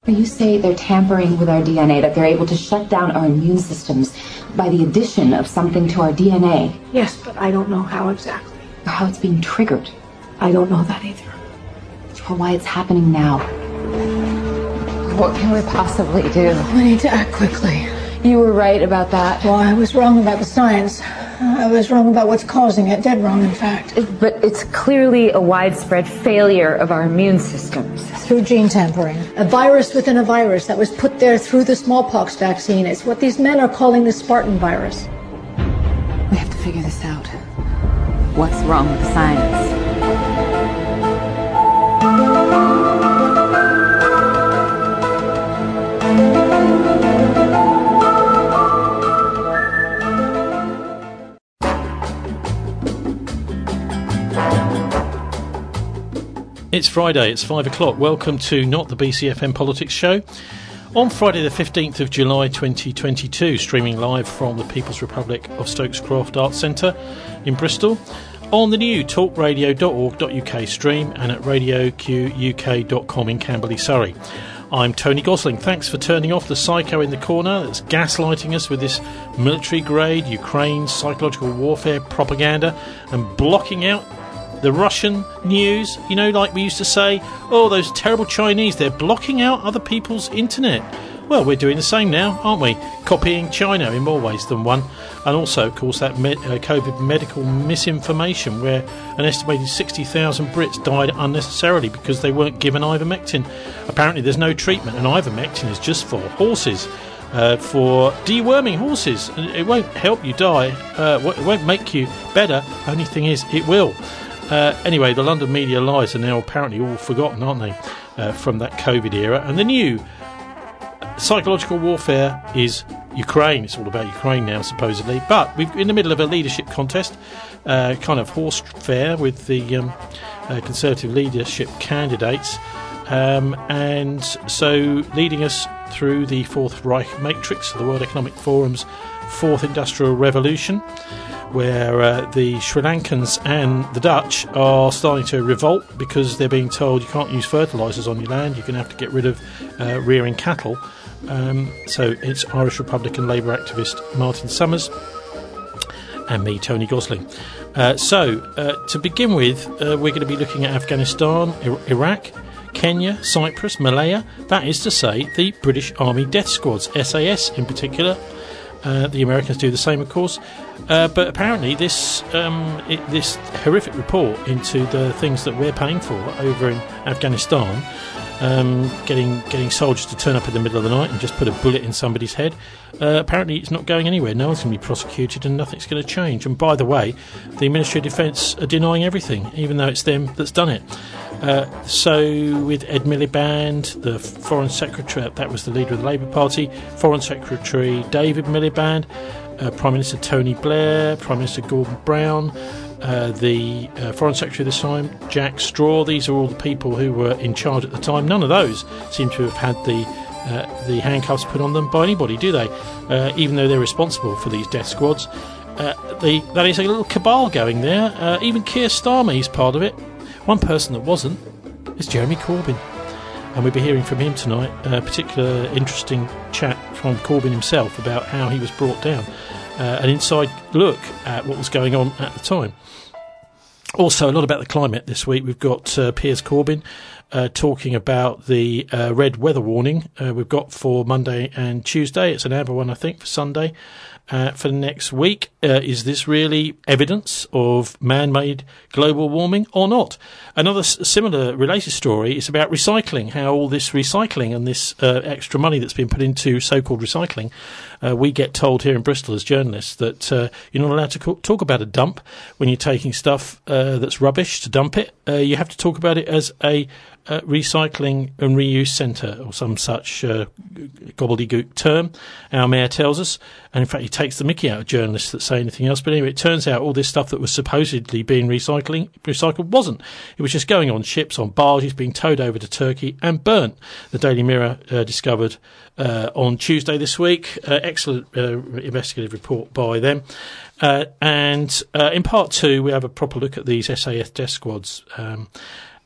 You say they're tampering with our DNA, that they're able to shut down our immune systems by the addition of something to our DNA. Yes, but I don't know how exactly. Or how it's being triggered. I don't know that either. Or why it's happening now. What can we possibly do? We need to act quickly. You were right about that. Well, I was wrong about the science. I was wrong about what's causing it. Dead wrong, in fact. But it's clearly a widespread failure of our immune systems. Through gene tampering. A virus within a virus that was put there through the smallpox vaccine. It's what these men are calling the Spartan virus. We have to figure this out. What's wrong with the science? It's Friday, it's 5 o'clock. Welcome to Not the BCFM Politics Show. On Friday the 15th of July 2022, streaming live from the People's Republic of Stokes Croft Arts Centre in Bristol, on the new talkradio.org.uk stream and at radioquk.com in Camberley, Surrey. I'm Tony Gosling. Thanks for turning off the psycho in the corner that's gaslighting us with this military-grade Ukraine psychological warfare propaganda and blocking out the Russian news. You know, like we used to say, oh, those terrible Chinese, they're blocking out other people's internet. Well, we're doing the same now, aren't we? Copying China in more ways than one. And also, of course, that COVID medical misinformation where an estimated 60,000 Brits died unnecessarily because they weren't given ivermectin. Apparently there's no treatment, and ivermectin is just for horses. For deworming horses. It won't help you die. It won't make you better. Only thing is, it will. Anyway, the London media lies are now apparently all forgotten, aren't they, from that COVID era. And the new psychological warfare is Ukraine. It's all about Ukraine now, supposedly. But we're in the middle of a leadership contest, kind of horse fair with the Conservative leadership candidates. And so leading us through the Fourth Reich matrix, the World Economic Forum's Fourth Industrial Revolution, where the Sri Lankans and the Dutch are starting to revolt because they're being told you can't use fertilisers on your land, you're going to have to get rid of rearing cattle. So it's Irish Republican Labour activist Martin Summers and me, Tony Gosling. So to begin with, we're going to be looking at Afghanistan, Iraq, Kenya, Cyprus, Malaya, that is to say the British Army death squads, SAS in particular. The Americans do the same, of course. But apparently this horrific report into the things that we're paying for over in Afghanistan, getting soldiers to turn up in the middle of the night and just put a bullet in somebody's head, apparently it's not going anywhere. No one's going to be prosecuted and nothing's going to change. And by the way, the Ministry of Defence are denying everything, even though it's them that's done it. So with Ed Miliband, the Foreign Secretary, that was the leader of the Labour Party, Foreign Secretary David Miliband, Prime Minister Tony Blair, Prime Minister Gordon Brown, the Foreign Secretary this time, Jack Straw. These are all the people who were in charge at the time. None of those seem to have had the handcuffs put on them by anybody, do they? Even though they're responsible for these death squads. That is a little cabal going there. Even Keir Starmer is part of it. One person that wasn't is Jeremy Corbyn. And we'll be hearing from him tonight, a particular interesting chat from Corbyn himself about how he was brought down. An inside look at what was going on at the time. Also, a lot about the climate this week. We've got Piers Corbyn talking about the red weather warning we've got for Monday and Tuesday. It's an amber one, I think, for Sunday. For next week, is this really evidence of man-made global warming or not? Another similar related story is about recycling, how all this recycling and this extra money that's been put into so-called recycling, we get told here in Bristol as journalists that you're not allowed to talk about a dump when you're taking stuff that's rubbish to dump it. You have to talk about it as a recycling and reuse centre or some such gobbledygook term, our mayor tells us. And in fact, he takes the mickey out of journalists that say anything else. But anyway, it turns out all this stuff that was supposedly being recycled wasn't. It was just going on ships, on barges, being towed over to Turkey and burnt. The Daily Mirror discovered on Tuesday this week. Excellent investigative report by them. And in part two, we have a proper look at these SAS death squads.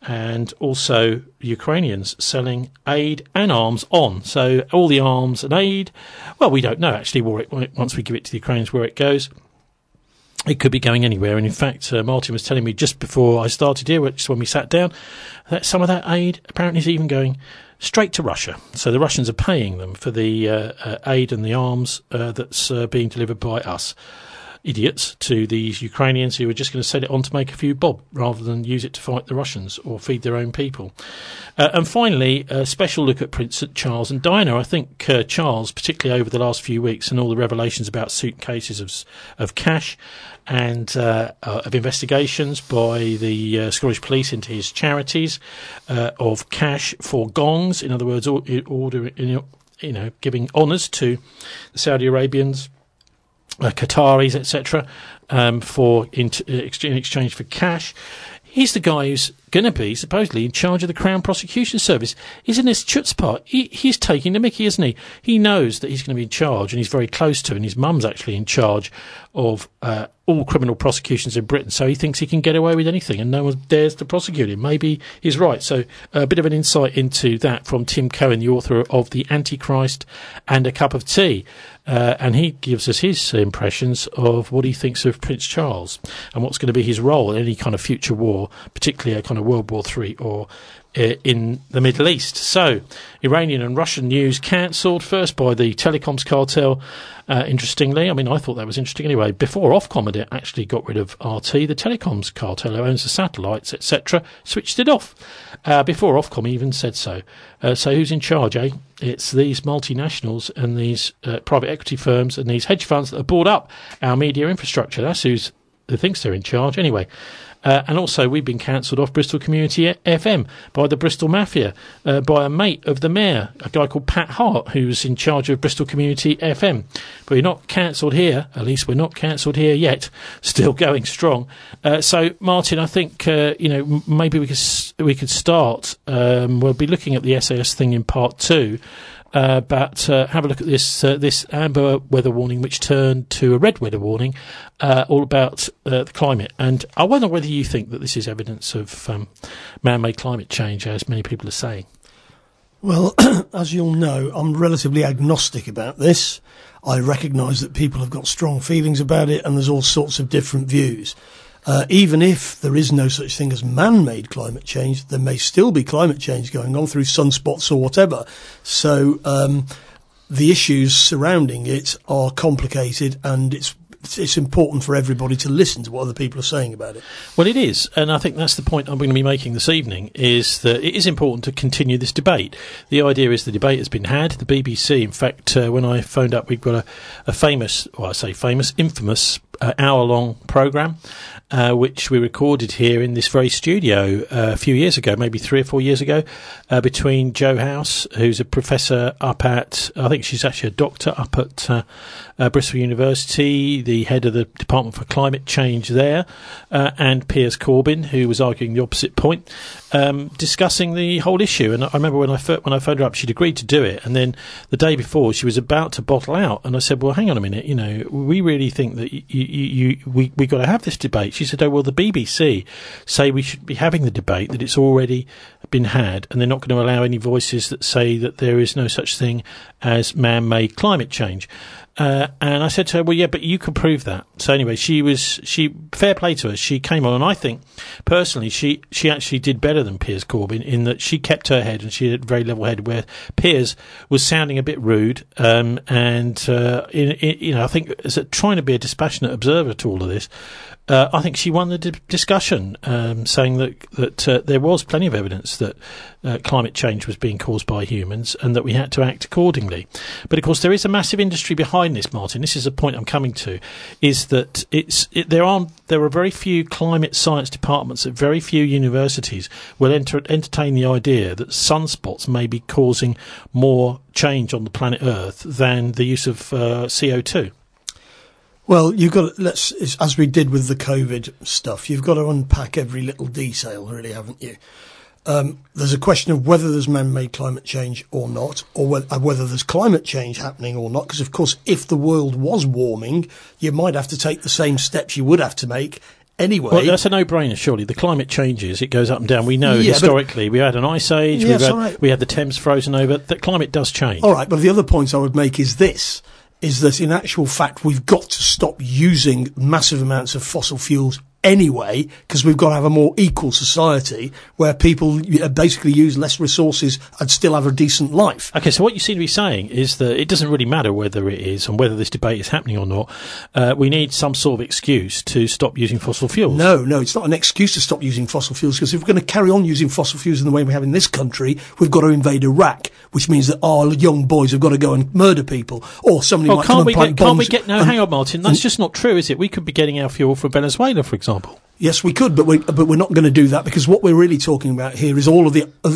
and also Ukrainians selling aid and arms on. So all the arms and aid, well, we don't know actually once we give it to the Ukrainians where it goes. It could be going anywhere. And in fact, Martin was telling me just before I started here, just when we sat down, that some of that aid apparently is even going straight to Russia. So the Russians are paying them for the aid and the arms that's being delivered by us idiots to these Ukrainians who are just going to sell it on to make a few bob rather than use it to fight the Russians or feed their own people. And finally, a special look at Prince Charles and Diana. I think Charles, particularly over the last few weeks and all the revelations about suitcases of cash and of investigations by the Scottish police into his charities, of cash for gongs, in other words, giving honours to the Saudi Arabians, Qataris, etc., in exchange for cash. He's the guy who's going to be supposedly in charge of the Crown Prosecution Service. Isn't this chutzpah? He's taking the mickey, isn't he? He knows that he's going to be in charge, and he's very close to, and his mum's actually in charge of all criminal prosecutions in Britain. So he thinks he can get away with anything, and no one dares to prosecute him. Maybe he's right. So a bit of an insight into that from Tim Cohen, the author of The Antichrist and a Cup of Tea. And he gives us his impressions of what he thinks of Prince Charles and what's going to be his role in any kind of future war, particularly a kind of World War III or in the Middle East. So, Iranian and Russian news cancelled, first by the telecoms cartel, interestingly. I mean, I thought that was interesting anyway. Before Ofcom had actually got rid of RT, the telecoms cartel who owns the satellites, etc., switched it off. Before Ofcom even said so. So who's in charge, eh? It's these multinationals and these private equity firms and these hedge funds that have bought up our media infrastructure. That's who thinks they're in charge anyway. And also, we've been cancelled off Bristol Community FM by the Bristol Mafia, by a mate of the mayor, a guy called Pat Hart, who's in charge of Bristol Community FM. But we're not cancelled here. At least we're not cancelled here yet. Still going strong. So, Martin, I think maybe we could start. We'll be looking at the SAS thing in part 2. But have a look at this amber weather warning, which turned to a red weather warning, all about the climate. And I wonder whether you think that this is evidence of man-made climate change, as many people are saying. Well, as you'll know, I'm relatively agnostic about this. I recognise that people have got strong feelings about it, and there's all sorts of different views. Even if there is no such thing as man-made climate change, there may still be climate change going on through sunspots or whatever. So the issues surrounding it are complicated, and it's important for everybody to listen to what other people are saying about it. Well, it is, and I think that's the point I'm going to be making this evening, is that it is important to continue this debate. The idea is the debate has been had. The BBC, in fact, when I phoned up, we've got a famous, well, I say famous, infamous hour-long programme, which we recorded here in this very studio a few years ago, maybe 3 or 4 years ago, between Jo House, who's a professor up at, I think she's actually a doctor up at Bristol University, the head of the Department for Climate Change there, and Piers Corbyn, who was arguing the opposite point, discussing the whole issue. And I remember when I phoned her up, she'd agreed to do it, and then the day before she was about to bottle out, and I said, well, hang on a minute, we really think that we got to have this debate. She said, oh, well, the BBC say we should be having the debate, that it's already been had, and they're not going to allow any voices that say that there is no such thing as man-made climate change. And I said to her, well, yeah, but you can prove that. So anyway, fair play to her. She came on, and I think, personally, she actually did better than Piers Corbyn in that she kept her head, and she had a very level head, where Piers was sounding a bit rude, and I think as trying to be a dispassionate observer to all of this, I think she won the discussion, saying that there was plenty of evidence that climate change was being caused by humans and that we had to act accordingly. But of course, there is a massive industry behind this, Martin. This is a point I'm coming to, is that there are very few climate science departments at very few universities will entertain the idea that sunspots may be causing more change on the planet Earth than the use of CO2. Well, you've got as we did with the COVID stuff, you've got to unpack every little detail, really, haven't you? There's a question of whether there's man-made climate change or not, or whether there's climate change happening or not, because, of course, if the world was warming, you might have to take the same steps you would have to make anyway. Well, that's a no-brainer, surely. The climate changes, it goes up and down. We know historically we had an ice age, we had the Thames frozen over. The climate does change. All right, but the other point I would make is this, is that in actual fact we've got to stop using massive amounts of fossil fuels anyway, because we've got to have a more equal society where people basically use less resources and still have a decent life. Okay, so what you seem to be saying is that it doesn't really matter whether it is and whether this debate is happening or not. We need some sort of excuse to stop using fossil fuels. No, it's not an excuse to stop using fossil fuels, because if we're going to carry on using fossil fuels in the way we have in this country, we've got to invade Iraq, which means that our young boys have got to go and murder people, or somebody might come and plant bombs. Hang on, Martin, that's just not true, is it? We could be getting our fuel from Venezuela, for example. Yes, we could, but we're not going to do that, because what we're really talking about here is all of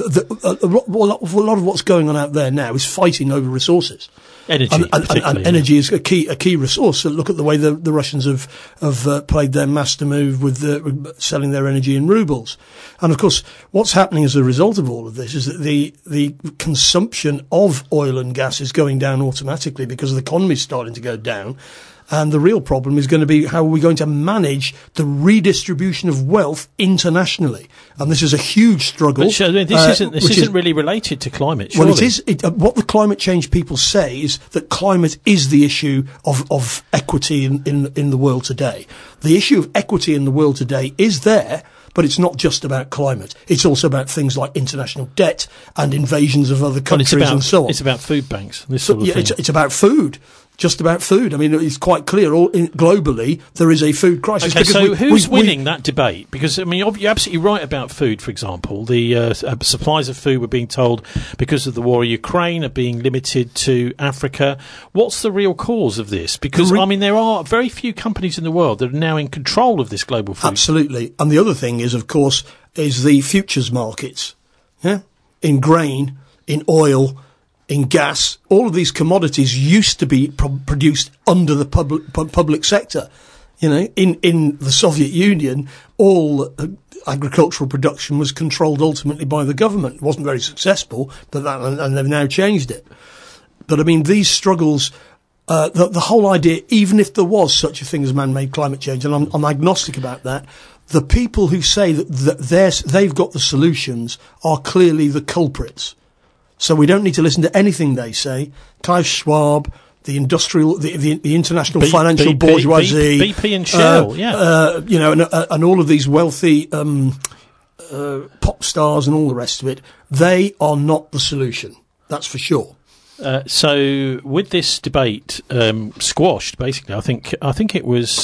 a lot of what's going on out there now is fighting over resources. Energy, and energy is a key resource. So look at the way the Russians have played their master move with selling their energy in rubles. And of course, what's happening as a result of all of this is that the consumption of oil and gas is going down automatically because the economy is starting to go down. And the real problem is going to be, how are we going to manage the redistribution of wealth internationally? And this is a huge struggle. But this isn't really related to climate, surely. Well, it is. What the climate change people say is that climate is the issue of equity in the world today. The issue of equity in the world today is there, but it's not just about climate. It's also about things like international debt and invasions of other countries and so on. It's about food banks, this sort of thing. It's about food. Just about food. I mean, it's quite clear globally there is a food crisis. Okay, so who's winning that debate? Because, I mean, you're absolutely right about food, for example. The supplies of food, we're being told, because of the war in Ukraine, are being limited to Africa. What's the real cause of this? Because, I mean, there are very few companies in the world that are now in control of this global food. Absolutely. And the other thing is, of course, is the futures markets. Yeah? In grain, in oil, in gas. All of these commodities used to be produced under the public sector. You know, in the Soviet Union, all agricultural production was controlled ultimately by the government. It wasn't very successful, but and they've now changed it. But I mean, these struggles, the whole idea, even if there was such a thing as man-made climate change, and I'm agnostic about that, the people who say that they've got the solutions are clearly the culprits. So we don't need to listen to anything they say. Klaus Schwab, the international financial bourgeoisie, BP and Shell, and all of these wealthy pop stars and all the rest of it, they are not the solution. That's for sure. So with this debate squashed, basically, I think it was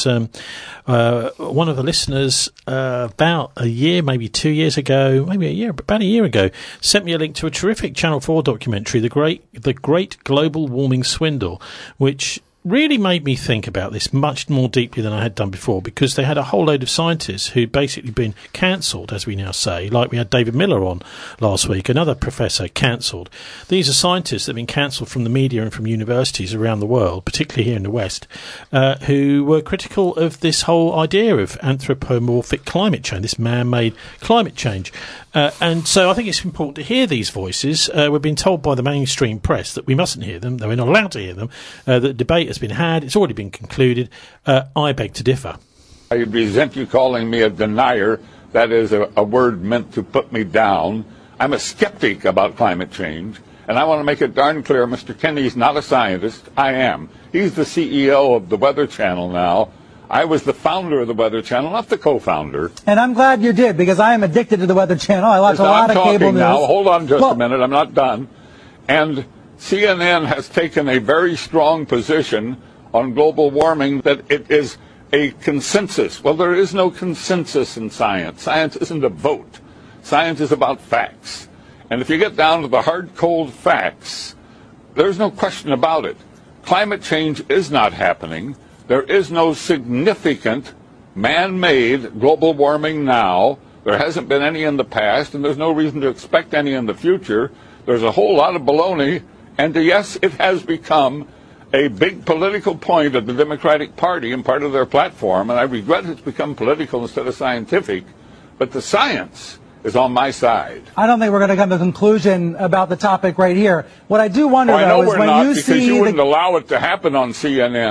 one of the listeners about a year, maybe 2 years ago, about a year ago, sent me a link to a terrific Channel 4 documentary, The Great Global Warming Swindle, which really made me think about this much more deeply than I had done before, because they had a whole load of scientists who'd basically been cancelled, as we now say, like we had David Miller on last week, another professor cancelled. These are scientists that have been cancelled from the media and from universities around the world, particularly here in the West, who were critical of this whole idea of anthropomorphic climate change, this man-made climate change. And so I think it's important to hear these voices. We're being told by the mainstream press that we mustn't hear them, that we're not allowed to hear them, that the debate has been had, it's already been concluded. I beg to differ. I resent you calling me a denier. That is a word meant to put me down. I'm a skeptic about climate change, and I want to make it darn clear, Mr. Kenny's not a scientist. I am. He's the CEO of the Weather Channel now. I was the founder of the Weather Channel, not the co-founder. And I'm glad you did, because I am addicted to the Weather Channel. I watch a lot of cable news. Now, hold on just a minute. I'm not done. And CNN has taken a very strong position on global warming, that it is a consensus. Well, there is no consensus in science. Science isn't a vote. Science is about facts. And if you get down to the hard, cold facts, there's no question about it. Climate change is not happening. There is no significant man-made global warming now. There hasn't been any in the past, and there's no reason to expect any in the future. There's a whole lot of baloney, and yes, it has become a big political point of the Democratic Party and part of their platform, and I regret it's become political instead of scientific, but the science is on my side. I don't think we're going to come to a conclusion about the topic right here. What I do wonder, though, is when you see... because you wouldn't allow it to happen on CNN.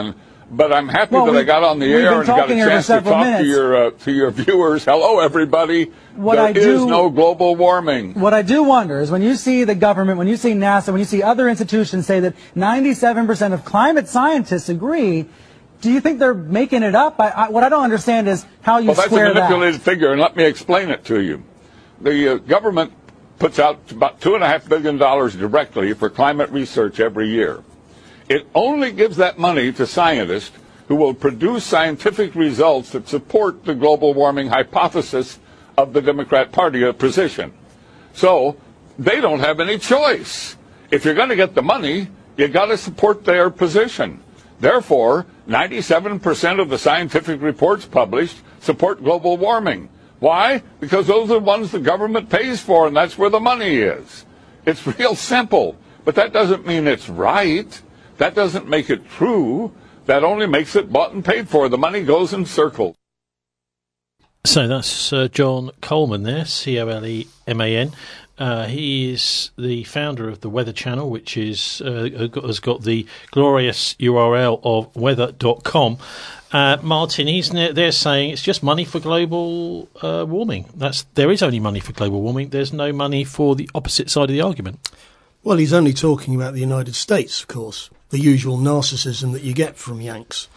But I'm happy that I got on the air and got a chance to talk to your viewers. Hello, everybody. There is no global warming. What I do wonder is when you see the government, when you see NASA, when you see other institutions say that 97% of climate scientists agree, do you think they're making it up? What I don't understand is how you square that. Well, that's a manipulated figure, and let me explain it to you. The government puts out about $2.5 billion directly for climate research every year. It only gives that money to scientists who will produce scientific results that support the global warming hypothesis of the Democrat Party position. So they don't have any choice. If you're going to get the money, you got to support their position. Therefore, 97% of the scientific reports published support global warming. Why? Because those are the ones the government pays for, and that's where the money is. It's real simple. But that doesn't mean it's right. That doesn't make it true. That only makes it bought and paid for. The money goes in circles. So that's John Coleman there, Coleman. He is the founder of the Weather Channel, which is has got the glorious URL of weather.com. Martin, they're saying it's just money for global warming. There is only money for global warming. There's no money for the opposite side of the argument. Well, he's only talking about the United States, of course, the usual narcissism that you get from Yanks.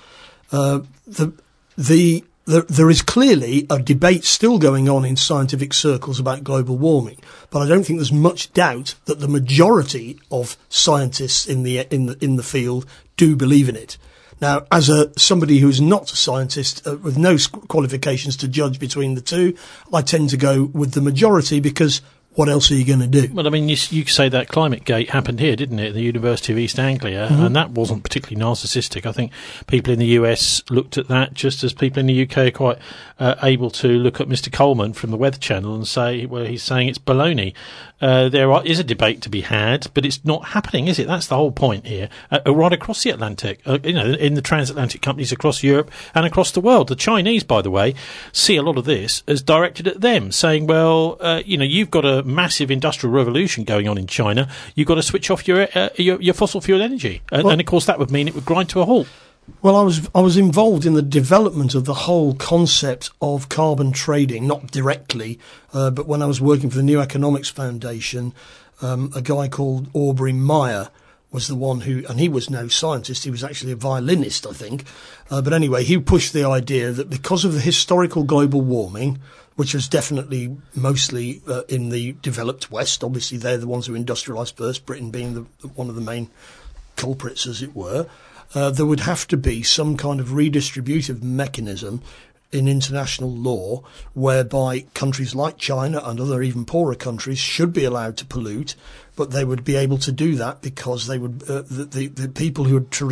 There is clearly a debate still going on in scientific circles about global warming, but I don't think there's much doubt that the majority of scientists in the field do believe in it. Now, as somebody who's not a scientist with no qualifications to judge between the two, I tend to go with the majority because what else are you going to do? Well, I mean, you say that ClimateGate happened here, didn't it, at the University of East Anglia, and that wasn't particularly narcissistic. I think people in the US looked at that just as people in the UK are quite able to look at Mr. Coleman from the Weather Channel and say, well, he's saying it's baloney. There is a debate to be had, but it's not happening, is it? That's the whole point here. Right across the Atlantic, in the transatlantic companies across Europe and across the world. The Chinese, by the way, see a lot of this as directed at them, saying, well, you've got a massive industrial revolution going on in China. You've got to switch off your fossil fuel energy. And of course, that would mean it would grind to a halt. Well, I was involved in the development of the whole concept of carbon trading, not directly, but when I was working for the New Economics Foundation, a guy called Aubrey Meyer was the one and he was no scientist, he was actually a violinist, I think. But anyway, he pushed the idea that because of the historical global warming, which was definitely mostly in the developed West, obviously they're the ones who industrialised first, Britain being one of the main culprits, as it were, there would have to be some kind of redistributive mechanism in international law whereby countries like China and other even poorer countries should be allowed to pollute, but they would be able to do that because they would the people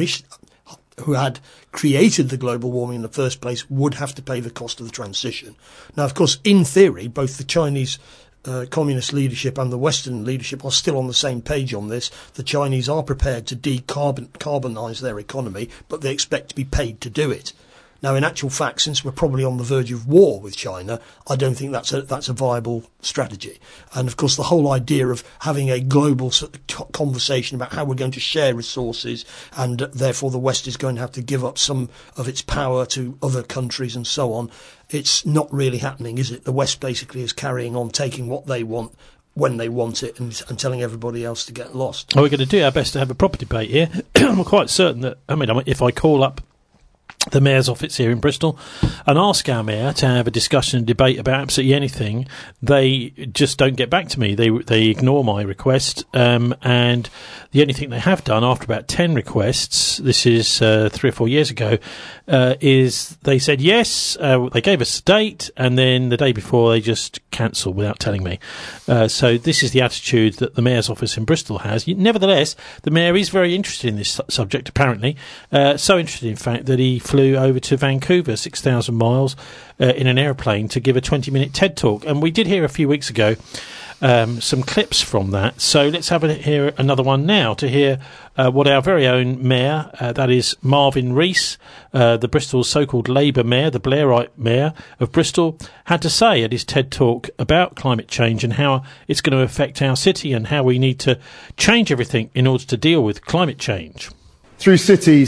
who had created the global warming in the first place would have to pay the cost of the transition. Now, of course, in theory, both the Chinese communist leadership and the Western leadership are still on the same page on this. The Chinese are prepared to decarbonise their economy, but they expect to be paid to do it. Now, in actual fact, since we're probably on the verge of war with China, I don't think that's a viable strategy. And, of course, the whole idea of having a global conversation about how we're going to share resources and, therefore, the West is going to have to give up some of its power to other countries and so on, it's not really happening, is it? The West basically is carrying on taking what they want when they want it and telling everybody else to get lost. Well, we're going to do our best to have a proper debate here. I'm quite certain that, if I call up the Mayor's office here in Bristol and ask our Mayor to have a discussion and debate about absolutely anything, they just don't get back to me. They ignore my request, and the only thing they have done after about 10 requests, this is 3 or 4 years ago, is they said yes, they gave us a date, and then the day before they just cancelled without telling me. So this is the attitude that the Mayor's office in Bristol has. Nevertheless, the Mayor is very interested in this subject, apparently. So interested, in fact, that he flew over to Vancouver, 6,000 miles, in an aeroplane to give a 20-minute TED Talk. And we did hear a few weeks ago some clips from that. So let's hear another one now to hear what our very own Mayor, that is Marvin Rees, the Bristol's so-called Labour Mayor, the Blairite Mayor of Bristol, had to say at his TED Talk about climate change and how it's going to affect our city and how we need to change everything in order to deal with climate change. Through cities,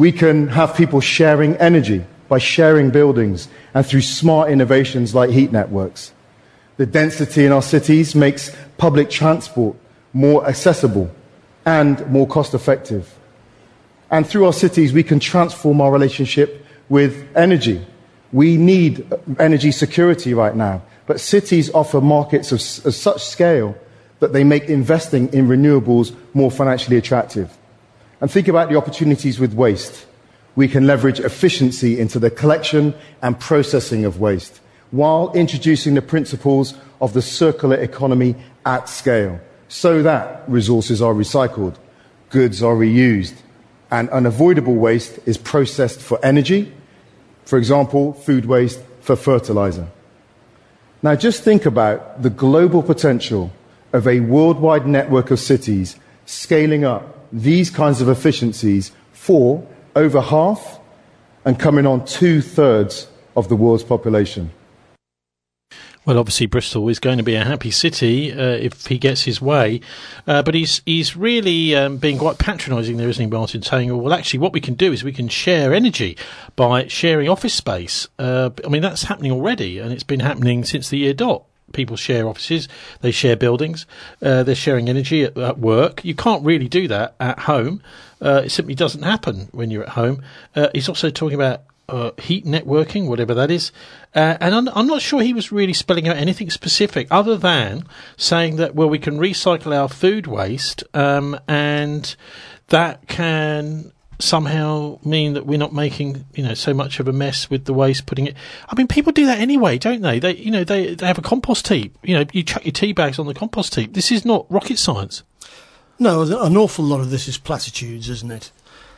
We can have people sharing energy by sharing buildings and through smart innovations like heat networks. The density in our cities makes public transport more accessible and more cost-effective. And through our cities, we can transform our relationship with energy. We need energy security right now, but cities offer markets of such scale that they make investing in renewables more financially attractive. And think about the opportunities with waste. We can leverage efficiency into the collection and processing of waste, while introducing the principles of the circular economy at scale, so that resources are recycled, goods are reused, and unavoidable waste is processed for energy, for example, food waste for fertilizer. Now just think about the global potential of a worldwide network of cities scaling up these kinds of efficiencies for over half and coming on 2/3 of the world's population. Well, obviously Bristol is going to be a happy city if he gets his way, but he's really being quite patronising there, isn't he, Martin, saying, well, actually what we can do is we can share energy by sharing office space. I mean, that's happening already, and it's been happening since the year dot. People share offices, they share buildings, they're sharing energy at work. You can't really do that at home. It simply doesn't happen when you're at home. He's also talking about heat networking, whatever that is. And I'm not sure he was really spelling out anything specific other than saying that, well, we can recycle our food waste, and that can somehow mean that we're not making, so much of a mess with the waste, putting it. I mean, people do that anyway, don't they? They have a compost heap. You chuck your tea bags on the compost heap. This is not rocket science. No, an awful lot of this is platitudes, isn't it?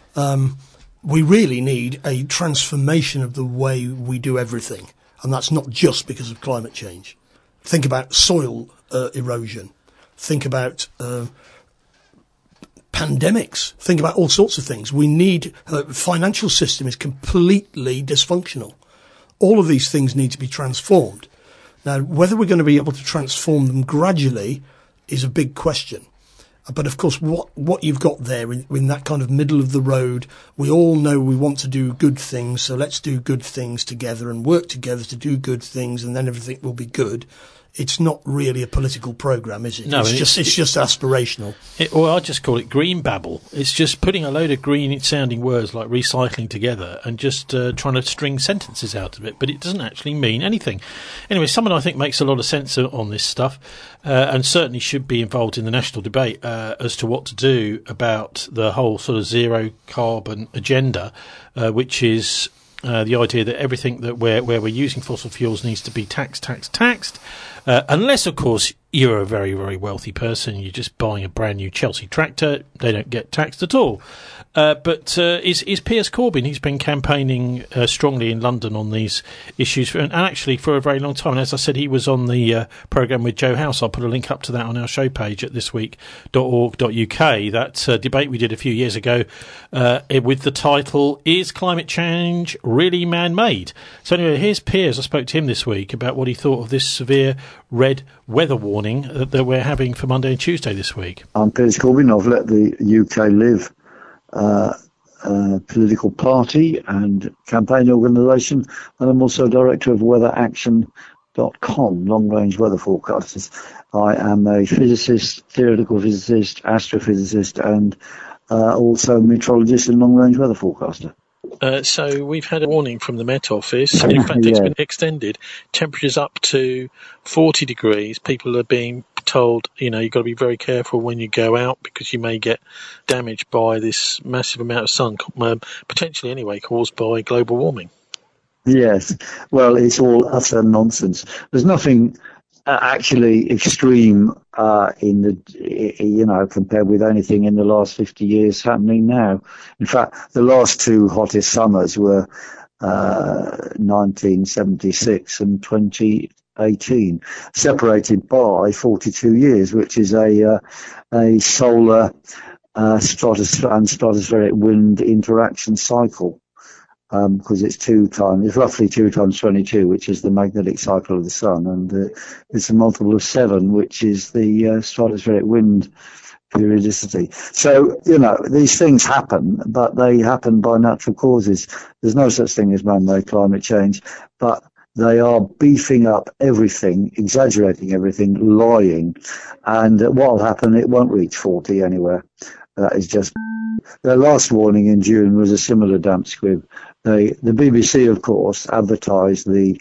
We really need a transformation of the way we do everything. And that's not just because of climate change. Think about soil erosion. Think about pandemics. Think about all sorts of things. We need financial system is completely dysfunctional. All of these things need to be transformed. Now, whether we're going to be able to transform them gradually is a big question. But of course, what you've got there in that kind of middle of the road, we all know we want to do good things, so let's do good things together and work together to do good things, and then everything will be good. It's not really a political programme, is it? No, it's just aspirational. Or I just call it green babble. It's just putting a load of green-sounding words like recycling together and just trying to string sentences out of it, but it doesn't actually mean anything. Anyway, someone I think makes a lot of sense on this stuff, and certainly should be involved in the national debate as to what to do about the whole sort of zero carbon agenda, which is the idea that everything that where we're using fossil fuels needs to be taxed. Unless, of course, you're a very, very wealthy person, you're just buying a brand new Chelsea tractor, they don't get taxed at all. But is Piers Corbyn, he's been campaigning strongly in London on these issues, and actually for a very long time. And as I said, he was on the programme with Joe House. I'll put a link up to that on our show page at thisweek.org.uk. That debate we did a few years ago with the title, Is Climate Change Really Man-Made? So anyway, here's Piers. I spoke to him this week about what he thought of this severe red weather warning that we're having for Monday and Tuesday this week. I'm Piers Corbyn. I've let the UK Live political party and campaign organisation, and I'm also director of weatheraction.com, long-range weather forecasters. I am a physicist, theoretical physicist, astrophysicist, and also meteorologist and long-range weather forecaster. So we've had a warning from the Met Office. In fact, it's been extended. Temperatures up to 40 degrees. People are being told, you've got to be very careful when you go out because you may get damaged by this massive amount of sun, potentially anyway, caused by global warming. Yes. Well, it's all utter nonsense. There's nothing actually extreme in the, compared with anything in the last 50 years happening now. In fact, the last two hottest summers were 1976 and 2018, separated by 42 years, which is a solar stratosphere and stratospheric wind interaction cycle. Because it's roughly 2 times 22, which is the magnetic cycle of the sun, and it's a multiple of 7, which is the stratospheric wind periodicity. So, these things happen, but they happen by natural causes. There's no such thing as man-made climate change, but they are beefing up everything, exaggerating everything, lying. And what will happen, it won't reach 40 anywhere. That is just... Their last warning in June was a similar damp squib. The BBC, of course, advertised the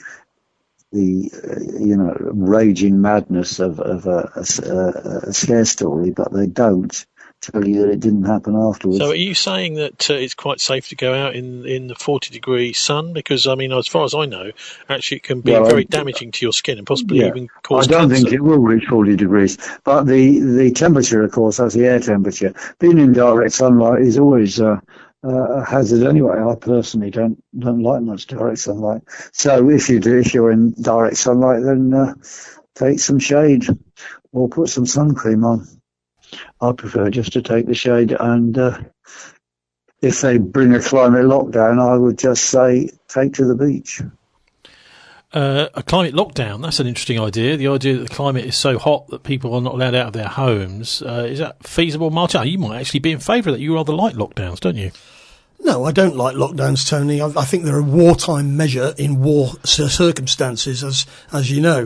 raging madness of a scare story, but they don't tell you that it didn't happen afterwards. So are you saying that it's quite safe to go out in the 40-degree sun? Because, as far as I know, actually it can be very damaging to your skin and possibly even cause cancer. I don't think it will reach 40 degrees. But the temperature, of course, that's the air temperature. Being in direct sunlight is always a hazard anyway. I personally don't like much direct sunlight. So if you're in direct sunlight, then take some shade or put some sun cream on. I prefer just to take the shade, and if they bring a climate lockdown, I would just say take to the beach. A climate lockdown, that's an interesting idea. The idea that the climate is so hot that people are not allowed out of their homes. Is that feasible, Martin? You might actually be in favour of that. You rather like lockdowns, don't you? No, I don't like lockdowns, Tony. I think they're a wartime measure in war circumstances, as you know.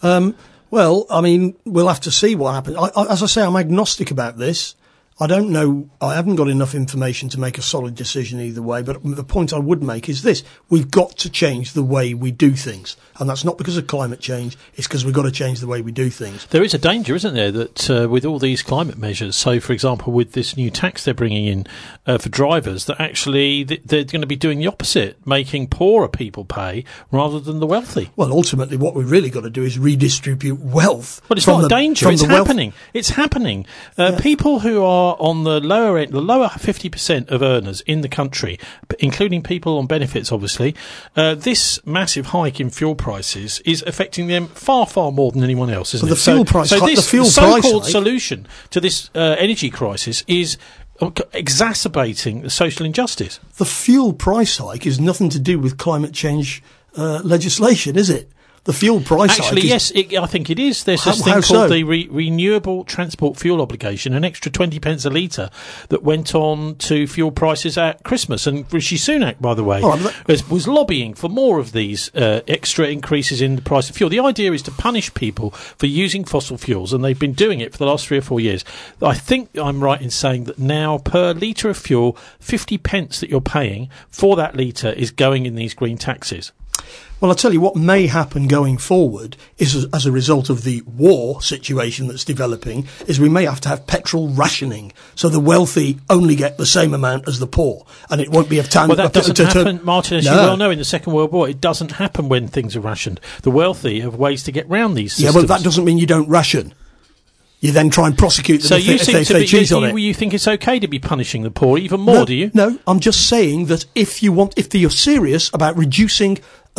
Well, we'll have to see what happens. As I say, I'm agnostic about this. I don't know. I haven't got enough information to make a solid decision either way. But the point I would make is this. We've got to change the way we do things. And that's not because of climate change. It's because we've got to change the way we do things. There is a danger, isn't there, that with all these climate measures, so, for example, with this new tax they're bringing in for drivers, that actually they're going to be doing the opposite, making poorer people pay rather than the wealthy. Well, ultimately, what we've really got to do is redistribute wealth. But it's not a danger. It's happening. It's happening. People who are on the lower end, the lower 50% of earners in the country, including people on benefits, obviously, this massive hike in fuel prices is affecting them far, far more than anyone else, isn't it? The fuel so-called solution to this energy crisis is exacerbating the social injustice. The fuel price hike is nothing to do with climate change legislation, is it? The fuel price hike yes, I think it is. There's this thing called the Renewable Transport Fuel Obligation, an extra 20 pence a litre that went on to fuel prices at Christmas. And Rishi Sunak, by the way, was lobbying for more of these extra increases in the price of fuel. The idea is to punish people for using fossil fuels, and they've been doing it for the last 3 or 4 years. I think I'm right in saying that now per litre of fuel, 50 pence that you're paying for that litre is going in these green taxes. Well, I'll tell you what may happen going forward is, as a result of the war situation that's developing, is we may have to have petrol rationing. So the wealthy only get the same amount as the poor. And it won't be of time... Well, that doesn't happen, Martin, as you well know, in the Second World War. It doesn't happen when things are rationed. The wealthy have ways to get round these systems. Yeah, well, that doesn't mean you don't ration. You then try and prosecute them if they cheat on it. You think it's okay to be punishing the poor even more, do you? No, I'm just saying that if you're serious about reducing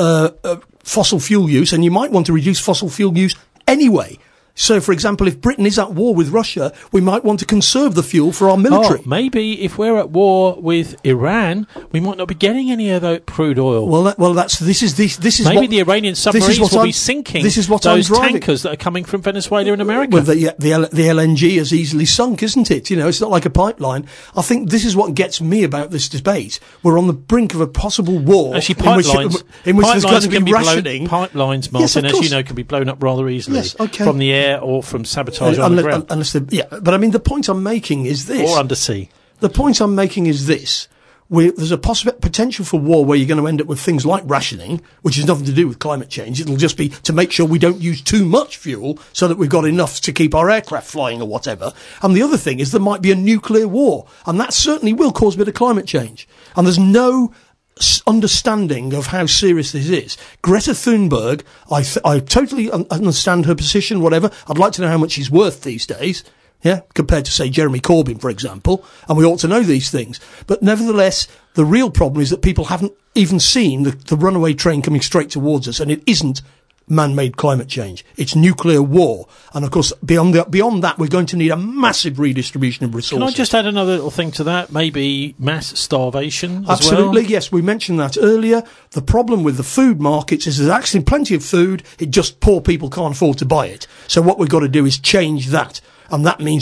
fossil fuel use, and you might want to reduce fossil fuel use anyway. So, for example, if Britain is at war with Russia, we might want to conserve the fuel for our military. Maybe if we're at war with Iran, we might not be getting any of that crude oil. This is maybe the Iranian submarines will be sinking those tankers that are coming from Venezuela and America. Well, the LNG is easily sunk, isn't it? It's not like a pipeline. I think this is what gets me about this debate. We're on the brink of a possible war. Actually, pipelines there's going to be rationing. Pipelines, Martin, as you know, can be blown up rather easily from the air or from sabotage on the ground. But I mean, the point I'm making is this. Or undersea. The point I'm making is this. There's a potential for war where you're going to end up with things like rationing, which has nothing to do with climate change. It'll just be to make sure we don't use too much fuel so that we've got enough to keep our aircraft flying or whatever. And the other thing is there might be a nuclear war. And that certainly will cause a bit of climate change. And there's no understanding of how serious this is. Greta Thunberg, I totally understand her position, whatever. I'd like to know how much she's worth these days, compared to, say, Jeremy Corbyn, for example. And we ought to know these things. But nevertheless, the real problem is that people haven't even seen the runaway train coming straight towards us, and it isn't man-made climate change. It's nuclear war. And, of course, beyond that, we're going to need a massive redistribution of resources. Can I just add another little thing to that? Maybe mass starvation as Absolutely, well? Yes. We mentioned that earlier. The problem with the food markets is there's actually plenty of food. It just poor people can't afford to buy it. So what we've got to do is change that. And that means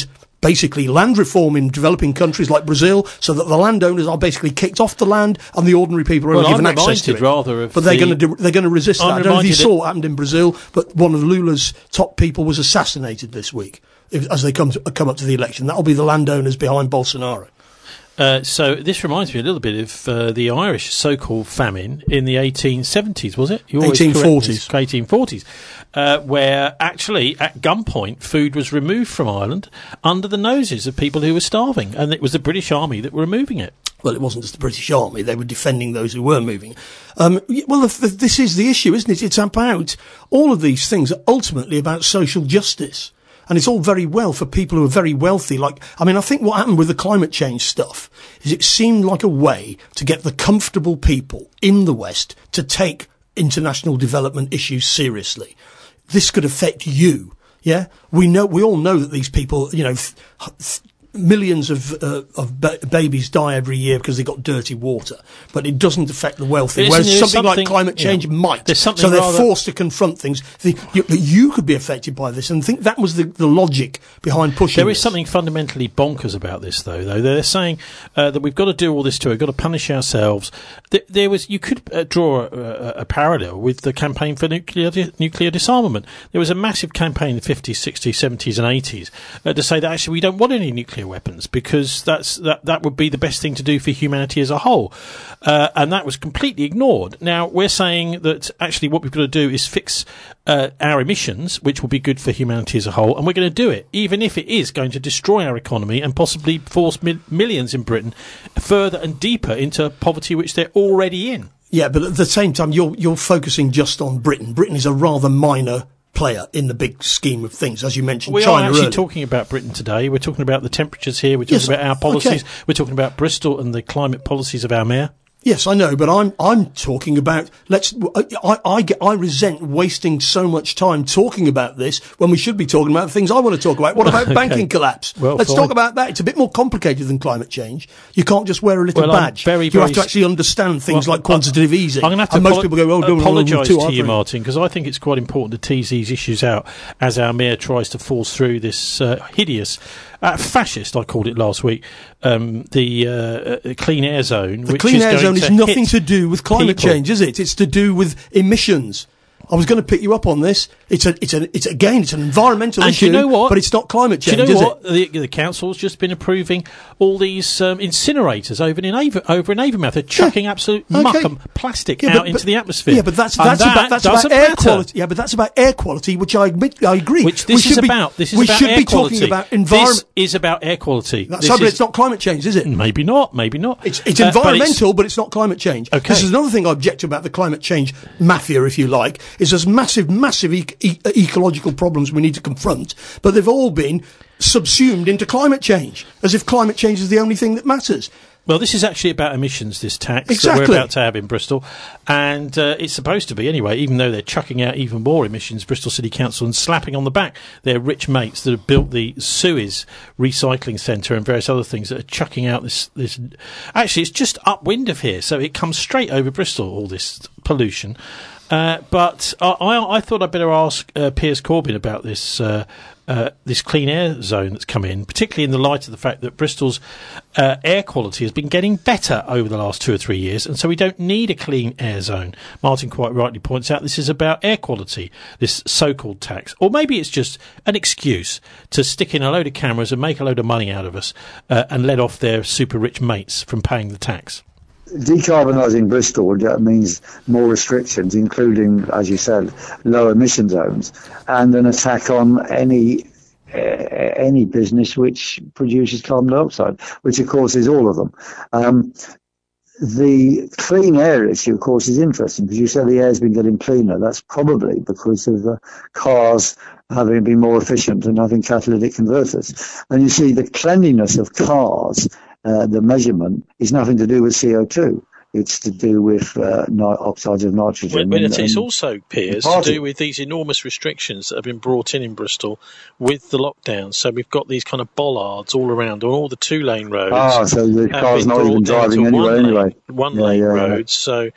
basically land reform in developing countries like Brazil, so that the landowners are basically kicked off the land and the ordinary people are given access to it. But they're going to resist that. I don't know if you saw what happened in Brazil, but one of Lula's top people was assassinated this week as they come up to the election. That'll be the landowners behind Bolsonaro. So this reminds me a little bit of the Irish so-called famine in the 1870s, was it? 1840s. 1840s, where actually at gunpoint food was removed from Ireland under the noses of people who were starving, and it was the British Army that were removing it. Well, it wasn't just the British Army. They were defending those who were moving. This is the issue, isn't it? It's about all of these things are ultimately about social justice. And it's all very well for people who are very wealthy. I think what happened with the climate change stuff is it seemed like a way to get the comfortable people in the West to take international development issues seriously. This could affect you. Yeah. We all know that these people, millions of babies die every year because they got dirty water, but it doesn't affect the wealthy. Whereas something like climate change might. So they're forced to confront things that you could be affected by this, and think that was the logic behind pushing. There is something fundamentally bonkers about this, though. They're saying that we've got to do all this too. We've got to punish ourselves. You could draw a parallel with the campaign for nuclear disarmament. There was a massive campaign in the 50s, 60s, 70s, and 80s to say that actually we don't want any nuclear weapons because that would be the best thing to do for humanity as a whole, and that was completely ignored. Now we're saying that actually what we've got to do is fix our emissions, which will be good for humanity as a whole, and we're going to do it even if it is going to destroy our economy and possibly force millions in Britain further and deeper into poverty which they're already in. Yeah, but at the same time you're focusing just on Britain. Britain is a rather minor player in the big scheme of things, as you mentioned. We China are actually talking about Britain today. We're talking about the temperatures here. We're talking about our policies. Okay. We're talking about Bristol and the climate policies of our mayor. Yes, I know, but I'm talking about. I resent wasting so much time talking about this when we should be talking about things I want to talk about. What about banking collapse? Well, let's talk about that. It's a bit more complicated than climate change. You can't just wear a little badge. You have to actually understand things like quantitative easing. I'm going to have to most people go, apologise to you, Martin, because I think it's quite important to tease these issues out as our mayor tries to force through this hideous. Fascist, I called it last week, the clean air zone. The clean air zone is nothing to do with climate change, is it? It's to do with emissions. I was going to pick you up on this. It's an environmental issue, but it's not climate change, is it? The council's just been approving all these incinerators over in Avonmouth. They're chucking absolute muck and plastic out into the atmosphere. Yeah, but that's about air quality. Yeah, but that's about air quality, which I agree. Which this is about. This is about air quality. We should be talking about environment. This is about air quality. It's not climate change, is it? Maybe not. It's environmental, but it's not climate change. Okay. This is another thing I object to about the climate change mafia, if you like. Is there's massive ecological problems we need to confront, but they've all been subsumed into climate change, as if climate change is the only thing that matters. Well, this is actually about emissions, this tax that we're about to have in Bristol, and it's supposed to be anyway, even though they're chucking out even more emissions, Bristol City Council, and slapping on the back their rich mates that have built the Suez recycling centre and various other things that are chucking out this. Actually, it's just upwind of here, so it comes straight over Bristol, all this pollution. But I thought I'd better ask Piers Corbyn about this clean air zone that's come in, particularly in the light of the fact that Bristol's air quality has been getting better over the last 2 or 3 years, and so we don't need a clean air zone. Martin quite rightly points out this is about air quality, this so-called tax. Or maybe it's just an excuse to stick in a load of cameras and make a load of money out of us and let off their super rich mates from paying the tax. Decarbonising Bristol means more restrictions, including, as you said, low emission zones, and an attack on any business which produces carbon dioxide, which of course is all of them. The clean air issue, of course, is interesting because you said the air's been getting cleaner. That's probably because of the cars having been more efficient and having catalytic converters. And you see the cleanliness of cars. The measurement is nothing to do with CO2. It's to do with oxides of nitrogen. But it's also, Piers, to do with these enormous restrictions that have been brought in Bristol with the lockdown. So we've got these kind of bollards all around on all the 2-lane roads. So the car's not even driving anyway. One-lane roads. So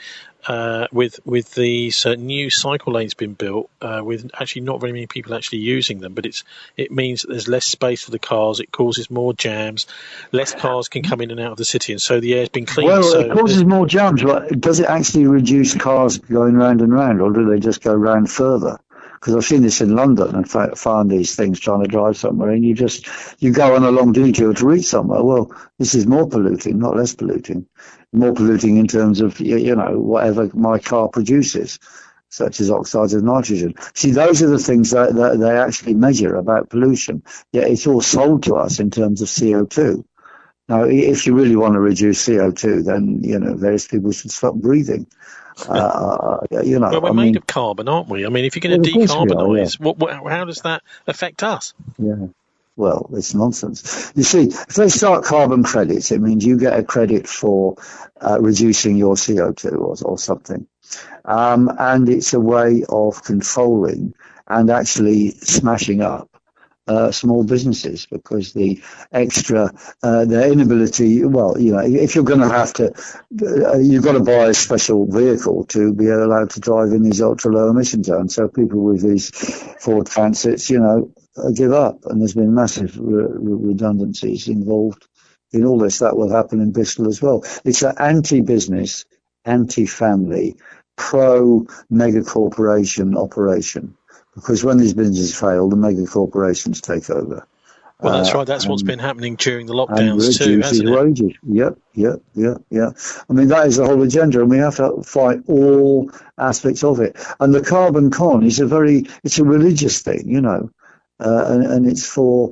with these new cycle lanes being built, with actually not very many people actually using them, but it means that there's less space for the cars. It causes more jams. Less cars can come in and out of the city, and so the air's been cleaned. Well, so it causes more jams. But does it actually reduce cars going round and round, or do they just go round further? Because I've seen this in London and found these things trying to drive somewhere, and you go on a long detour to reach somewhere. Well, this is more polluting, not less polluting. More polluting in terms of, whatever my car produces, such as oxides of nitrogen. See, those are the things that they actually measure about pollution. Yet it's all sold to us in terms of CO2. Now, if you really want to reduce CO2, then, various people should stop breathing. Well, we're made of carbon, aren't we? I mean, if you're going to decarbonise, how does that affect us? Yeah. Well, it's nonsense. You see, if they start carbon credits, it means you get a credit for reducing your CO2 or something. And it's a way of controlling and actually smashing up small businesses, because the extra, their inability, if you're going to have to, you've got to buy a special vehicle to be allowed to drive in these ultra low emission zones. So people with these Ford Transits, give up, and there's been massive redundancies involved in all this. That will happen in Bristol as well. It's an anti-business, anti-family, pro-mega corporation operation, because when these businesses fail, the mega corporations take over. Well, that's right. That's what's been happening during the lockdowns too, hasn't it? Wages. Yep. I mean, that is the whole agenda, and we have to fight all aspects of it. And the carbon con is it's a religious thing, and it's for,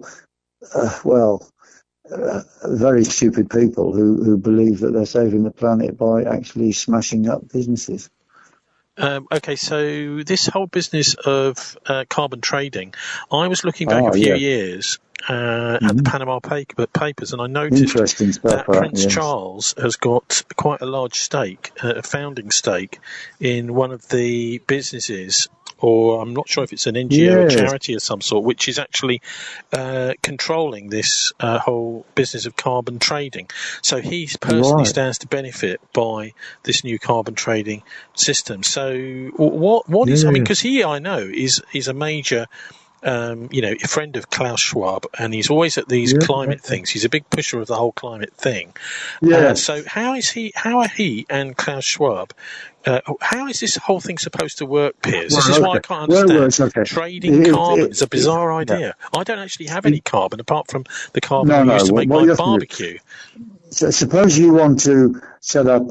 very stupid people who believe that they're saving the planet by actually smashing up businesses. Okay, so this whole business of carbon trading, I was looking back a few years at the Panama Papers, and I noticed that Prince Charles has got quite a large stake, a founding stake, in one of the businesses, or I'm not sure if it's an NGO or charity of some sort, which is actually controlling this whole business of carbon trading. So he personally stands to benefit by this new carbon trading system. So what is, I mean, because I know, is a major a friend of Klaus Schwab, and he's always at these climate things. He's a big pusher of the whole climate thing. So how are he and Klaus Schwab, how is this whole thing supposed to work, Piers? This is why I can't understand. Trading carbon is a bizarre idea. I don't actually have any carbon apart from the carbon we use to make my barbecue. So suppose you want to set up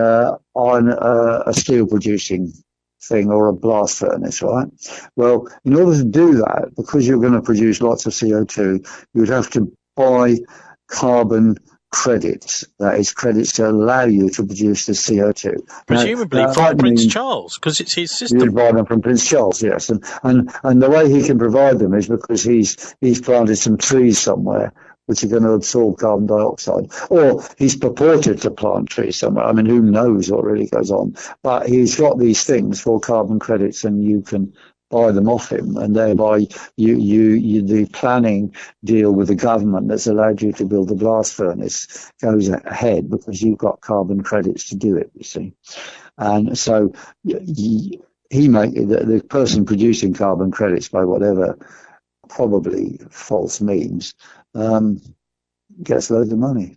a steel producing thing or a blast furnace, right? Well, in order to do that, because you're going to produce lots of CO2, you would have to buy carbon credits. That is, credits to allow you to produce the CO2. Presumably from Prince Charles, because it's his system. You buy them from Prince Charles, yes. And the way he can provide them is because he's planted some trees somewhere which are going to absorb carbon dioxide. Or he's purported to plant trees somewhere. I mean, who knows what really goes on. But he's got these things for carbon credits, and you can buy them off him, and thereby you the planning deal with the government that's allowed you to build the blast furnace goes ahead because you've got carbon credits to do it, you see. And so the person producing carbon credits by whatever probably false means gets loads of money.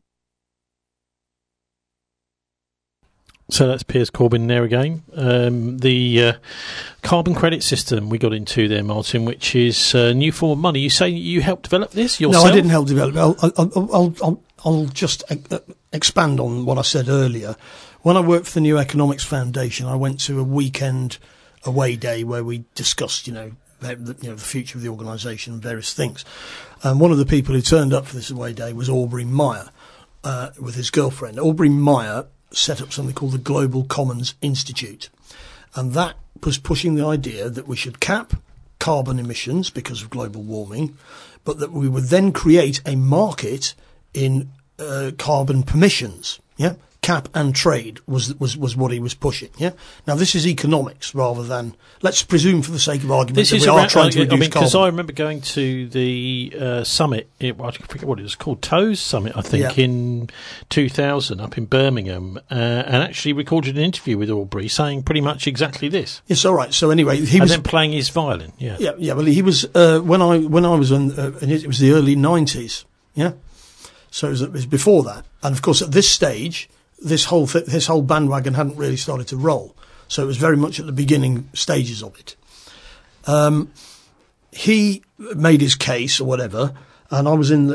So that's Piers Corbyn there again. The carbon credit system we got into there, Martin, which is a new form of money. You say you helped develop this yourself? No, I didn't help develop it. I'll just expand on what I said earlier. When I worked for the New Economics Foundation, I went to a weekend away day where we discussed, the future of the organisation and various things. And one of the people who turned up for this away day was Aubrey Meyer with his girlfriend. Aubrey Meyer set up something called the Global Commons Institute, and that was pushing the idea that we should cap carbon emissions because of global warming, but that we would then create a market in carbon permissions. cap and trade was what he was pushing. Yeah. Now this is economics rather than, let's presume for the sake of argument that we are trying to reduce carbon. Because I remember going to the summit. I forget what it was called, TOES Summit, I think, in 2000 up in Birmingham, and actually recorded an interview with Aubrey saying pretty much exactly this. Yes, all right. So anyway, he was then playing his violin. Yeah. Well, he was when I was in, it was the early 90s. Yeah. So it was before that, and of course at this stage, this whole bandwagon hadn't really started to roll. So it was very much at the beginning stages of it. He made his case or whatever, and I was in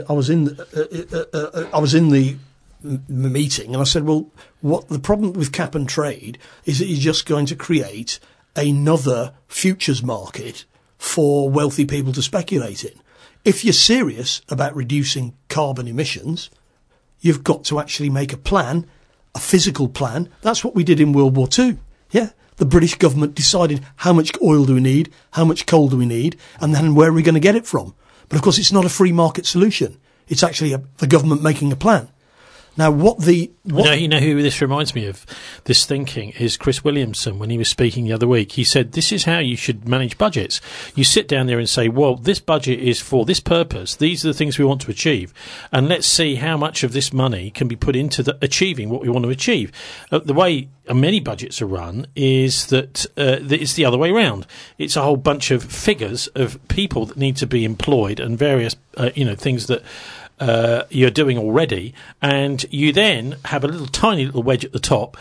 the meeting, and I said, well, what the problem with cap and trade is that you're just going to create another futures market for wealthy people to speculate in. If you're serious about reducing carbon emissions, you've got to actually make a plan, a physical plan. That's what we did in World War II. Yeah. The British government decided how much oil do we need, how much coal do we need, and then where are we going to get it from? But of course, it's not a free market solution. It's actually the government making a plan. Now, you know who this reminds me of, this thinking, is Chris Williamson. When he was speaking the other week, he said, this is how you should manage budgets. You sit down there and say, well, this budget is for this purpose. These are the things we want to achieve. And let's see how much of this money can be put into achieving what we want to achieve. The way many budgets are run is that it's the other way around. It's a whole bunch of figures of people that need to be employed and various, things that you're doing already, and you then have a tiny little wedge at the top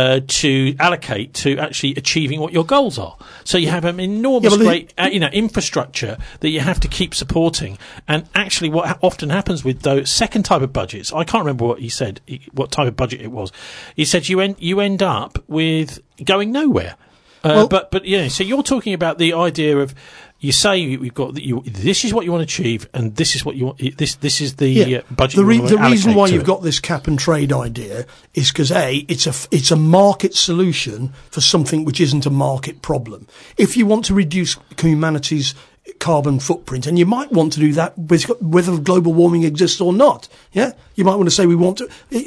to allocate to actually achieving what your goals are. So you have an enormous great infrastructure that you have to keep supporting. And actually what often happens with those second type of budgets, I can't remember what he said, what type of budget it was. He said you end up with going nowhere. But so you're talking about the idea of, you say we've got this is what you want to achieve, and this is what you want. This is the budget. The reason why you've got this cap and trade idea is because it's a market solution for something which isn't a market problem. If you want to reduce humanity's carbon footprint, and you might want to do that whether global warming exists or not. Yeah, you might want to say we want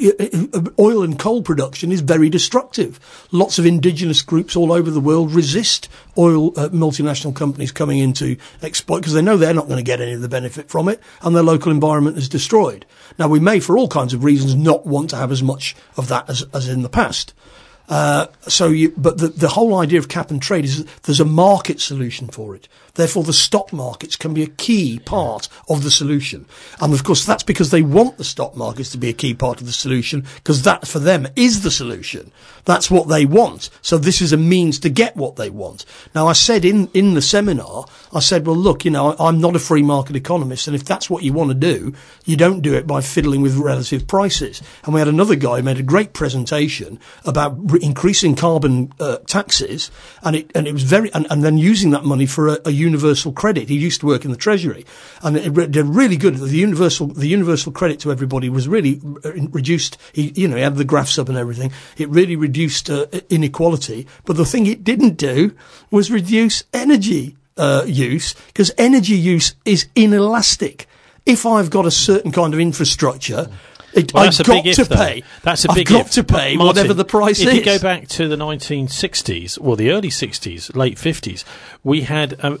to. Oil and coal production is very destructive. Lots of indigenous groups all over the world resist oil multinational companies coming in to exploit because they know they're not going to get any of the benefit from it, and their local environment is destroyed. Now, we may, for all kinds of reasons, not want to have as much of that as in the past. But the whole idea of cap and trade is that there's a market solution for it. Therefore, the stock markets can be a key part of the solution. And of course, that's because they want the stock markets to be a key part of the solution, because that for them is the solution. That's what they want. So this is a means to get what they want. Now, I said in the seminar, I said, well, look, I'm not a free market economist. And if that's what you want to do, you don't do it by fiddling with relative prices. And we had another guy who made a great presentation about increasing carbon taxes, and it was and then using that money for a universal credit. He used to work in the Treasury, and it did really good. The universal credit to everybody was really reduced. He had the graphs up and everything. It really reduced inequality. But the thing it didn't do was reduce energy use, because energy use is inelastic. If I've got a certain kind of infrastructure, I've got to pay. That's a big if. I've got to pay Martin, whatever the price is. If you go back to the 1960s, or the early 60s, late 50s, we had a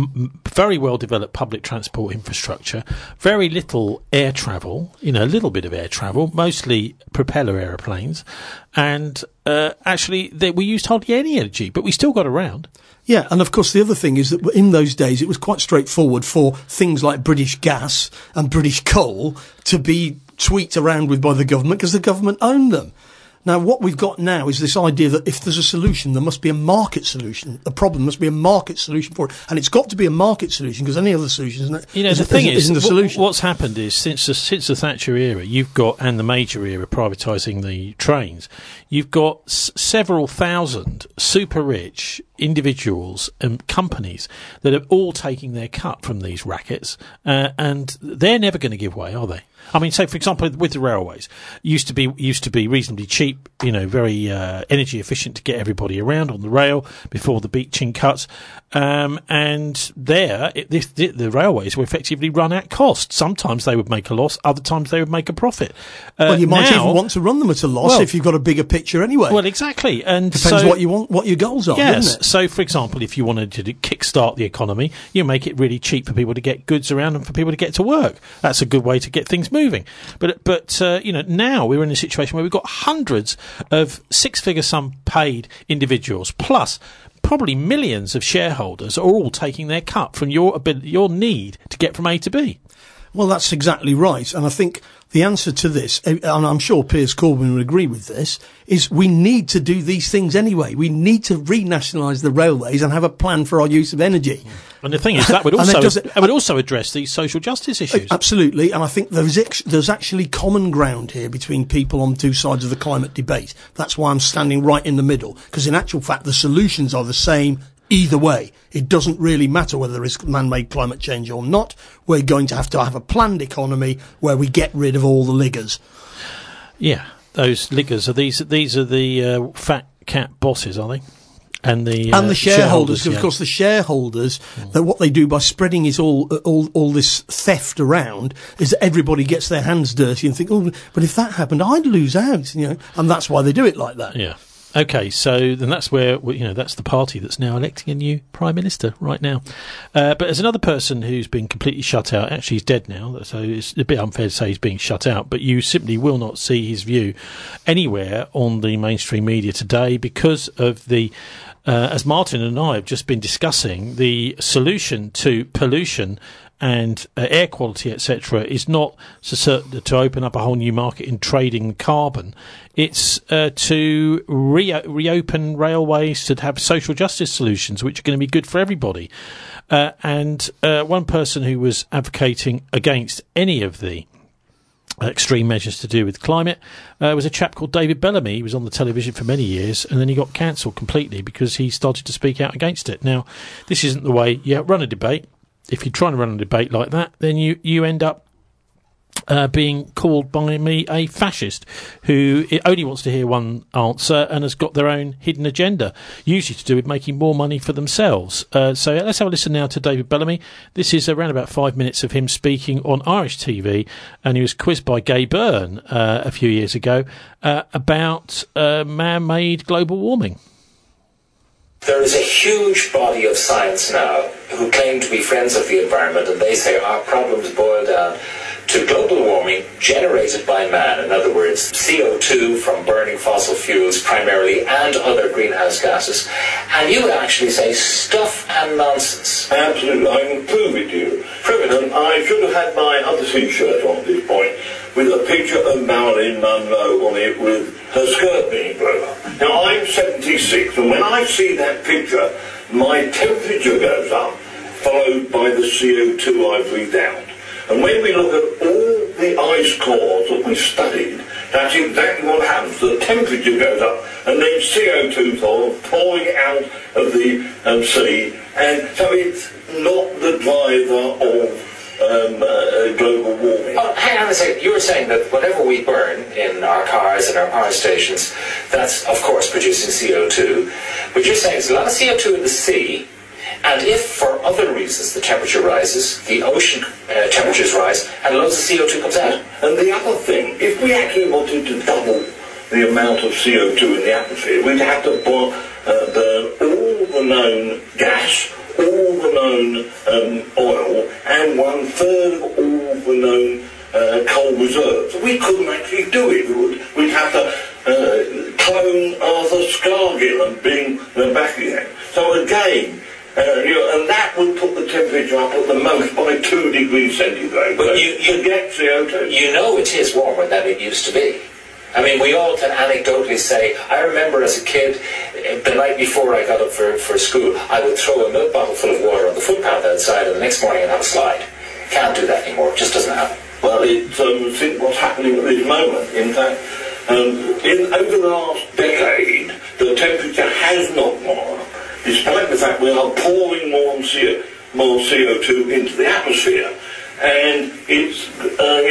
very well-developed public transport infrastructure, very little air travel, a little bit of air travel, mostly propeller aeroplanes, and actually we used hardly any energy, but we still got around. Yeah, and of course the other thing is that in those days it was quite straightforward for things like British gas and British coal to be tweaked around with by the government, because the government owned them. Now, what we've got now is this idea that if there's a solution, there must be a market solution. The problem must be a market solution for it. And it's got to be a market solution, because any other solution isn't the solution. What's happened is, since the Thatcher era, and the Major era, privatising the trains, you've got several thousand super rich individuals and companies that are all taking their cut from these rackets, and they're never going to give way, are they? I mean, say for example, with the railways, used to be reasonably cheap, very energy efficient to get everybody around on the rail before the beaching cuts, and the railways were effectively run at cost. Sometimes they would make a loss, other times they would make a profit. Well, you might even want to run them at a loss if you've got a bigger picture anyway. Well, exactly, and depends what you want, what your goals are. Yes. Doesn't it? So, for example, if you wanted to kickstart the economy, you make it really cheap for people to get goods around and for people to get to work. That's a good way to get things moving. But now we're in a situation where we've got hundreds of six-figure sum paid individuals, plus probably millions of shareholders are all taking their cut from your need to get from A to B. Well, that's exactly right. And I think the answer to this, and I'm sure Piers Corbyn would agree with this, is we need to do these things anyway. We need to renationalise the railways and have a plan for our use of energy. And the thing is, that would also address these social justice issues. Absolutely. And I think there's actually common ground here between people on two sides of the climate debate. That's why I'm standing right in the middle. Because in actual fact, the solutions are the same either way. It doesn't really matter whether there is man-made climate change or not. We're going to have a planned economy where we get rid of all the liggers. Yeah, those liggers are these are the fat cat bosses, are they? And the shareholders, because of course the shareholders, that what they do by spreading is all this theft around, is that everybody gets their hands dirty and think, oh, but if that happened, I'd lose out, and that's why they do it like that. Yeah. Okay, so then that's where, that's the party that's now electing a new Prime Minister right now. But there's another person who's been completely shut out. Actually, he's dead now, so it's a bit unfair to say he's being shut out, but you simply will not see his view anywhere on the mainstream media today because of the, as Martin and I have just been discussing, the solution to pollution and air quality, etc., is not to open up a whole new market in trading carbon. It's to reopen railways, to have social justice solutions, which are going to be good for everybody. And one person who was advocating against any of the extreme measures to do with climate was a chap called David Bellamy. He was on the television for many years, and then he got cancelled completely because he started to speak out against it. Now, this isn't the way you run a debate. If you're trying to run a debate like that, then you end up being called by me a fascist who only wants to hear one answer and has got their own hidden agenda, usually to do with making more money for themselves. So let's have a listen now to David Bellamy. This is around about 5 minutes of him speaking on Irish TV, and he was quizzed by Gay Byrne a few years ago about man-made global warming. There is a huge body of science now who claim to be friends of the environment, and they say our problems boil down to global warming generated by man. In other words, CO2 from burning fossil fuels primarily and other greenhouse gases. And you actually say stuff and nonsense. Absolutely. I can prove it to you. Prove it. I should have had my other T-shirt on at this point with a picture of Marilyn Monroe on it with her skirt being blown up. Now, I'm 76, and when I see that picture, my temperature goes up, followed by the CO2 I breathe out. And when we look at all the ice cores that we studied, that's exactly what happens. The temperature goes up, and then CO2 sort of pouring out of the sea, and so it's not the driver of global warming. Oh, hang on a second. You were saying that whatever we burn in our cars and our power stations, that's of course producing CO2. But you're saying there's a lot of CO2 in the sea, and if for other reasons the temperature rises, the ocean temperatures rise, and loads of CO2 comes out. And the other thing, if we actually wanted to double the amount of CO2 in the atmosphere, we'd have to burn all the known gas, all the known oil, and 1/3 of all the known coal reserves. We couldn't actually do it. We'd have to clone Arthur Scargill and bring them back again. So again, and that would put the temperature up at the most by 2 degrees centigrade. But you get CO2. You know it is warmer than it used to be. I mean, we all can anecdotally say, I remember as a kid, the night before I got up for school, I would throw a milk bottle full of water on the footpath outside, and the next morning I'd have a slide. Can't do that anymore. It just doesn't happen. Well, think what's happening at this moment. In fact, over the last decade, the temperature has not gone up, despite the fact we are pouring more CO2 into the atmosphere. And it's,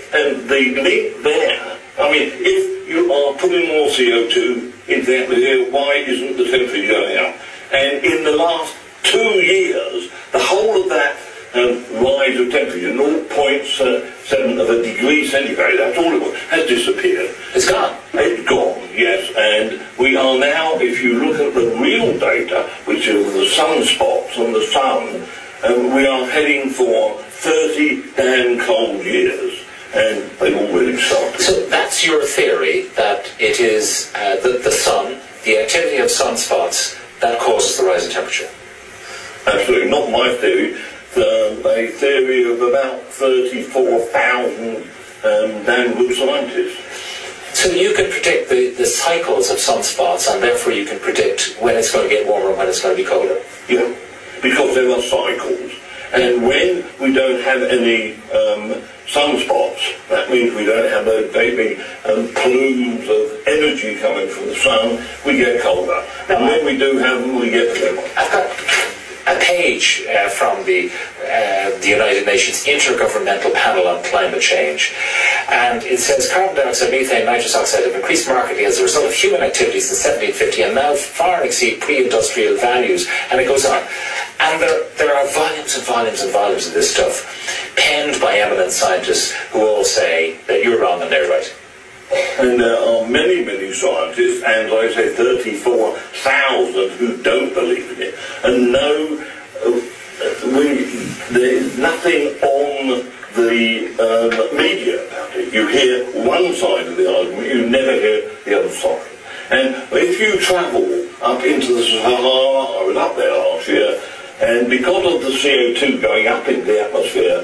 And the link there, I mean, if you are putting more CO2 into the atmosphere, why isn't the temperature going up? And in the last 2 years, the whole of that rise of temperature, 0.7 of a degree centigrade, that's all it was, has disappeared. It's gone. It's gone, yes. And we are now, if you look at the real data, which are the sunspots on the sun, we are heading for 30 damn cold years. And they've already started. So that's your theory, that it is the sun, the activity of sunspots, that causes the rise in temperature? Absolutely, not my theory. A theory of about 34,000 damn good scientists. So you can predict the cycles of sunspots, and therefore you can predict when it's going to get warmer and when it's going to be colder? Yeah, because there are cycles. And when we don't have any sunspots, that means we don't have those baby plumes of energy coming from the sun, we get colder. And when we do have them, we get warmer. I've got a page from the United Nations Intergovernmental Panel on Climate Change, and it says carbon dioxide, methane, nitrous oxide have increased markedly as a result of human activities since 1750 and now far exceed pre-industrial values, and it goes on. And there are volumes and volumes and volumes of this stuff penned by eminent scientists who all say that you're wrong and they're right. And there are many, many scientists, and like I say, 34,000 who don't believe in it. And no, there's nothing on the media about it. You hear one side of the argument, you never hear the other side. And if you travel up into the Sahara, I was up there last year, and because of the CO2 going up in the atmosphere,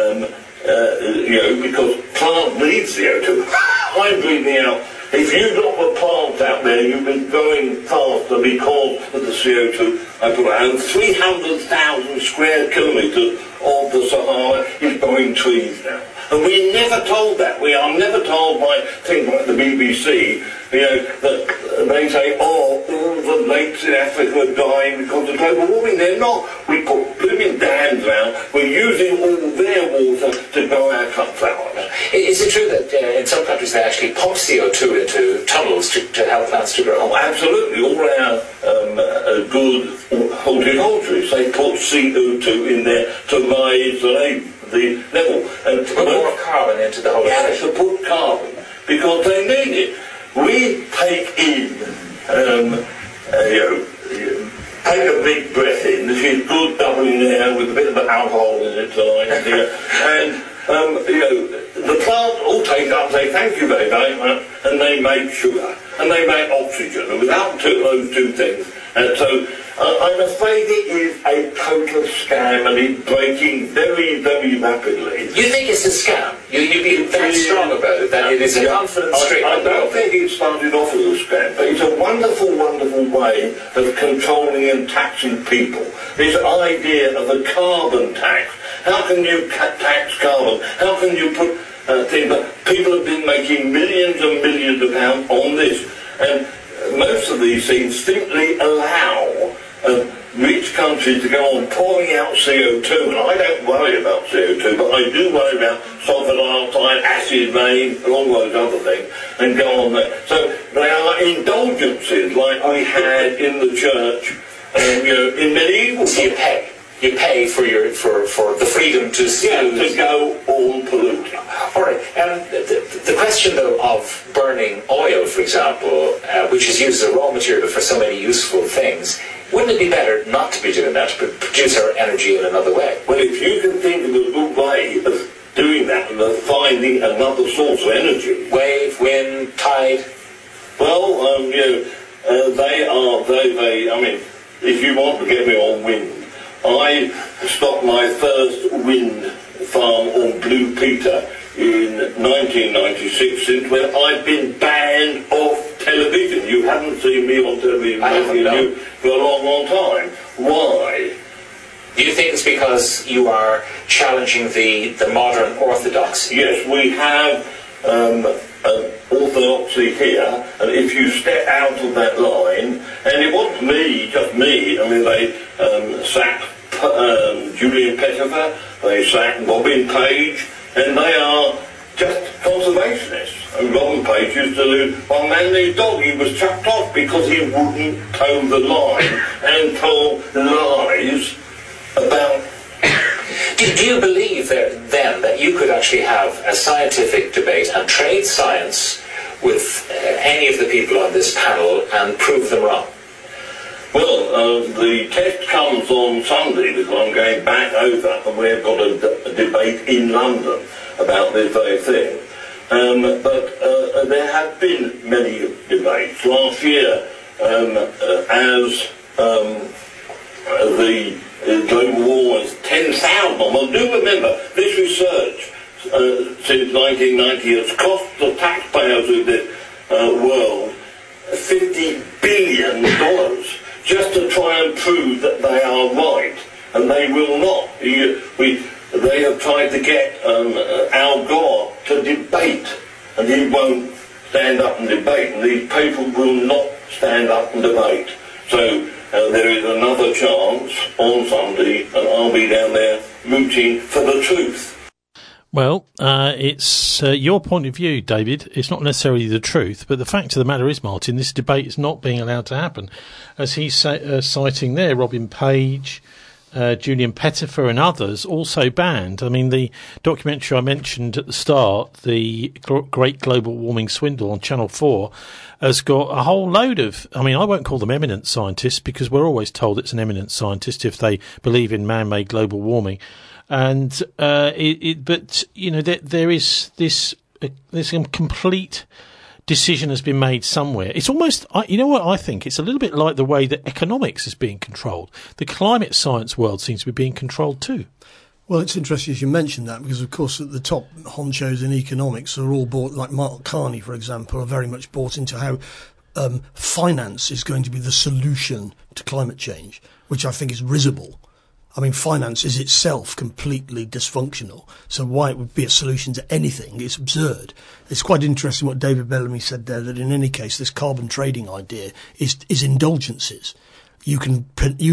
because plant needs CO2. I'm breathing out. If you drop a plant out there, you've been going faster because of the CO2 I put out. 300,000 square kilometres of the Sahara is growing trees now. And we're never told that. We are never told by things like the BBC, that they say, all the lakes in Africa are dying because of global warming. They're not. We put blooming dams out. We're using all their water to grow our sunflowers. Is it true that in some countries they actually pump CO2 into tunnels to help plants to grow? Oh, absolutely. All our good horticulturists, they put CO2 in there to raise the level. And to put more carbon into the whole thing. To put carbon, because they need it. We take in, take a big breath in. This is good doubling air with a bit of alcohol in it tonight, and the plant all take up, say thank you very much, and they make sugar and they make oxygen, and without those two things, and so I'm afraid it is a total scam, and it's breaking very, very rapidly. You think it's a scam? You've been very strong about it, that it is a confident streak. I don't think it started off as a scam, but it's a wonderful, wonderful way of controlling and taxing people. This idea of a carbon tax. How can you tax carbon? How can you put things like... People have been making millions and millions of pounds on this, and most of these things simply allow rich countries to go on pouring out CO2, and I don't worry about CO2, but I do worry about sulfur dioxide, acid rain, and all those other things, and go on there. So they are indulgences like we had in the church, in medieval. So you pay for the freedom to go on polluting. All right. The question, though, of burning oil, for example, which is used as a raw material for so many useful things, wouldn't it be better not to be doing that, but produce our energy in another way? Well, if you can think of a good way of doing that, of finding another source of energy. Wave, wind, tide. Well, they are very, I mean, if you want to get me on wind, I stopped my first wind farm on Blue Peter in 1996, since when I've been banned off television. You haven't seen me on television for a long, long time. Why? Do you think it's because you are challenging the modern orthodoxy? Yes, we have orthodoxy here, and if you step out of that line, and it wasn't just me, I mean, they sacked Julian Pettifer, they sacked Robin Page, and they are just conservationists. And Robin Page used to lose one man and his dog. He was chucked off because he wouldn't toe the line and told lies about... Do you believe then that you could actually have a scientific debate and trade science with any of the people on this panel and prove them wrong? Well, the test comes on Sunday because I'm going back over and we've got a debate in London about this very thing. But there have been many debates. Last year, as the global war was 10,000. Well, do remember, this research since 1990 has cost the taxpayers of this world $50 billion just to try and prove that they are right, and they will not. They have tried to get Al Gore to debate, and he won't stand up and debate, and these people will not stand up and debate. So there is another chance on Sunday, and I'll be down there rooting for the truth. Well, it's your point of view, David. It's not necessarily the truth, but the fact of the matter is, Martin, this debate is not being allowed to happen. As he's citing there, Robin Page, Julian Pettifer and others also banned. I mean, the documentary I mentioned at the start, the Great Global Warming Swindle on Channel 4, has got a whole load of, I mean, I won't call them eminent scientists because we're always told it's an eminent scientist if they believe in man-made global warming. And but you know, there is this complete decision has been made somewhere. It's almost, you know what I think? It's a little bit like the way that economics is being controlled. The climate science world seems to be being controlled too. Well, it's interesting as you mentioned that because, of course, at the top honchos in economics are all bought, like Mark Carney, for example, are very much bought into how finance is going to be the solution to climate change, which I think is risible. I mean, finance is itself completely dysfunctional. So why it would be a solution to anything is absurd. It's quite interesting what David Bellamy said there, that in any case, this carbon trading idea is indulgences. You can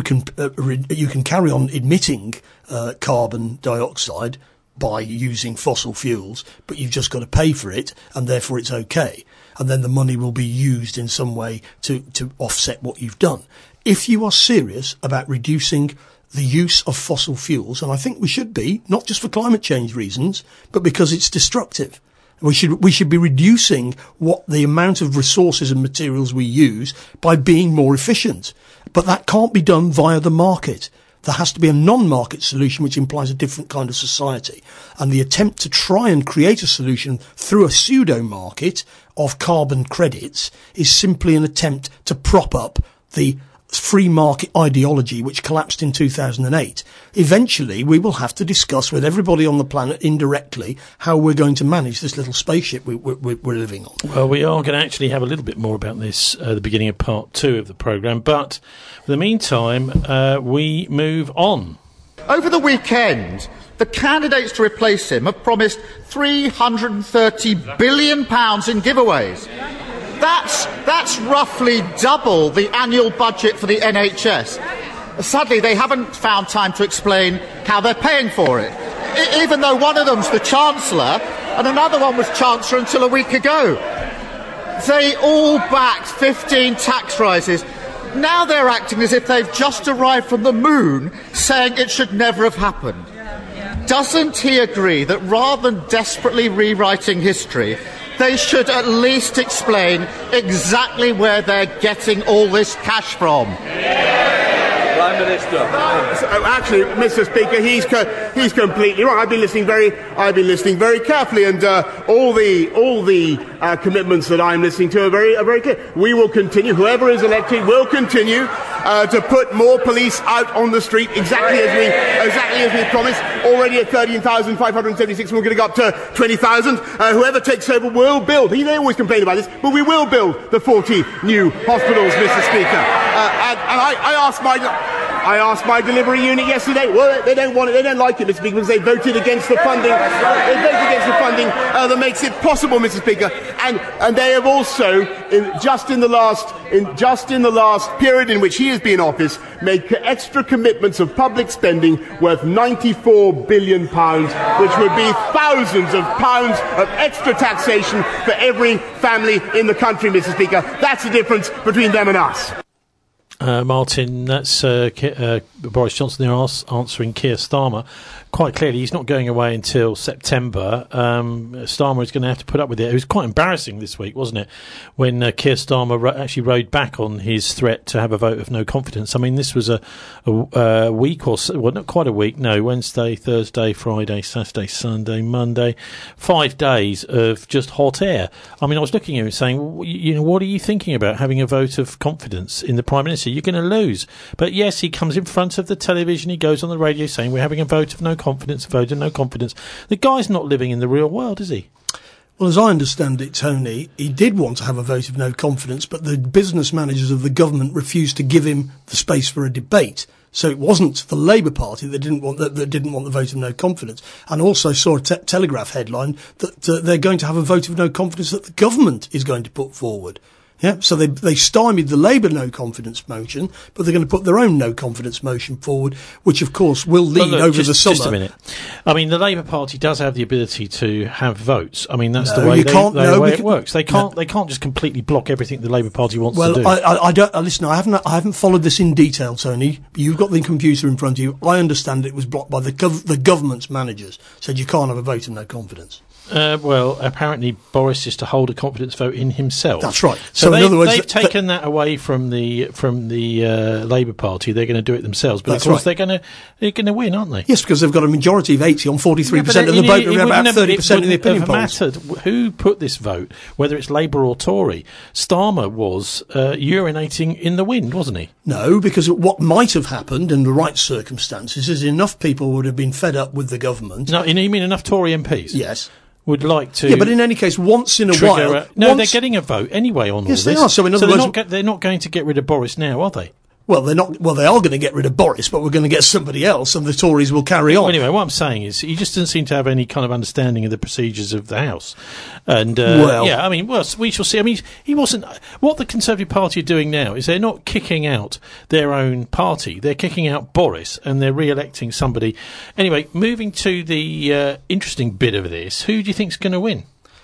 carry on emitting carbon dioxide by using fossil fuels, but you've just got to pay for it, and therefore it's okay. And then the money will be used in some way to offset what you've done. If you are serious about reducing the use of fossil fuels, and I think we should be, not just for climate change reasons, but because it's destructive. We should be reducing the amount of resources and materials we use by being more efficient. But that can't be done via the market. There has to be a non-market solution, which implies a different kind of society. And the attempt to try and create a solution through a pseudo-market of carbon credits is simply an attempt to prop up the free market ideology which collapsed in 2008. Eventually, we will have to discuss with everybody on the planet indirectly how we're going to manage this little spaceship we're living on. Well, we are going to actually have a little bit more about this at the beginning of part 2 of the programme, but for the meantime, we move on. Over the weekend, the candidates to replace him have promised £330 billion in giveaways. That's roughly double the annual budget for the NHS. Sadly, they haven't found time to explain how they're paying for it, even though one of them's the Chancellor and another one was Chancellor until a week ago. They all backed 15 tax rises. Now they're acting as if they've just arrived from the moon, saying it should never have happened. Doesn't he agree that rather than desperately rewriting history, they should at least explain exactly where they're getting all this cash from? Prime Minister. Actually, Mr. Speaker, he's completely wrong. I've been listening very carefully, and all the commitments that I'm listening to are very clear. We will continue. Whoever is elected will continue to put more police out on the street, exactly as we promised. Already at 13,576, we're going to go up to 20,000. Whoever takes over will build. They always complain about this, but we will build the 40 new hospitals, Mr. Speaker. And I ask my... I asked my delivery unit yesterday. Well, they don't want it. They don't like it, Mr. Speaker, because they voted against the funding. They voted against the funding that makes it possible, Mr. Speaker. And they have also, just in the last period in which he has been in office, made extra commitments of public spending worth £94 billion, which would be thousands of pounds of extra taxation for every family in the country, Mr. Speaker. That's the difference between them and us. Martin, that's Boris Johnson there answering Keir Starmer. Quite clearly, he's not going away until September. Starmer is going to have to put up with it. It was quite embarrassing this week, wasn't it, when Keir Starmer actually rode back on his threat to have a vote of no confidence. I mean, this was a week or so, well, not quite a week, no, Wednesday, Thursday, Friday, Saturday, Sunday, Monday, 5 days of just hot air. I mean, I was looking at him and saying, well, what are you thinking about having a vote of confidence in the Prime Minister? You're going to lose. But yes, he comes in front of the television, he goes on the radio saying, we're having a vote of no confidence, vote of no confidence. The guy's not living in the real world, is he? Well, as I understand it, Tony, he did want to have a vote of no confidence, but the business managers of the government refused to give him the space for a debate. So it wasn't the Labour Party that didn't want the vote of no confidence. And also saw a Telegraph headline that they're going to have a vote of no confidence that the government is going to put forward. Yeah, so they stymied the Labour no confidence motion, but they're going to put their own no confidence motion forward, which of course will lead over the summer. Just a minute. I mean, the Labour Party does have the ability to have votes. I mean, that's the way it works. They can't just completely block everything the Labour Party wants to do. I don't listen. I haven't followed this in detail, Tony. You've got the computer in front of you. I understand it was blocked by the government's managers. Said you can't have a vote of no confidence. Well, apparently Boris is to hold a confidence vote in himself. That's right. So in other words, they've taken that away from the Labour Party. They're going to do it themselves, but of course they're going to win, aren't they? Yes, because they've got a majority of 80 on 43% of the vote, and about 30% in the opinion polls. Mattered who put this vote, whether it's Labour or Tory. Starmer was urinating in the wind, wasn't he? No, because what might have happened in the right circumstances is enough people would have been fed up with the government. No, you mean enough Tory MPs? Yes. Would like to. Yeah, but in any case, once in a while. They're getting a vote anyway on all this. Yes, they are. So in other words, they're not going to get rid of Boris now, are they? Well, they're not. Well, they are going to get rid of Boris, but we're going to get somebody else, and the Tories will carry on. Well, anyway, what I'm saying is, he just doesn't seem to have any kind of understanding of the procedures of the House. And we shall see. I mean, he wasn't. What the Conservative Party are doing now is they're not kicking out their own party; they're kicking out Boris, and they're re-electing somebody. Anyway, moving to the interesting bit of this, who do you think's going to win?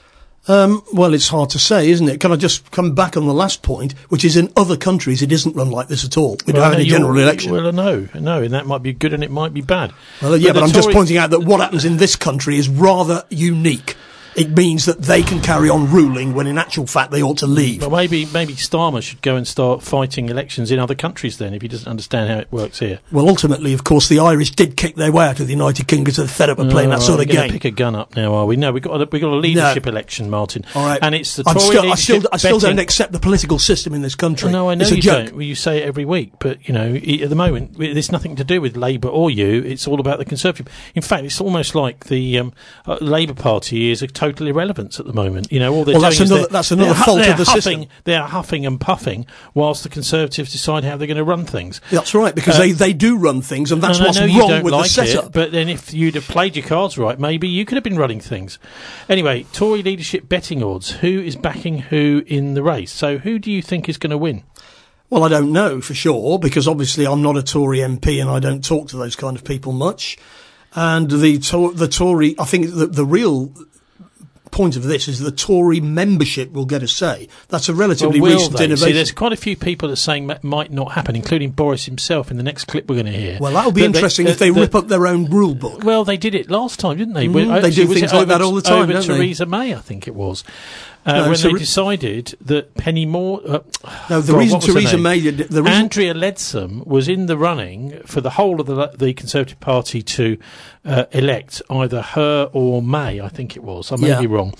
Well, it's hard to say, isn't it? Can I just come back on the last point, which is in other countries it isn't run like this at all. We don't have any general election. Well, no, and that might be good and it might be bad. Well, yeah, but I'm just pointing out that what happens in this country is rather unique. It means that they can carry on ruling when in actual fact they ought to leave. But maybe Starmer should go and start fighting elections in other countries then, if he doesn't understand how it works here. Well, ultimately, of course, the Irish did kick their way out of the United Kingdom, so they're fed up with playing that sort of game. Pick a gun up now, are we? No, we've got a leadership election, Martin. All right. And it's the Tory leadership I still don't accept the political system in this country. No, I know it's a you joke. don't. Well, you say it every week, but, at the moment, there's nothing to do with Labour or you. It's all about the Conservative. In fact, it's almost like the Labour Party is a total irrelevance at the moment. All they're doing that's another fault of the system. They're huffing and puffing whilst the Conservatives decide how they're going to run things. That's right, because they do run things, and that's what's wrong with the setup. But then if you'd have played your cards right, maybe you could have been running things. Anyway, Tory leadership betting odds. Who is backing who in the race? So who do you think is going to win? Well, I don't know for sure, because obviously I'm not a Tory MP and I don't talk to those kind of people much. And the Tory, I think the real point of this is the Tory membership will get a say. That's a relatively recent innovation. See, there's quite a few people that are saying that might not happen, including Boris himself in the next clip we're going to hear. Well, that'll be interesting if they rip up their own rule book. Well, they did it last time, didn't they? They do things like that all the time, don't they? Theresa May, I think it was. When they decided that Penny Moore... reason Theresa May... Andrea Leadsom was in the running for the whole of the Conservative Party to elect either her or May, I think it was. I may be wrong.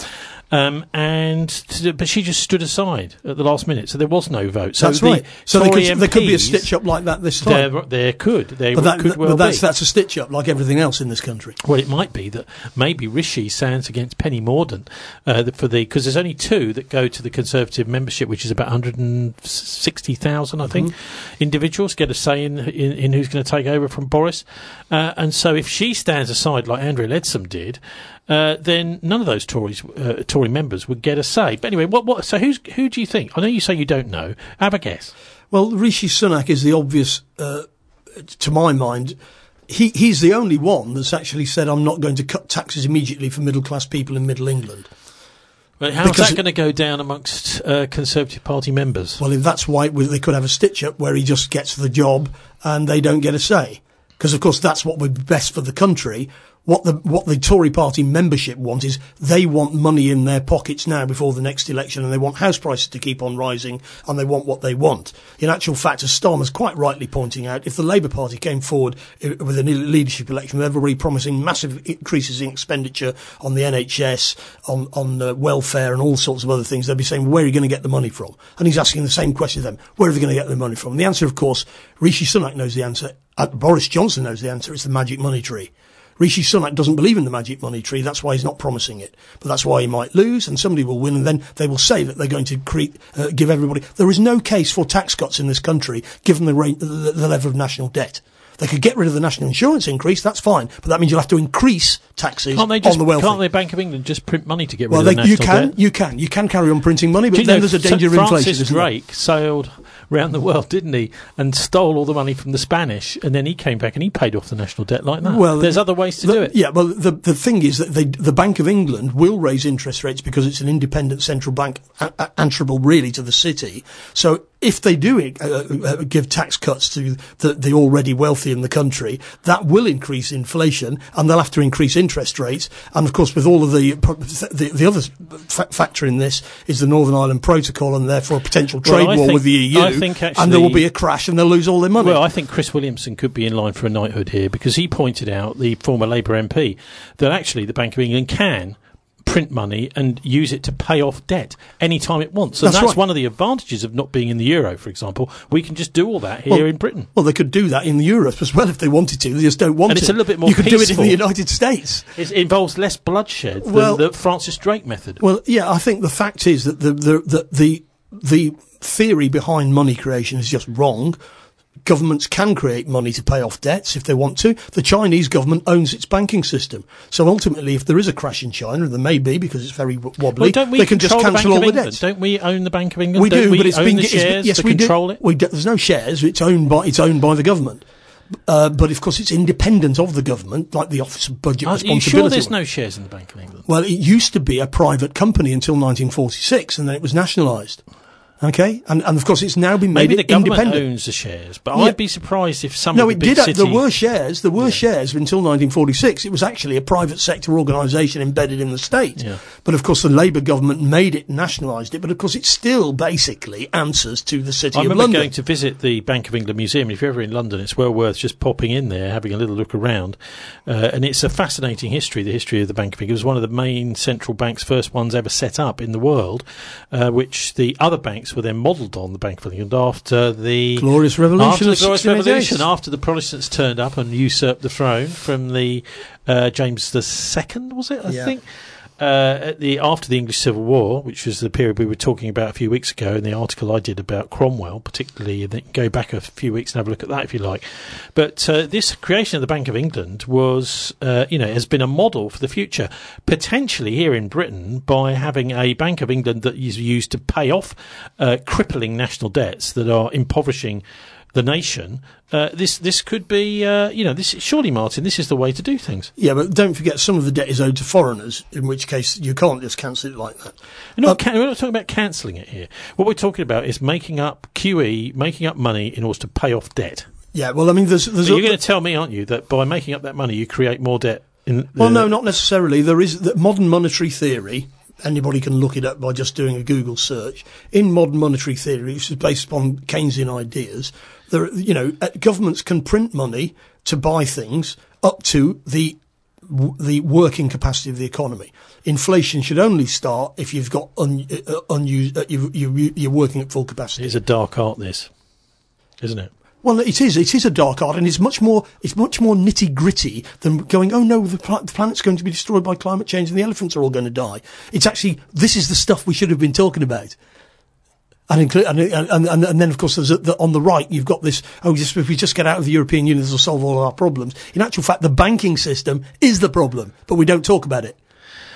But she just stood aside at the last minute, so there was no vote. So that's right. So there could be a stitch-up like that this time. There could. But that's a stitch-up like everything else in this country. Well, it might be that maybe Rishi stands against Penny Mordaunt because there's only two that go to the Conservative membership, which is about 160,000, I think, individuals get a say in who's going to take over from Boris. And so if she stands aside like Andrea Leadsom did, then none of those Tory members would get a say. But anyway, so who do you think? I know you say you don't know. Have a guess. Well, Rishi Sunak is the obvious, to my mind. He's the only one that's actually said, I'm not going to cut taxes immediately for middle-class people in Middle England. But how's that going to go down amongst Conservative Party members? Well, if that's why they could have a stitch-up where he just gets the job and they don't get a say. Because, of course, that's what would be best for the country. What the Tory party membership want is they want money in their pockets now before the next election, and they want house prices to keep on rising, and they want what they want. In actual fact, as Starmer's quite rightly pointing out, if the Labour Party came forward with a leadership election, they're already promising massive increases in expenditure on the NHS, on welfare and all sorts of other things. They'd be saying, where are you going to get the money from? And he's asking the same question to them. Where are they going to get the money from? And the answer, of course, Rishi Sunak knows the answer. Boris Johnson knows the answer. It's the magic money tree. Rishi Sunak doesn't believe in the magic money tree. That's why he's not promising it. But that's why he might lose, and somebody will win, and then they will say that they're going to give everybody. There is no case for tax cuts in this country, given the level of national debt. They could get rid of the national insurance increase, that's fine, but that means you'll have to increase taxes on the wealthy. Can't the Bank of England just print money to get rid of the national debt? You can carry on printing money, but then there's a danger of inflation. Francis Drake sailed round the world, didn't he, and stole all the money from the Spanish, and then he came back and he paid off the national debt like that. Well, there's other ways to do it. Yeah, well, the thing is that the Bank of England will raise interest rates because it's an independent central bank answerable really to the city. So if they do give tax cuts to the already wealthy in the country, that will increase inflation, and they'll have to increase interest rates. And of course, with all of the other factor in this is the Northern Ireland Protocol, and therefore a potential trade war with the EU. And there will be a crash, and they'll lose all their money. Well, I think Chris Williamson could be in line for a knighthood here, because he pointed out, the former Labour MP, that actually the Bank of England can print money and use it to pay off debt anytime it wants. And that's right. One of the advantages of not being in the euro, for example. We can just do all that here in Britain. Well, they could do that in Europe as well if they wanted to. They just don't want to. And it's a little bit more peaceful. You could do it in the United States. It involves less bloodshed than the Francis Drake method. Well, yeah, I think the fact is that the theory behind money creation is just wrong. Governments can create money to pay off debts if they want to. The Chinese government owns its banking system. So ultimately, if there is a crash in China, and there may be because it's very wobbly, they can just cancel all the debts. Don't we own the Bank of England? We do, but it's being shares to control it. There's no shares. It's owned by the government. But of course, it's independent of the government, like the Office of Budget Responsibility. Are you sure there's no shares in the Bank of England? Well, it used to be a private company until 1946, and then it was nationalised. Okay, and of course it's now been made independent. Maybe the government owns the shares, but I'd be surprised if some of the big cities... There were shares until 1946. It was actually a private sector organisation embedded in the state. Yeah. But of course the Labour government made it, nationalised it, but of course it still basically answers to the City of London. I remember going to visit the Bank of England Museum. If you're ever in London, it's well worth just popping in there, having a little look around. And it's a fascinating history, the history of the Bank of England. It was one of the main central banks, first ones ever set up in the world, which the other banks were then modelled on the Bank of England after the Glorious Revolution. After the Protestants turned up and usurped the throne from the James II, was it? I think. After the English Civil War, which was the period we were talking about a few weeks ago, and the article I did about Cromwell, particularly, and then go back a few weeks and have a look at that if you like. But this creation of the Bank of England was, has been a model for the future, potentially here in Britain, by having a Bank of England that is used to pay off crippling national debts that are impoverishing the nation. This could be, surely, Martin, this is the way to do things. Yeah, but don't forget some of the debt is owed to foreigners, in which case you can't just cancel it like that. We're not talking about cancelling it here. What we're talking about is making up money in order to pay off debt. Yeah, well, I mean, you're going to tell me, aren't you, that by making up that money you create more debt? Well, no, not necessarily. There is the modern monetary theory. Anybody can look it up by just doing a Google search. In modern monetary theory, which is based upon Keynesian ideas, governments can print money to buy things up to the the working capacity of the economy. Inflation should only start if you've got you're working at full capacity. It's a dark art, this, isn't it? Well, it is. It is a dark art, and it's much more nitty gritty than going, oh no, the planet's going to be destroyed by climate change and the elephants are all going to die. It's actually, this is the stuff we should have been talking about. And then of course there's on the right you've got this, if we just get out of the European Union, this will solve all our problems. In actual fact, the banking system is the problem, but we don't talk about it.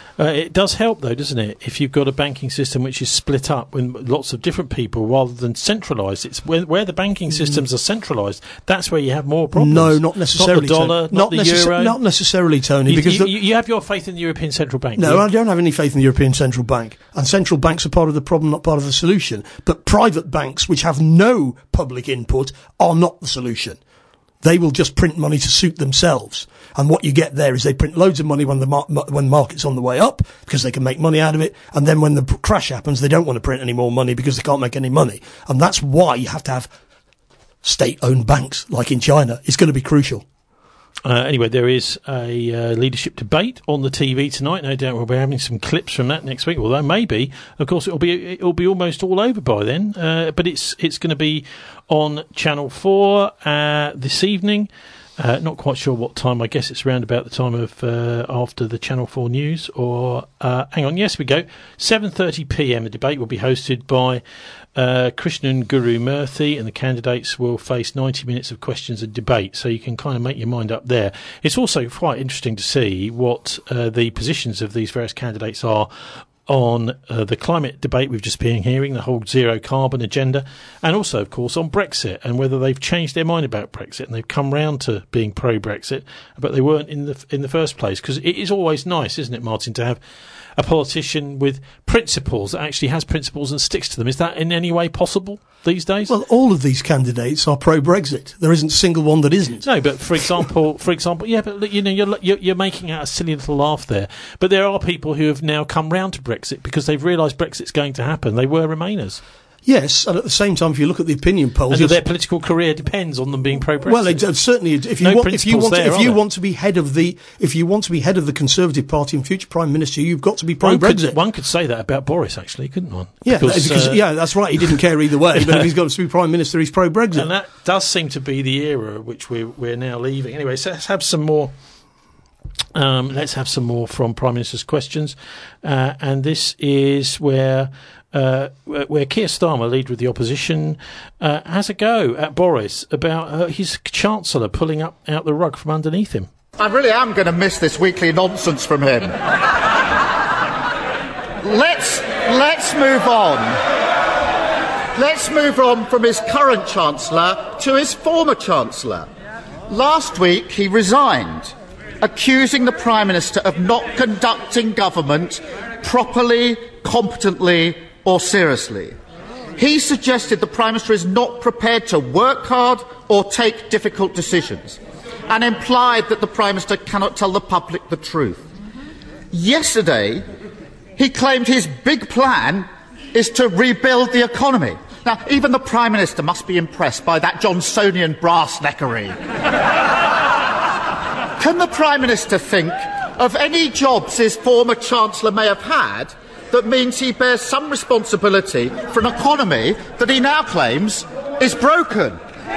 It does help, though, doesn't it? If you've got a banking system which is split up with lots of different people rather than centralised. It's where the banking systems are centralised. That's where you have more problems. No, not necessarily. Not the dollar, not the euro. Not necessarily, Tony. Because you have your faith in the European Central Bank. No, I don't have any faith in the European Central Bank. And central banks are part of the problem, not part of the solution. But private banks, which have no public input, are not the solution. They will just print money to suit themselves. And what you get there is they print loads of money when the market's on the way up, because they can make money out of it. And then when the crash happens, they don't want to print any more money because they can't make any money. And that's why you have to have state-owned banks, like in China. It's going to be crucial. Anyway, there is a leadership debate on the TV tonight. No doubt we'll be having some clips from that next week. Although maybe, of course, it'll be almost all over by then. But it's going to be on Channel 4 this evening. Not quite sure what time. I guess it's around about the time of after the Channel 4 news. Or hang on, yes, we go. 7:30 p.m. The debate will be hosted by Krishnan Guru Murthy, and the candidates will face 90 minutes of questions and debate. So you can kind of make your mind up there. It's also quite interesting to see what the positions of these various candidates are on the climate debate we've just been hearing, the whole zero carbon agenda, and also, of course, on Brexit and whether they've changed their mind about Brexit and they've come round to being pro-Brexit, but they weren't in the first place. Because it is always nice, isn't it, Martin, to have a politician with principles, that actually has principles and sticks to them. Is that in any way possible these days? Well, all of these candidates are pro-Brexit. There isn't a single one that isn't. No, but for example, yeah, but you know, you're making out a silly little laugh there. But there are people who have now come round to Brexit because they've realised Brexit's going to happen. They were Remainers. Yes, and at the same time, if you look at the opinion polls, and their political career depends on them being pro-Brexit. Well, certainly, if you want to be head of the Conservative Party and future Prime Minister, you've got to be pro-Brexit. One could say that about Boris, actually, couldn't one? Yeah, because that's right. He didn't care either way. But if he's got to be Prime Minister, he's pro-Brexit. And that does seem to be the era which we're now leaving. Anyway, so let's have some more. Let's have some more from Prime Minister's questions, and this is where Keir Starmer, leader of the opposition, has a go at Boris about his Chancellor pulling out the rug from underneath him. I really am going to miss this weekly nonsense from him. Let's move on. Let's move on from his current Chancellor to his former Chancellor. Last week he resigned, accusing the Prime Minister of not conducting government properly, competently or seriously. He suggested the Prime Minister is not prepared to work hard or take difficult decisions, and implied that the Prime Minister cannot tell the public the truth. Yesterday, he claimed his big plan is to rebuild the economy. Now, even the Prime Minister must be impressed by that Johnsonian brass-neckery. Can the Prime Minister think of any jobs his former Chancellor may have had that means he bears some responsibility for an economy that he now claims is broken?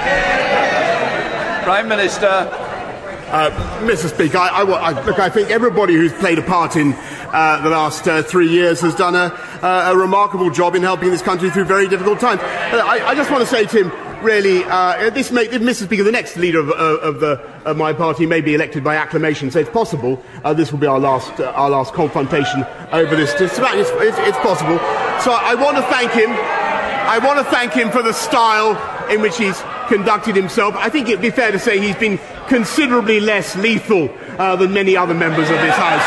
Prime Minister. Mr. Speaker, I think everybody who's played a part in the last 3 years has done a remarkable job in helping this country through very difficult times. I just want to say to him, really, Mr. Speaker, the next leader of my party may be elected by acclamation, so it's possible this will be our last confrontation over this. It's possible. So I want to thank him. I want to thank him for the style in which he's conducted himself. I think it'd be fair to say he's been considerably less lethal than many other members of this House.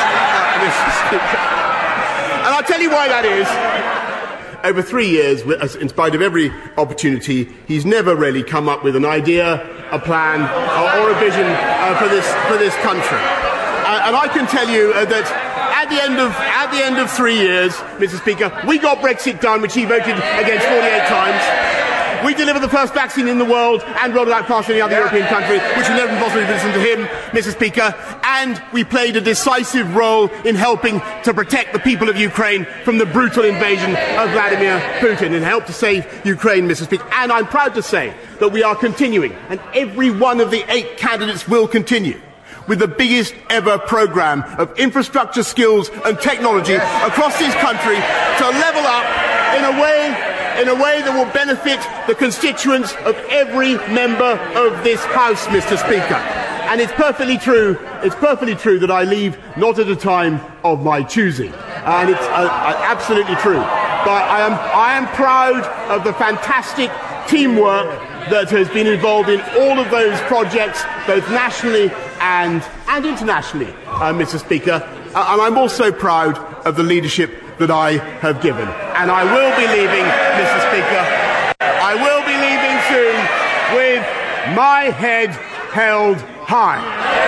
And I'll tell you why that is. Over 3 years, in spite of every opportunity, he's never really come up with an idea, a plan, or a vision for this country. And I can tell you that at the end of 3 years, Mr. Speaker, we got Brexit done, which he voted against 48 times. We delivered the first vaccine in the world and rolled it out faster than any other European country, which would never be possible if we listened to him, Mr. Speaker. And we played a decisive role in helping to protect the people of Ukraine from the brutal invasion of Vladimir Putin and helped to save Ukraine, Mr. Speaker. And I'm proud to say that we are continuing, and every one of the 8 candidates will continue, with the biggest ever programme of infrastructure, skills and technology across this country to level up in a way that will benefit the constituents of every member of this House, Mr. Speaker. And it's perfectly true that I leave not at a time of my choosing. And it's absolutely true. But I am proud of the fantastic teamwork that has been involved in all of those projects, both nationally and internationally, Mr. Speaker. And I'm also proud of the leadership that I have given. And I will be leaving, Mr. Speaker. I will be leaving soon with my head held high.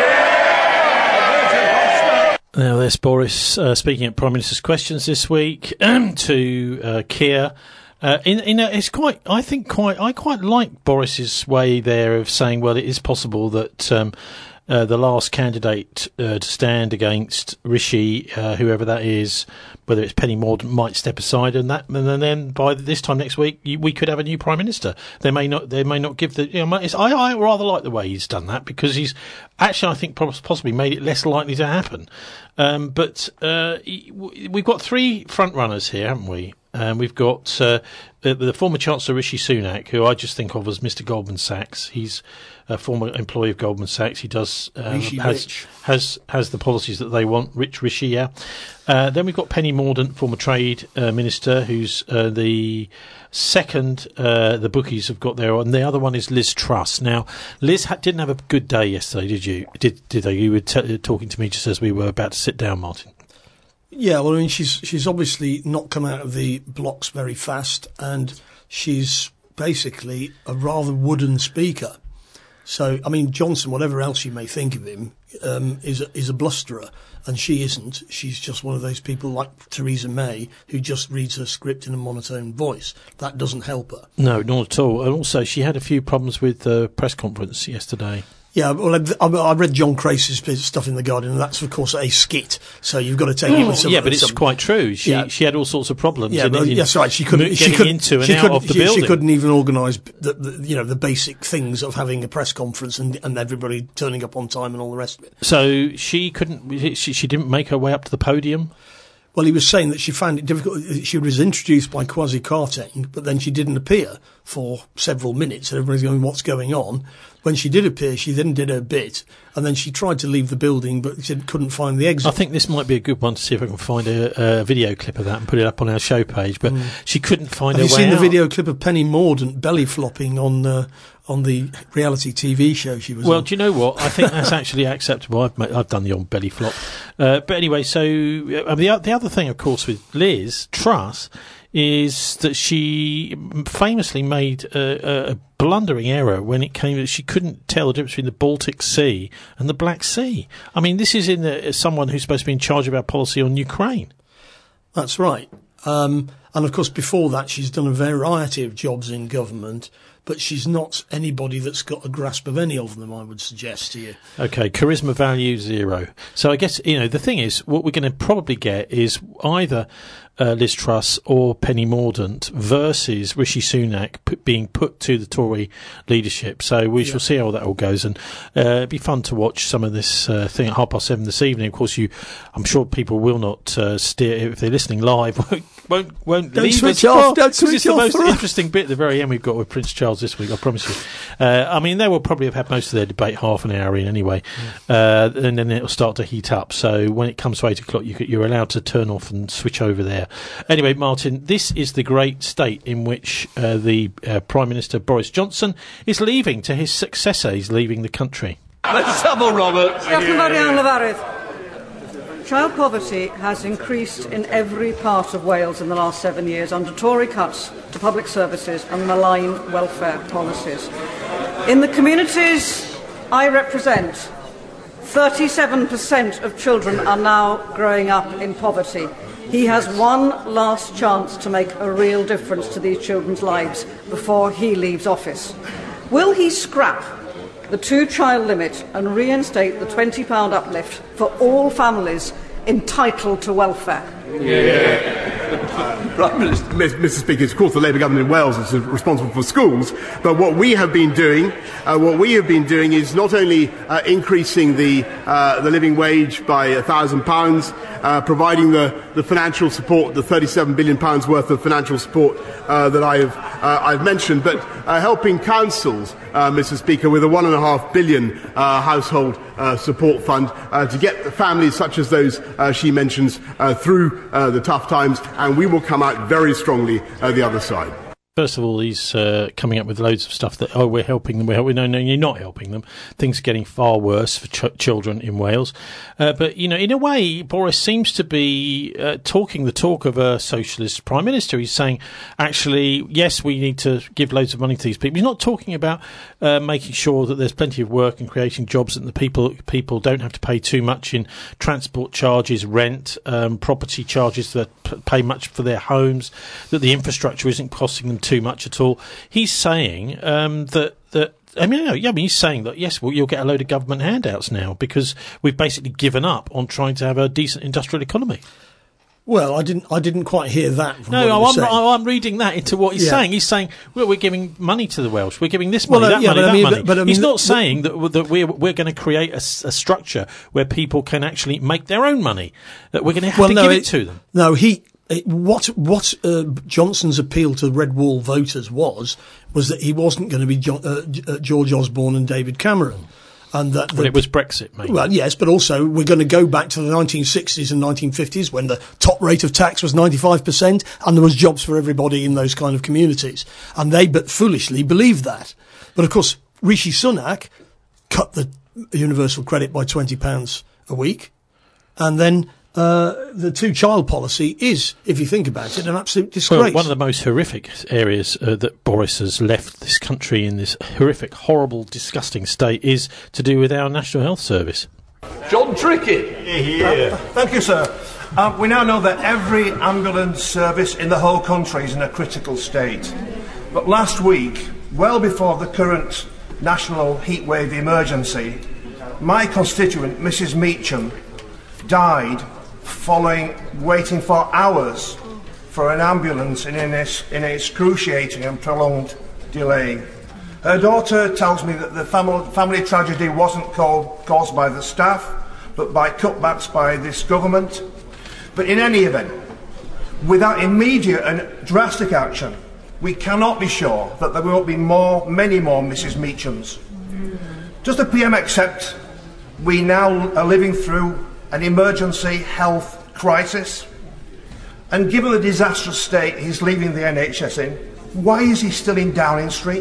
Now, there's Boris speaking at Prime Minister's Questions this week to Keir. It's quite. I quite like Boris's way there of saying, well, it is possible that the last candidate to stand against Rishi, whoever that is, whether it's Penny Mordaunt, might step aside, and then by this time next week we could have a new Prime Minister. They may not give the. I rather like the way he's done that, because he's actually, I think, possibly made it less likely to happen. But we've got 3 front runners here, haven't we? We've got the former Chancellor Rishi Sunak, who I just think of as Mr. Goldman Sachs. He's a former employee of Goldman Sachs. He does has the policies that they want. Rich Rishi, yeah. Then we've got Penny Mordaunt, former Trade Minister, who's the second the bookies have got there, and the other one is Liz Truss. Now, Liz didn't have a good day yesterday, did you? Did they? You were talking to me just as we were about to sit down, Martin. Yeah, well, I mean, she's obviously not come out of the blocks very fast, and she's basically a rather wooden speaker. So, I mean, Johnson, whatever else you may think of him, is a blusterer, and she isn't. She's just one of those people like Theresa May who just reads her script in a monotone voice. That doesn't help her. No, not at all. And also, she had a few problems with the press conference yesterday. Yeah, well, I read John Crace's stuff in The Guardian, and that's, of course, a skit, so you've got to take it with some... Yeah, but it's quite true. She had all sorts of problems. Yeah, that's right. She couldn't even organise the basic things of having a press conference and everybody turning up on time and all the rest of it. So she didn't make her way up to the podium? Well, he was saying that she found it difficult. She was introduced by Kwasi Kwarteng, but then she didn't appear for several minutes, and everybody's going, what's going on? When she did appear, she then did her bit, and then she tried to leave the building, but she couldn't find the exit. I think this might be a good one to see if I can find a video clip of that and put it up on our show page, but she couldn't find her way out. Have you seen the video clip of Penny Mordaunt belly flopping on the reality TV show she was on? Well, do you know what? I think that's actually acceptable. I've done the old belly flop. But anyway, so the other thing, of course, with Liz Truss is that she famously made a blundering error when it came that she couldn't tell the difference between the Baltic Sea and the Black Sea. I mean, this is someone who's supposed to be in charge of our policy on Ukraine. That's right. And of course, before that, she's done a variety of jobs in government, but she's not anybody that's got a grasp of any of them, I would suggest to you. Okay, charisma value 0. So I guess, the thing is, what we're going to probably get is either Liz Truss or Penny Mordaunt versus Rishi Sunak being put to the Tory leadership. So we shall see how that all goes, and it'd be fun to watch some of this thing at 7:30 this evening. Of course, I'm sure people will not steer if they're listening live. Won't don't leave switch us off. Don't switch it's off. The most interesting bit at the very end we've got with Prince Charles this week. I promise you. I mean, they will probably have had most of their debate half an hour in anyway, and then it'll start to heat up. So when it comes to 8 o'clock, you're allowed to turn off and switch over there. Anyway, Martin, this is the great state in which the Prime Minister Boris Johnson is leaving to his successor. He's leaving the country. Let's double, Robert. Child poverty has increased in every part of Wales in the last 7 years under Tory cuts to public services and malign welfare policies. In the communities I represent, 37% of children are now growing up in poverty. He has one last chance to make a real difference to these children's lives before he leaves office. Will he scrap the 2-child limit and reinstate the £20 uplift for all families entitled to welfare? Mr. Speaker, of course, the Labour government in Wales is responsible for schools, but what we have been doing is not only increasing the living wage by £1,000, providing the financial support, the £37 billion worth of financial support that I've mentioned, but helping councils, Mr. Speaker, with a £1.5 billion household support fund to get families such as those she mentions through the tough times, and we will come out very strongly the other side. First of all, he's coming up with loads of stuff that, we're helping them. No, you're not helping them. Things are getting far worse for children in Wales. But, in a way, Boris seems to be talking the talk of a socialist prime minister. He's saying, actually, yes, we need to give loads of money to these people. He's not talking about making sure that there's plenty of work and creating jobs and the people don't have to pay too much in transport charges, rent, property charges, that pay much for their homes, that the infrastructure isn't costing them too much at all. He's saying he's saying that, yes, well, you'll get a load of government handouts now because we've basically given up on trying to have a decent industrial economy. Well, I didn't quite hear that. I'm reading that into what he's saying. He's saying, well, we're giving money to the Welsh. We're giving this money, money. But he's not saying that we're going to create a structure where people can actually make their own money. That we're going to have to give it to them. No, What Johnson's appeal to Red Wall voters was that he wasn't going to be George Osborne and David Cameron, and that it was Brexit, mate. Well, yes, but also we're going to go back to the 1960s and 1950s when the top rate of tax was 95%, and there was jobs for everybody in those kind of communities, and they but foolishly believed that. But of course, Rishi Sunak cut the universal credit by £20 a week, and then. The 2-child policy is, if you think about it, an absolute disgrace. Well, one of the most horrific areas that Boris has left this country in this horrific, horrible, disgusting state is to do with our National Health Service. John Trickett. Thank you, sir. We now know that every ambulance service in the whole country is in a critical state. But last week, well before the current national heatwave emergency, my constituent, Mrs. Meacham, died following waiting for hours for an ambulance in an excruciating and prolonged delay. Her daughter tells me that the family tragedy wasn't caused by the staff, but by cutbacks by this government. But in any event, without immediate and drastic action, we cannot be sure that there won't be many more Mrs. Meachams. Does the PM accept we now are living through an emergency health crisis? And given the disastrous state he's leaving the NHS in, why is he still in Downing Street?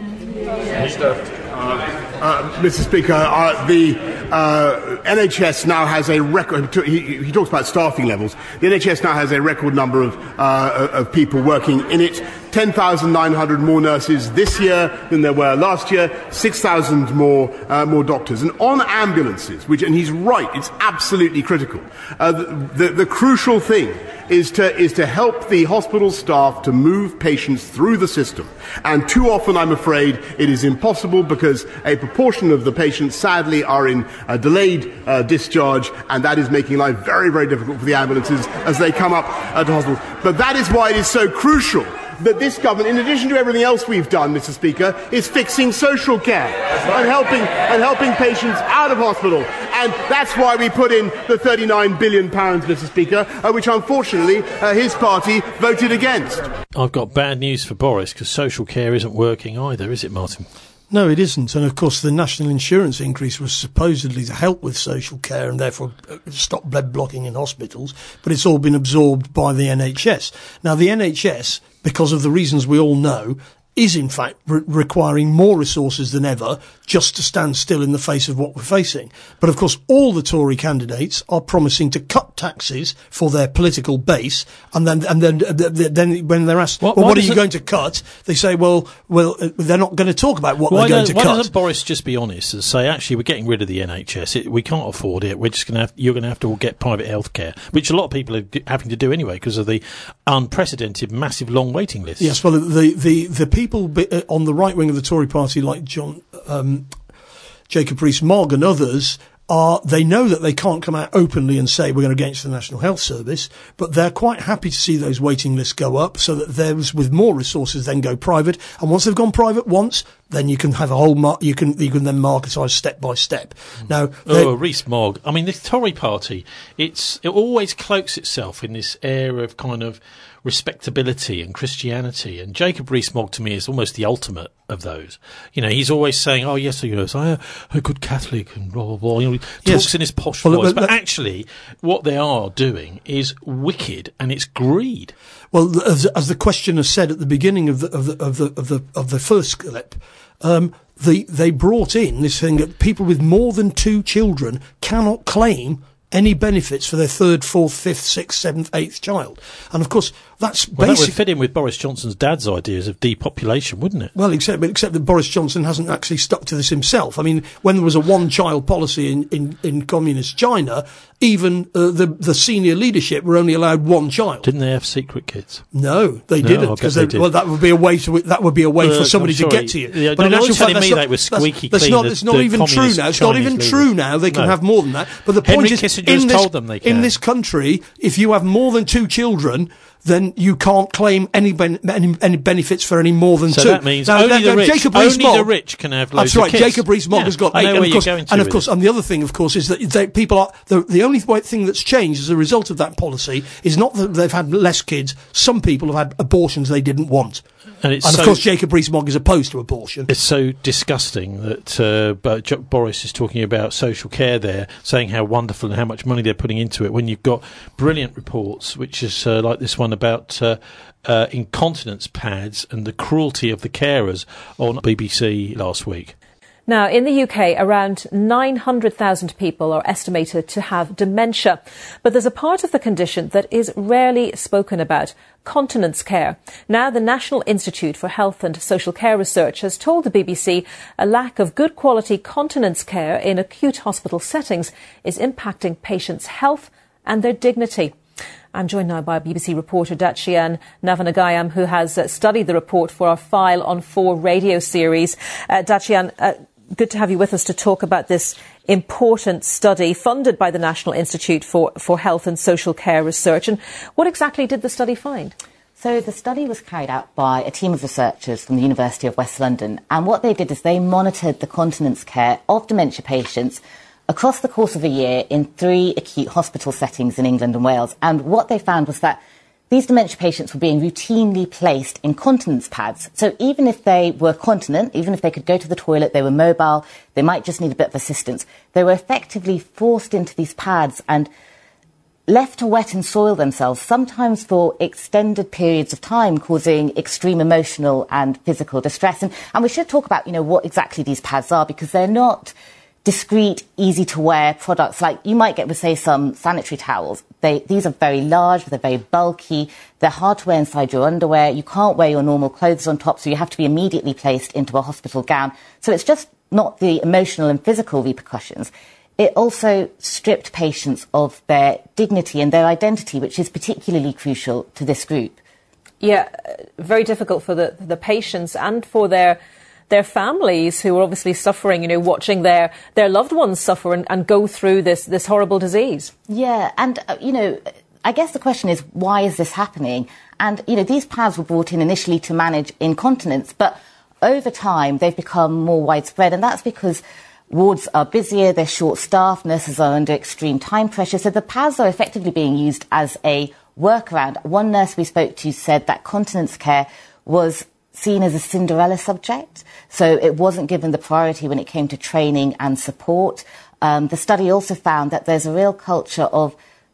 Mr. Speaker, the NHS now has a record. He talks about staffing levels. The NHS now has a record number of people working in it. 10,900 more nurses this year than there were last year. 6,000 more doctors. And on ambulances, and he's right, it's absolutely critical. The crucial thing is to help the hospital staff to move patients through the system. And too often, I'm afraid, it is impossible because a proportion of the patients, sadly, are in delayed discharge, and that is making life very, very difficult for the ambulances as they come up to hospital. But that is why it is so crucial that this government, in addition to everything else we've done, Mr. Speaker, is fixing social care and helping patients out of hospital. And that's why we put in the £39 billion, Mr. Speaker, which unfortunately his party voted against. I've got bad news for Boris, because social care isn't working either, is it, Martin? No, it isn't. And of course, the national insurance increase was supposedly to help with social care and therefore stop blood blocking in hospitals. But it's all been absorbed by the NHS. Now, the NHS, because of the reasons we all know, is in fact requiring more resources than ever just to stand still in the face of what we're facing. But of course, all the Tory candidates are promising to cut taxes for their political base, and then when they're asked, what are you going to cut? They say, well, they're not going to talk about what they're going to cut. Why doesn't Boris just be honest and say, actually, we're getting rid of the NHS. We can't afford it. We're just you're going to have to get private healthcare, which a lot of people are having to do anyway because of the unprecedented, massive, long waiting lists. Yes, well, the people on the right wing of the Tory party, like Jacob Rees-Mogg and others, they know that they can't come out openly and say we're going against the National Health Service, but they're quite happy to see those waiting lists go up so that those with more resources then go private. And once they've gone private once, then you can have a whole you can then marketise step by step. Now, Rees-Mogg. I mean, the Tory party, it always cloaks itself in this air of kind of respectability and Christianity, and Jacob Rees-Mogg to me is almost the ultimate of those. You know, he's always saying, "Oh yes, I'm a good Catholic," and blah blah blah. You know, he talks in his posh voice, but actually, what they are doing is wicked, and it's greed. Well, as the questioner said at the beginning of the first clip, they brought in this thing that people with more than 2 children cannot claim any benefits for their 3rd, 4th, 5th, 6th, 7th, 8th child. And of course, that's that would fit in with Boris Johnson's dad's ideas of depopulation, wouldn't it? Well, except that Boris Johnson hasn't actually stuck to this himself. I mean, when there was a one-child policy in communist China, even the senior leadership were only allowed 1 child. Didn't they have secret kids? No, they didn't. Because well, that would be a way for somebody to get to you. Yeah, but in actual fact, that was squeaky clean. It's not even true now. It's not even true now. They can have more than that. But the point is, in this country, if you have more than 2 children, then you can't claim any benefits for any more than 2. So that means only the rich can have loads of kids. That's right. Kids. Jacob Rees-Mogg has got 8. And the other thing, of course, is that people are the only thing that's changed as a result of that policy is not that they've had less kids. Some people have had abortions they didn't want. And of course, Jacob Rees-Mogg is opposed to abortion. It's so disgusting that Boris is talking about social care there, saying how wonderful and how much money they're putting into it, when you've got brilliant reports, which is like this one about incontinence pads and the cruelty of the carers on BBC last week. Now, in the UK, around 900,000 people are estimated to have dementia. But there's a part of the condition that is rarely spoken about, continence care. Now, the National Institute for Health and Social Care Research has told the BBC a lack of good quality continence care in acute hospital settings is impacting patients' health and their dignity. I'm joined now by BBC reporter Dacian Navanagayam, who has studied the report for our File on 4 radio series. Dacian, good to have you with us to talk about this important study funded by the National Institute for Health and Social Care Research. And what exactly did the study find? So the study was carried out by a team of researchers from the University of West London. And what they did is they monitored the continence care of dementia patients across the course of a year in 3 acute hospital settings in England and Wales. And what they found was that these dementia patients were being routinely placed in continence pads. So even if they were continent, even if they could go to the toilet, they were mobile, they might just need a bit of assistance, they were effectively forced into these pads and left to wet and soil themselves, sometimes for extended periods of time, causing extreme emotional and physical distress. And we should talk about, what exactly these pads are, because they're not discreet, easy-to-wear products like you might get with, say, some sanitary towels. These are very large, they're very bulky, they're hard to wear inside your underwear, you can't wear your normal clothes on top, so you have to be immediately placed into a hospital gown. So it's just not the emotional and physical repercussions. It also stripped patients of their dignity and their identity, which is particularly crucial to this group. Yeah, very difficult for the patients and for their families who are obviously suffering, watching their loved ones suffer and go through this horrible disease. Yeah, and, I guess the question is, why is this happening? And, these pads were brought in initially to manage incontinence, but over time they've become more widespread, and that's because wards are busier, they're short-staffed, nurses are under extreme time pressure, so the pads are effectively being used as a workaround. One nurse we spoke to said that continence care was seen as a Cinderella subject, so it wasn't given the priority when it came to training and support. The study also found that there's a real culture of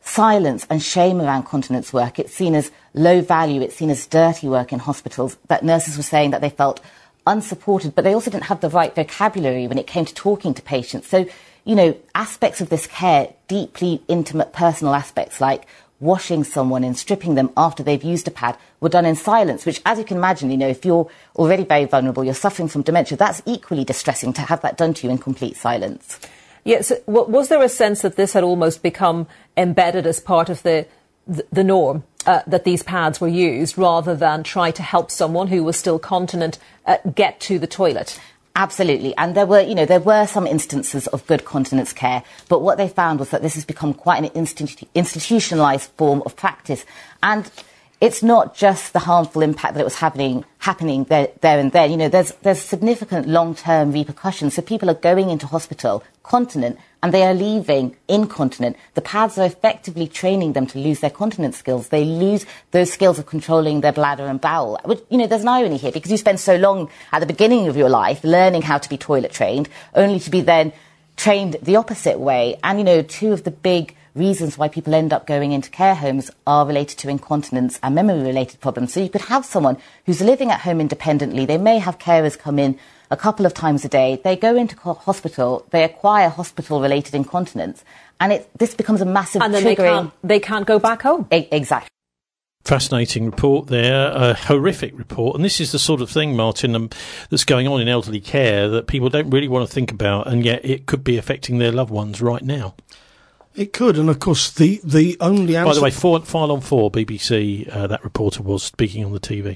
silence and shame around continence work. It's seen as low value, it's seen as dirty work in hospitals, that nurses were saying that they felt unsupported, but they also didn't have the right vocabulary when it came to talking to patients. So, you know, aspects of this care, deeply intimate personal aspects like washing someone and stripping them after they've used a pad, were done in silence, which, as you can imagine, you know, if you're already very vulnerable, you're suffering from dementia, that's equally distressing to have that done to you in complete silence. Yes. Was there a sense that this had almost become embedded as part of the norm, that these pads were used, rather than try to help someone who was still continent get to the toilet? Absolutely. And there were some instances of good continence care, but what they found was that this has become quite an institutionalised form of practice. And it's not just the harmful impact that it was happening there and then. You know, there's significant long-term repercussions. So people are going into hospital continent and they are leaving incontinent. The pads are effectively training them to lose their continence skills. They lose those skills of controlling their bladder and bowel. You know, there's an irony here, because you spend so long at the beginning of your life learning how to be toilet trained, only to be then trained the opposite way. And, you know, two of the big reasons why people end up going into care homes are related to incontinence and memory-related problems. So you could have someone who's living at home independently. They may have carers come in a couple of times a day. They go into hospital, they acquire hospital-related incontinence, and this becomes a massive and then triggering... they can't go back home. Exactly. Fascinating report there, a horrific report. And this is the sort of thing, Martin, that's going on in elderly care that people don't really want to think about, and yet it could be affecting their loved ones right now. It could, and of course the only answer... By the way, File on 4, BBC, that reporter was speaking on the TV.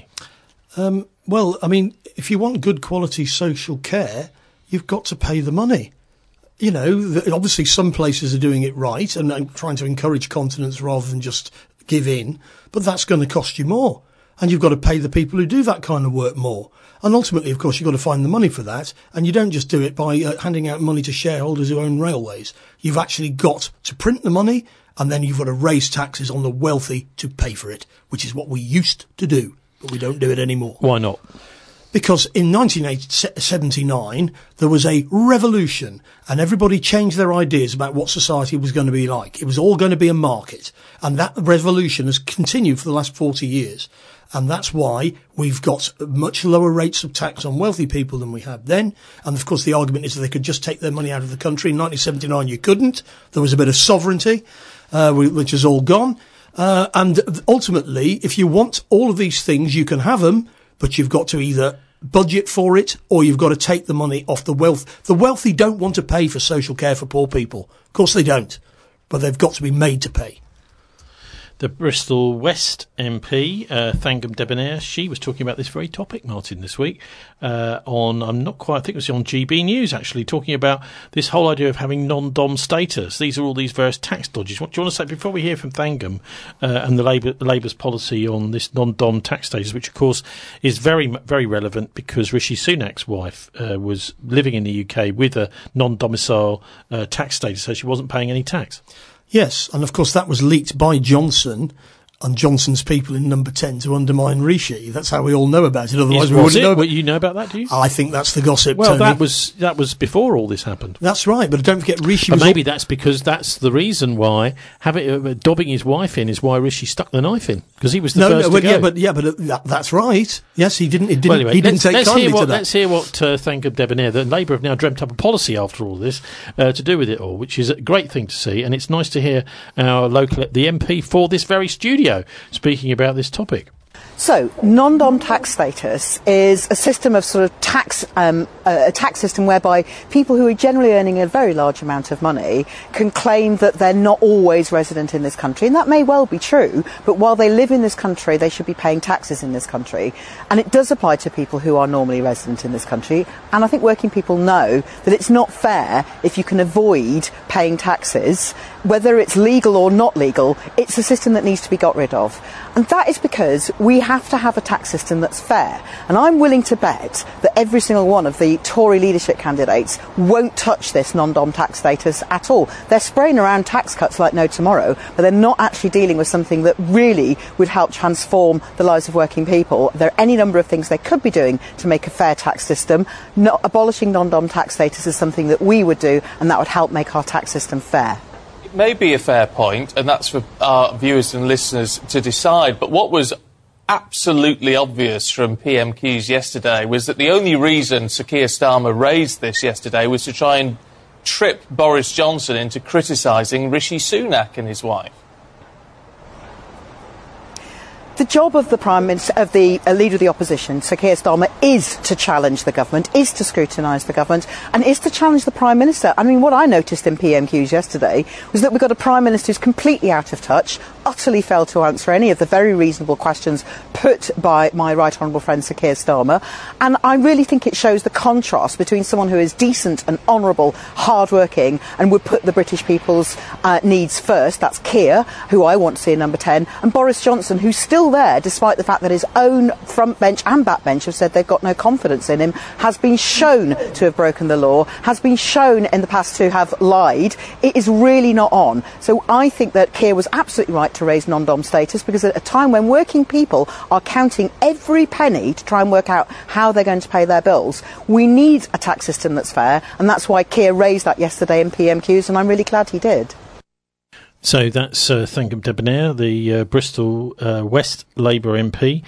Well, I mean, if you want good quality social care, you've got to pay the money. You know, obviously some places are doing it right and trying to encourage continence rather than just give in, but that's going to cost you more. And you've got to pay the people who do that kind of work more. And ultimately, of course, you've got to find the money for that. And you don't just do it by handing out money to shareholders who own railways. You've actually got to print the money, and then you've got to raise taxes on the wealthy to pay for it, which is what we used to do, but we don't do it anymore. Why not? Because in 1979, there was a revolution, and everybody changed their ideas about what society was going to be like. It was all going to be a market. And that revolution has continued for the last 40 years. And that's why we've got much lower rates of tax on wealthy people than we had then. And of course, the argument is that they could just take their money out of the country. In 1979, you couldn't. There was a bit of sovereignty, which is all gone. And ultimately, if you want all of these things, you can have them, but you've got to either budget for it or you've got to take the money off the wealth. The wealthy don't want to pay for social care for poor people. Of course they don't. But they've got to be made to pay. The Bristol West MP, Thangam Debonair, she was talking about this very topic, Martin, this week, I think it was on GB News, actually, talking about this whole idea of having non-dom status. These are all these various tax dodges. What do you want to say, before we hear from Thangam and the Labour's policy on this non-dom tax status, which, of course, is very, very relevant because Rishi Sunak's wife was living in the UK with a non-domicile tax status, so she wasn't paying any tax. Yes, and of course that was leaked by Johnson and Johnson's people in Number 10 to undermine Rishi. That's how we all know about it. Otherwise, we wouldn't know. Well, you know about that, do you? I think that's the gossip. Well, Tony. that was before all this happened. That's right, but don't forget Rishi. But maybe that's because that's the reason why dobbing his wife in is why Rishi stuck the knife in, because he was the first to go. But that's right. Yes, he didn't. Well, anyway, he didn't take kindly to that. Let's hear what Thangam Debonair. That Labour have now dreamt up a policy after all this to do with it all, which is a great thing to see, and it's nice to hear the MP for this very studio speaking about this topic. So, non-dom tax status is a system of sort of a tax system whereby people who are generally earning a very large amount of money can claim that they're not always resident in this country, and that may well be true, but while they live in this country, they should be paying taxes in this country. And it does apply to people who are normally resident in this country, and I think working people know that it's not fair if you can avoid paying taxes, whether it's legal or not legal. It's a system that needs to be got rid of. And that is because we have to have a tax system that's fair. And I'm willing to bet that every single one of the Tory leadership candidates won't touch this non-dom tax status at all. They're spraying around tax cuts like no tomorrow, but they're not actually dealing with something that really would help transform the lives of working people. There are any number of things they could be doing to make a fair tax system. Abolishing non-dom tax status is something that we would do, and that would help make our tax system fair. may be a fair point, and that's for our viewers and listeners to decide, but what was absolutely obvious from PMQs yesterday was that the only reason Sir Keir Starmer raised this yesterday was to try and trip Boris Johnson into criticising Rishi Sunak and his wife. The job of the Prime Minister, of the Leader of the Opposition, Sir Keir Starmer, is to challenge the government, is to scrutinise the government, and is to challenge the Prime Minister. I mean, what I noticed in PMQs yesterday was that we've got a Prime Minister who's completely out of touch, utterly failed to answer any of the very reasonable questions put by my right honourable friend Sir Keir Starmer, and I really think it shows the contrast between someone who is decent and honourable, hard-working, and would put the British people's needs first, that's Keir, who I want to see in number 10, and Boris Johnson, who's still there, despite the fact that his own front bench and back bench have said they've got no confidence in him, has been shown to have broken the law, has been shown in the past to have lied. It is really not on. So I think that Keir was absolutely right to raise non-dom status, because at a time when working people are counting every penny to try and work out how they're going to pay their bills, we need a tax system that's fair, and that's why Keir raised that yesterday in PMQs, and I'm really glad he did. So that's Thangam Debonair, the Bristol West Labour MP.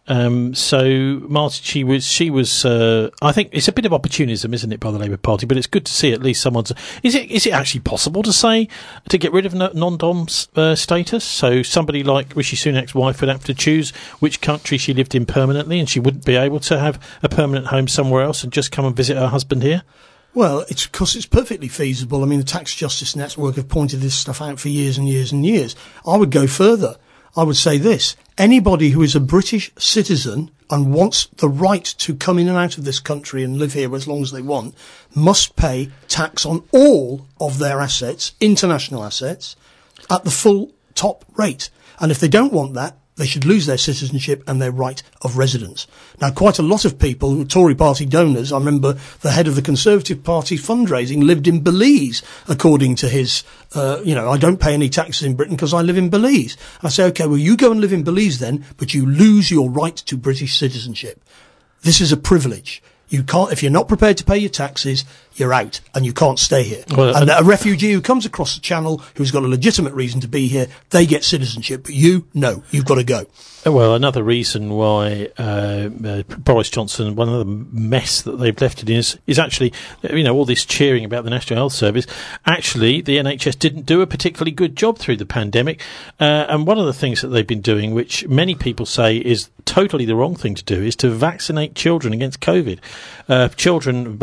So, Martin, she was. I think it's a bit of opportunism, isn't it, by the Labour Party? But it's good to see at least someone's. Is it actually possible to get rid of non-dom status? So somebody like Rishi Sunak's wife would have to choose which country she lived in permanently, and she wouldn't be able to have a permanent home somewhere else and just come and visit her husband here. Well, it's because it's perfectly feasible. I mean, the Tax Justice Network have pointed this stuff out for years and years and years. I would go further. I would say this. Anybody who is a British citizen and wants the right to come in and out of this country and live here as long as they want must pay tax on all of their assets, international assets, at the full top rate. And if they don't want that, they should lose their citizenship and their right of residence. Now, quite a lot of people, Tory party donors, I remember the head of the Conservative Party fundraising lived in Belize, according to his, I don't pay any taxes in Britain because I live in Belize. And I say, okay, well, you go and live in Belize then, but you lose your right to British citizenship. This is a privilege. You can't, if you're not prepared to pay your taxes, you're out and you can't stay here. Well, and a refugee who comes across the channel who's got a legitimate reason to be here, they get citizenship. But no, you've got to go. Well, another reason why Boris Johnson, one of the mess that they've left it in is actually, all this cheering about the National Health Service. Actually, the NHS didn't do a particularly good job through the pandemic. And one of the things that they've been doing, which many people say is totally the wrong thing to do, is to vaccinate children against COVID. Children,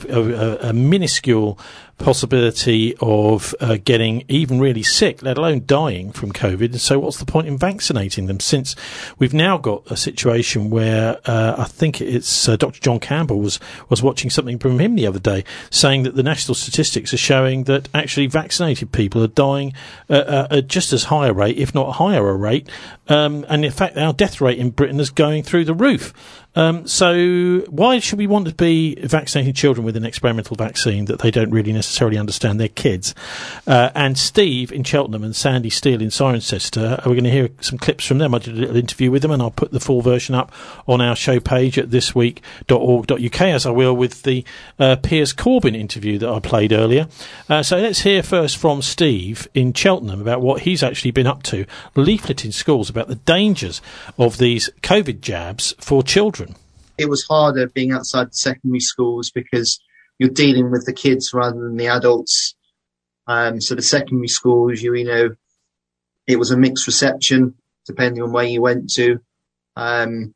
a minuscule possibility of getting even really sick, let alone dying from COVID. So what's the point in vaccinating them, since we've now got a situation where I think it's Dr. John Campbell was watching something from him the other day saying that the national statistics are showing that actually vaccinated people are dying at just as high a rate, if not higher a rate, and in fact our death rate in Britain is going through the roof. So why should we want to be vaccinating children with an experimental vaccine that they don't really necessarily understand? They're kids. And Steve in Cheltenham and Sandy Steele in Cirencester, we're going to hear some clips from them. I did a little interview with them, and I'll put the full version up on our show page at thisweek.org.uk, as I will with the Piers Corbyn interview that I played earlier. So let's hear first from Steve in Cheltenham about what he's actually been up to, leafleting schools about the dangers of these COVID jabs for children. It was harder being outside the secondary schools because you're dealing with the kids rather than the adults. So the secondary schools, it was a mixed reception depending on where you went to. Having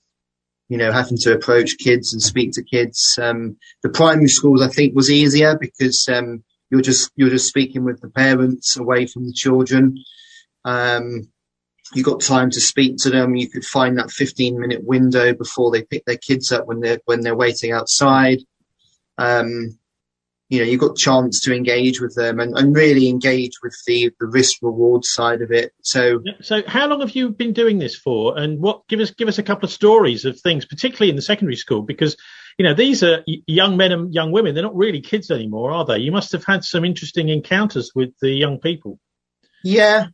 to approach kids and speak to kids. The primary schools, I think, was easier because you're just speaking with the parents away from the children. You got time to speak to them. You could find that 15-minute window before they pick their kids up when they're waiting outside. You got chance to engage with them and really engage with the risk reward side of it. So how long have you been doing this for? And give us a couple of stories of things, particularly in the secondary school, because these are young men and young women. They're not really kids anymore, are they? You must have had some interesting encounters with the young people. Yeah.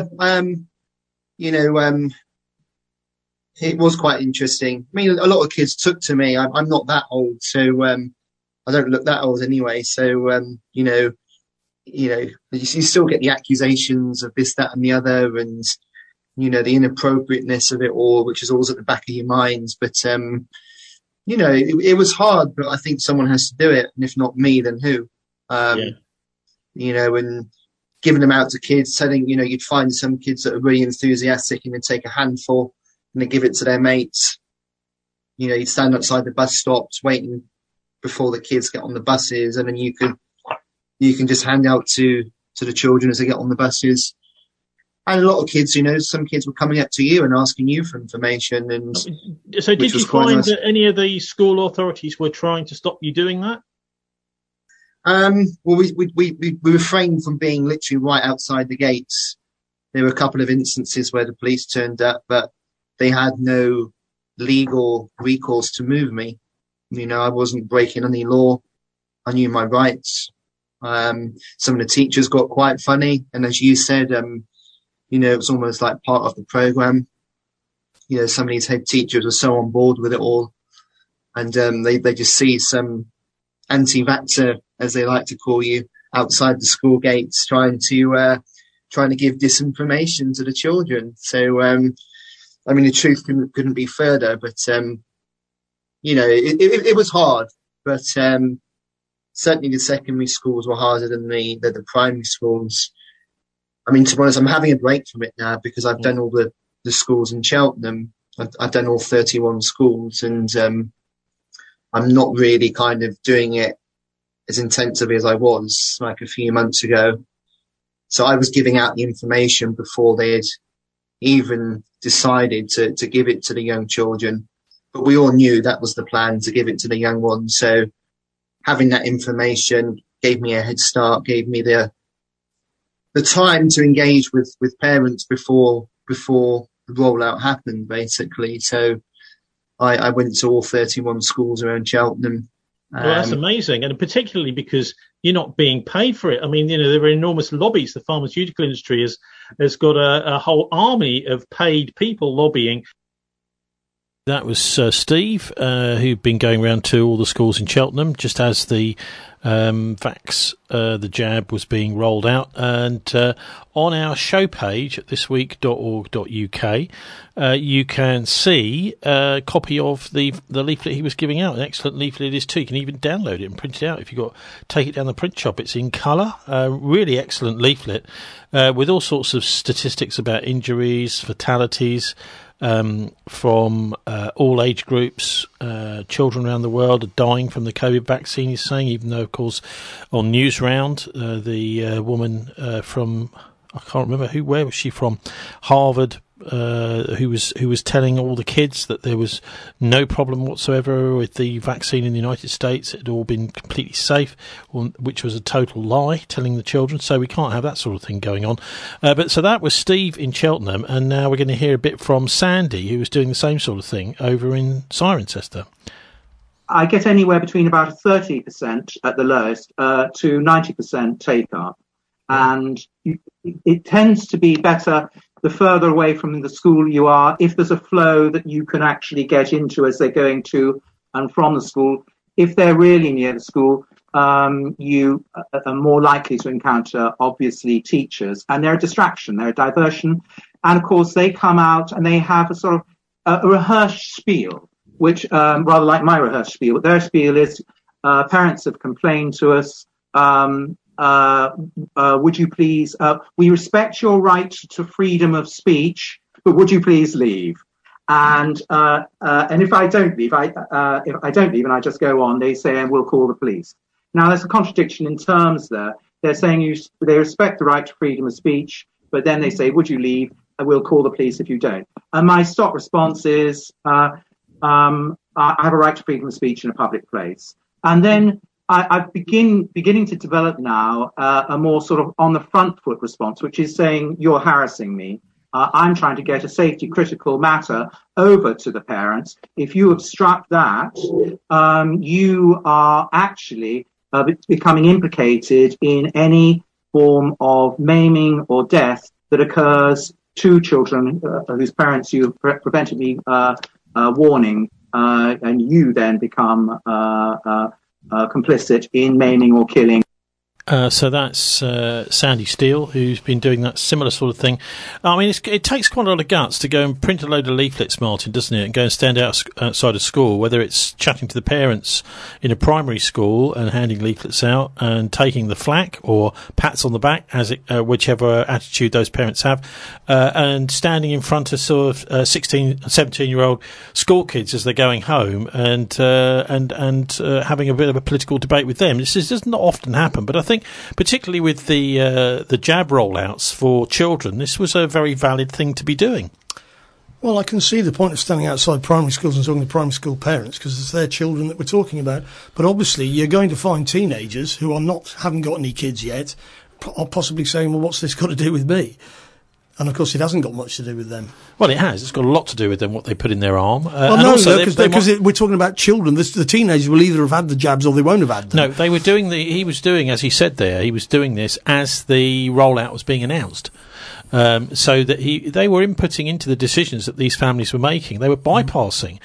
It was quite interesting. I mean, a lot of kids took to me. I'm not that old, so I don't look that old anyway. So, you still get the accusations of this, that, and the other, and the inappropriateness of it all, which is always at the back of your minds. But it was hard, but I think someone has to do it, and if not me, then who? And giving them out to kids, telling you'd find some kids that are really enthusiastic and they'd take a handful and they give it to their mates. You'd stand outside the bus stops waiting before the kids get on the buses, and then you can just hand out to the children as they get on the buses. And a lot of kids, some kids were coming up to you and asking you for information. And so, did you find that any of the school authorities were trying to stop you doing that? Well, we refrained from being literally right outside the gates. There were a couple of instances where the police turned up, but they had no legal recourse to move me. I wasn't breaking any law. I knew my rights. Some of the teachers got quite funny, and as you said, it was almost like part of the program. Some of these head teachers were so on board with it all, and they just see some anti-vaxxer, as they like to call you, outside the school gates, trying to give disinformation to the children. So, the truth couldn't be further. But it was hard. But certainly the secondary schools were harder than the primary schools. To be honest, I'm having a break from it now because I've done all the schools in Cheltenham. I've done all 31 schools, and I'm not really kind of doing it as intensively as I was like a few months ago. So I was giving out the information before they had even decided to give it to the young children. But we all knew that was the plan, to give it to the young ones. So having that information gave me a head start, gave me the time to engage with parents before the rollout happened, basically. So I went to all 31 schools around Cheltenham. Well, that's amazing, and particularly because you're not being paid for it. There are enormous lobbies. The pharmaceutical industry has got a whole army of paid people lobbying. That was Steve, who'd been going around to all the schools in Cheltenham just as the the jab was being rolled out. And on our show page at thisweek.org.uk, you can see a copy of the leaflet he was giving out. An excellent leaflet it is too. You can even download it and print it out if you take it down the print shop. It's in colour. Really excellent leaflet with all sorts of statistics about injuries, fatalities, from all age groups. Children around the world are dying from the COVID vaccine, he's saying, even though, of course, on Newsround, the woman from, I can't remember where was she from, Harvard, who was telling all the kids that there was no problem whatsoever with the vaccine in the United States. It had all been completely safe, which was a total lie, telling the children. So we can't have that sort of thing going on. But so that was Steve in Cheltenham, and now we're going to hear a bit from Sandy, who was doing the same sort of thing over in Cirencester. I get anywhere between about 30% at the lowest to 90% take-up. And it tends to be better the further away from the school you are, if there's a flow that you can actually get into as they're going to and from the school. If they're really near the school, you are more likely to encounter, obviously, teachers. And they're a distraction, they're a diversion. And, of course, they come out and they have a sort of a rehearsed spiel, which, rather like my rehearsed spiel, their spiel is, parents have complained to us, would you please, we respect your right to freedom of speech, but would you please leave? And if I don't leave, if I don't leave and I just go on, they say, and we'll call the police. Now, there's a contradiction in terms there. They're saying they respect the right to freedom of speech, but then they say, would you leave? And we'll call the police if you don't. And my stock response is, I have a right to freedom of speech in a public place. And then I'm beginning to develop now a more sort of on the front foot response, which is saying, you're harassing me. I'm trying to get a safety critical matter over to the parents. If you obstruct that, you are actually becoming implicated in any form of maiming or death that occurs to children whose parents you prevented me warning, and you then become complicit in maiming or killing. So that's Sandy Steele, who's been doing that similar sort of thing. I mean, it takes quite a lot of guts to go and print a load of leaflets, Martin, doesn't it, and go and stand outside a school, whether it's chatting to the parents in a primary school and handing leaflets out and taking the flak or pats on the back, whichever attitude those parents have, and standing in front of sort of 16, 17-year-old school kids as they're going home and having a bit of a political debate with them. This does not often happen, but I think particularly with the jab rollouts for children, this was a very valid thing to be doing. Well, I can see the point of standing outside primary schools and talking to primary school parents because it's their children that we're talking about. But obviously, you're going to find teenagers who haven't got any kids yet, are possibly saying, "Well, what's this got to do with me?" And of course, it hasn't got much to do with them. Well, it has. It's got a lot to do with them, what they put in their arm. Because we're talking about children. The teenagers will either have had the jabs or they won't have had them. No, they were doing he was doing, as he said there, he was doing this as the rollout was being announced. So that they were inputting into the decisions that these families were making. They were bypassing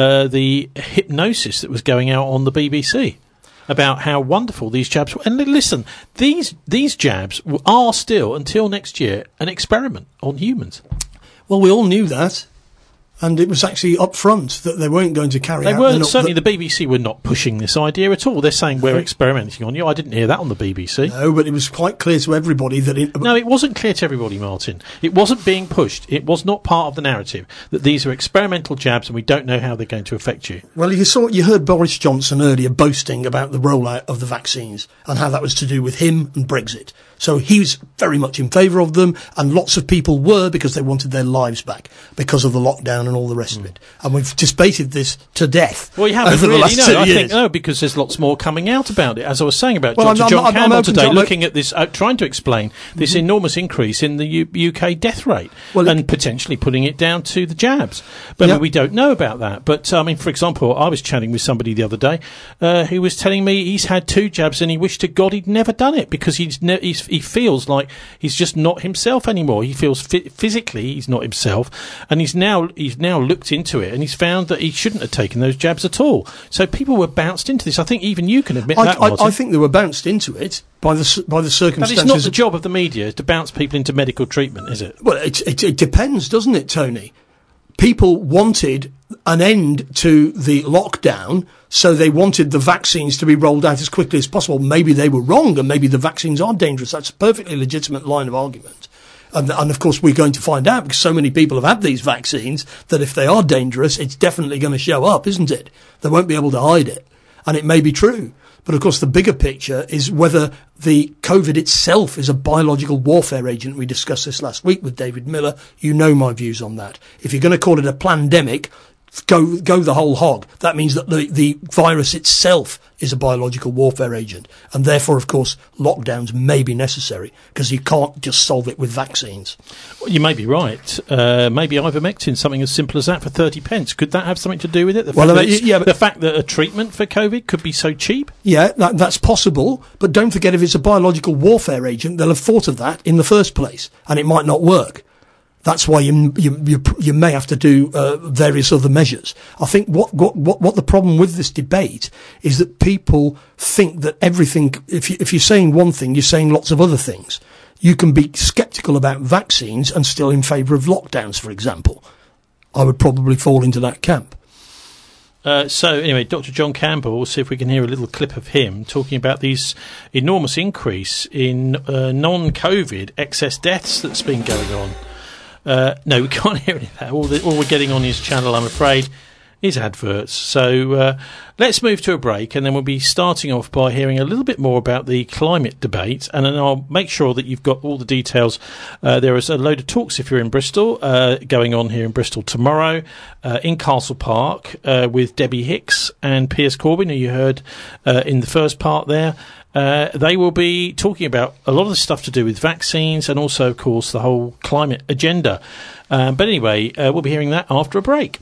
the hypnosis that was going out on the BBC about how wonderful these jabs were. And listen, these jabs are still, until next year, an experiment on humans. Well, we all knew that. And it was actually up front that they weren't going to carry out... They weren't. Certainly the BBC were not pushing this idea at all. They're saying we're experimenting on you. I didn't hear that on the BBC. No, but it was quite clear to everybody that... No, it wasn't clear to everybody, Martin. It wasn't being pushed. It was not part of the narrative that these are experimental jabs and we don't know how they're going to affect you. Well, you heard Boris Johnson earlier boasting about the rollout of the vaccines and how that was to do with him and Brexit. So he was very much in favour of them, and lots of people were because they wanted their lives back because of the lockdown and all the rest of it. And we've debated this to death. Well, you haven't really, I think, no, because there's lots more coming out about it. As I was saying about Dr. John Campbell today, looking at this, trying to explain this enormous increase in the UK death rate and potentially putting it down to the jabs. But we don't know about that. But, I mean, for example, I was chatting with somebody the other day who was telling me he's had 2 jabs and he wished to God he'd never done it because he feels like he's just not himself anymore. He feels physically he's not himself, and he's now looked into it and he's found that he shouldn't have taken those jabs at all. So people were bounced into this. I think even you can admit that, Martin. I think they were bounced into it by the circumstances. But it's not the job of the media to bounce people into medical treatment, is it? Well, it depends, doesn't it, Tony? People wanted an end to the lockdown, so they wanted the vaccines to be rolled out as quickly as possible. Maybe they were wrong, and maybe the vaccines are dangerous. That's a perfectly legitimate line of argument. And of course, we're going to find out because so many people have had these vaccines that if they are dangerous, it's definitely going to show up, isn't it? They won't be able to hide it. And it may be true. But of course, the bigger picture is whether the COVID itself is a biological warfare agent. We discussed this last week with David Miller. You know my views on that. If you're going to call it a plandemic, go the whole hog. That means that the virus itself is a biological warfare agent. And therefore, of course, lockdowns may be necessary because you can't just solve it with vaccines. Well, you may be right. Maybe ivermectin, something as simple as that for 30 pence. Could that have something to do with it? The fact that a treatment for COVID could be so cheap? Yeah, that's possible. But don't forget, if it's a biological warfare agent, they'll have thought of that in the first place. And it might not work. That's why you may have to do various other measures. I think what the problem with this debate is that people think that everything. If you're saying one thing, you're saying lots of other things. You can be sceptical about vaccines and still in favour of lockdowns, for example. I would probably fall into that camp. So anyway, Dr. John Campbell, we'll see if we can hear a little clip of him talking about these enormous increase in non-COVID excess deaths that's been going on. No, we can't hear any of that. All we're getting on his channel, I'm afraid, is adverts. So let's move to a break, and then we'll be starting off by hearing a little bit more about the climate debate, and then I'll make sure that you've got all the details. There is a load of talks, if you're in Bristol, going on here in Bristol tomorrow, in Castle Park, with Debbie Hicks and Piers Corbyn, who you heard in the first part there. They will be talking about a lot of the stuff to do with vaccines and also, of course, the whole climate agenda. But anyway, we'll be hearing that after a break.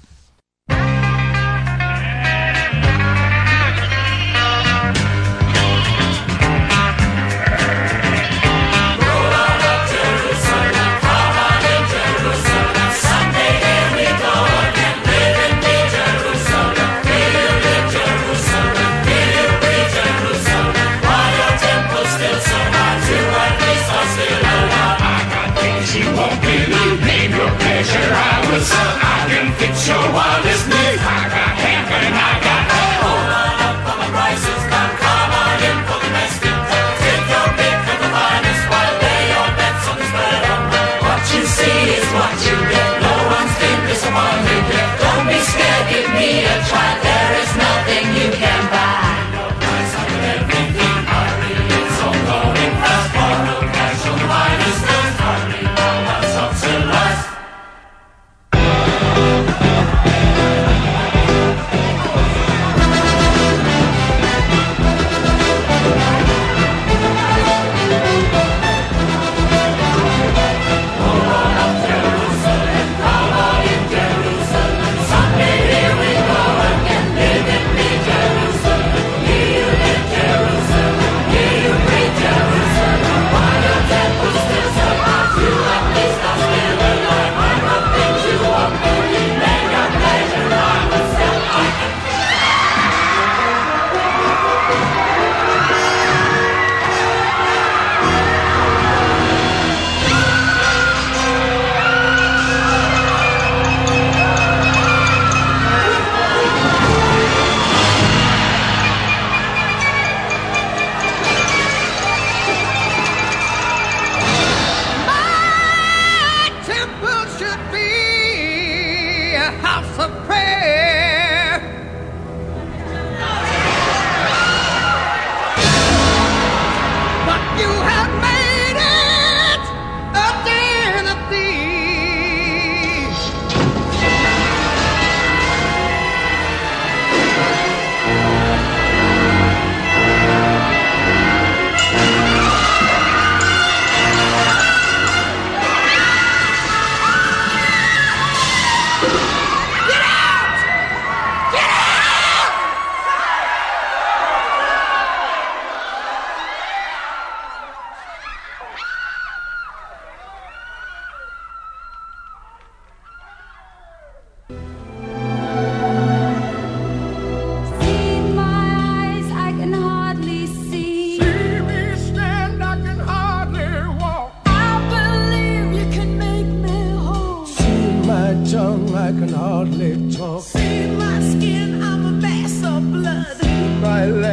Still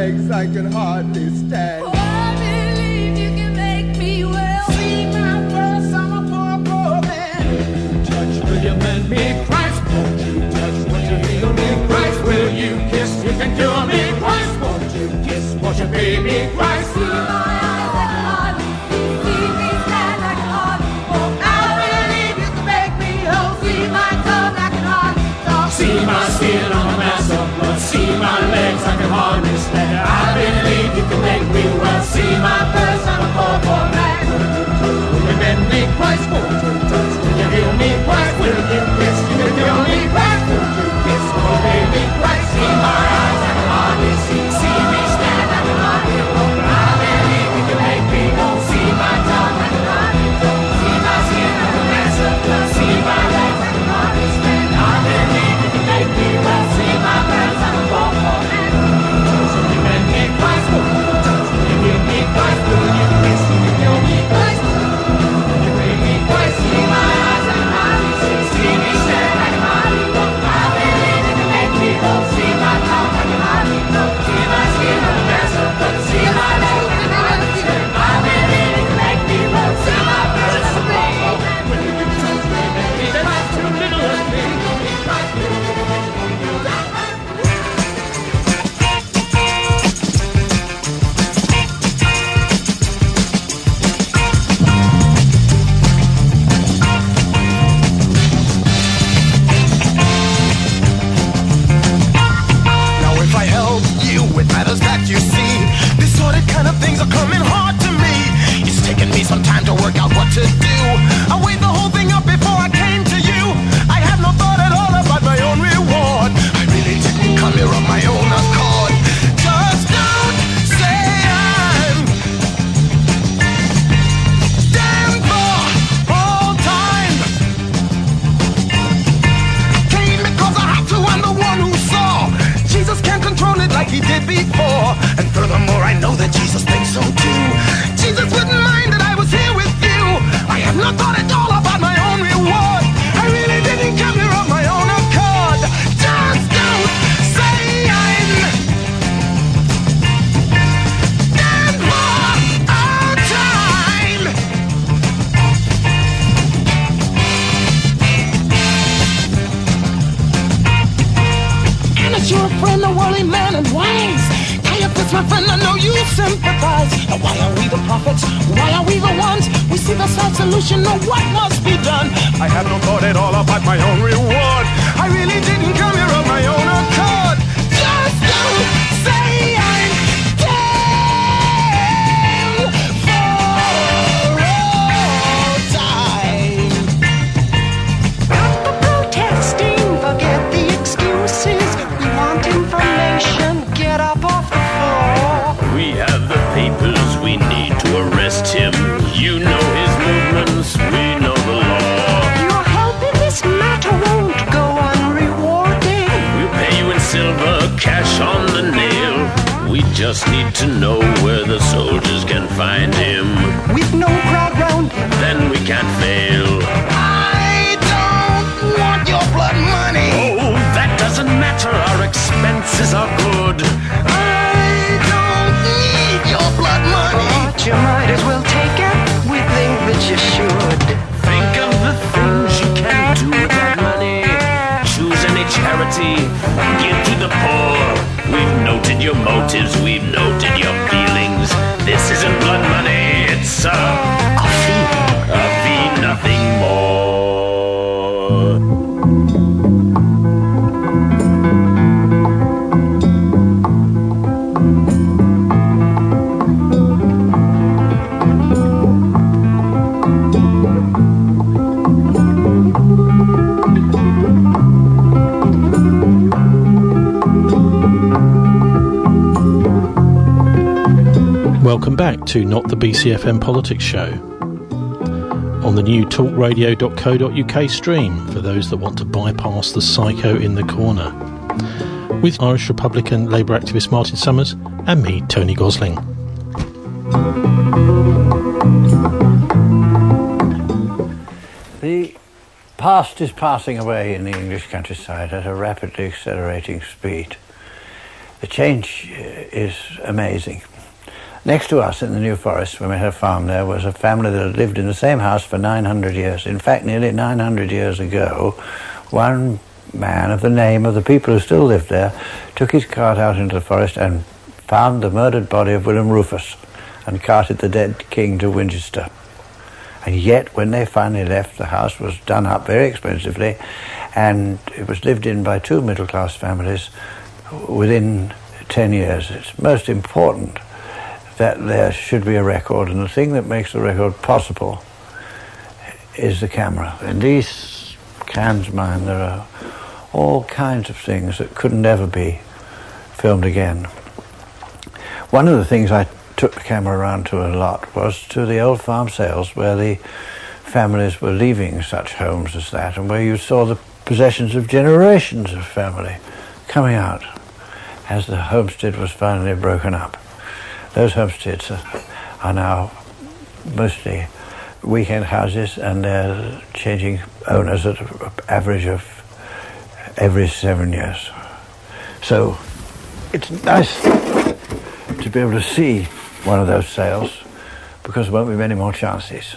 legs, I can hardly stand. Oh, I believe you can make me well. See my purse, I'm a poor man. Touch, will you mend me, Christ? Won't you touch, won't you heal me, Christ? Will you kiss, you can cure me, Christ? Won't you kiss, won't you pay me, Christ? See my eyes, I can hardly see me stand, I can hardly walk. I believe you can make me whole. See my tongue, I can hardly talk. See my skin on a mass of blood. See my legs, I can hardly stand. I believe you can make me well. See my purse, I'm a poor man. Will you mend me, Christ? Won't you touch? Will you heal me, Christ? Will you kiss? You can cure me, Christ? Won't you kiss? Oh, baby, Christ. See my eyes, I can hardly see. See me stand, I can hardly walk. I believe you can make me whole. See my tongue, I can hardly talk. See my skin on a mass of blood. See my legs, I can hardly stand. I believe you can make me well. See my purse, I'm a poor man. Will you mend me, Christ? Won't you touch? Will you heal me, Christ? Will you kiss? You can cure me, Christ? Will you pay me, Christ? See my eyes, I can hardly see. See me stand, I can hardly walk. I believe you can make me whole. See my tongue, I can hardly talk. See my skin on a mass of blood. See my legs, I can hardly stand. I believe you can make me well. See my purse, I'm a poor man. Will you touch me, make me Christ? Too little of me, Christ. Now if I help you with matters that you see, this sort of kind of things are coming hard to me. It's taken me some time to work out what to do. I weighed the whole thing up before I came to you. I had no thought at all about my own reward. I really didn't come here of my own accord. Just don't say I'm damned for all time. Came because I had to, I'm the one who saw. Jesus can't control it like he did before. And furthermore, I know that Jesus thinks so too. Jesus wouldn't mind that I was here with you. I have not thought at all about my own reward. I really didn't come here of my own accord. Just don't say I'm damned for all time. And as you're a friend, a worldly man and wise, Caiaphas, my friend, I know you sympathize. Now why are we the prophets? Why are we the ones who see the sad solution of what must be done? I have no thought at all about my own reward. I really didn't come here of my own accord. Just don't say I'm damned for all time. Cut the protesting, forget the excuses. We want information, get up off the floor. We have the papers, we need to arrest him. You know his movements, we know the law. Your help in this matter won't go unrewarded. We'll pay you in silver, cash on the nail. We just need to know where the soldiers can find him. With no crowd round him, then we can't fail. I don't want your blood money. Oh, that doesn't matter, our expenses are good. I don't need your blood money. But you might as well take it. We think that you should. Think of the things you can do with that money. Choose any charity, give to the poor. We've noted your motives, we've noted your feelings. This isn't blood money, it's a fee, nothing more. Welcome back to Not the BCFM Politics Show on the new talkradio.co.uk stream for those that want to bypass the psycho in the corner, with Irish Republican Labour activist Martin Summers and me, Tony Gosling. The past is passing away in the English countryside at a rapidly accelerating speed. The change is amazing. Next to us in the New Forest, when we had a farm there, was a family that had lived in the same house for 900 years. In fact, nearly 900 years ago, one man of the name of the people who still lived there took his cart out into the forest and found the murdered body of William Rufus and carted the dead king to Winchester. And yet, when they finally left, the house was done up very expensively, and it was lived in by two middle-class families within 10 years. It's most important that there should be a record, and the thing that makes the record possible is the camera. In these cans of mine, there are all kinds of things that couldn't ever be filmed again. One of the things I took the camera around to a lot was to the old farm sales where the families were leaving such homes as that, and where you saw the possessions of generations of family coming out as the homestead was finally broken up. Those homesteads are now mostly weekend houses, and they're changing owners at an average of every 7 years. So it's nice to be able to see one of those sales, because there won't be many more chances.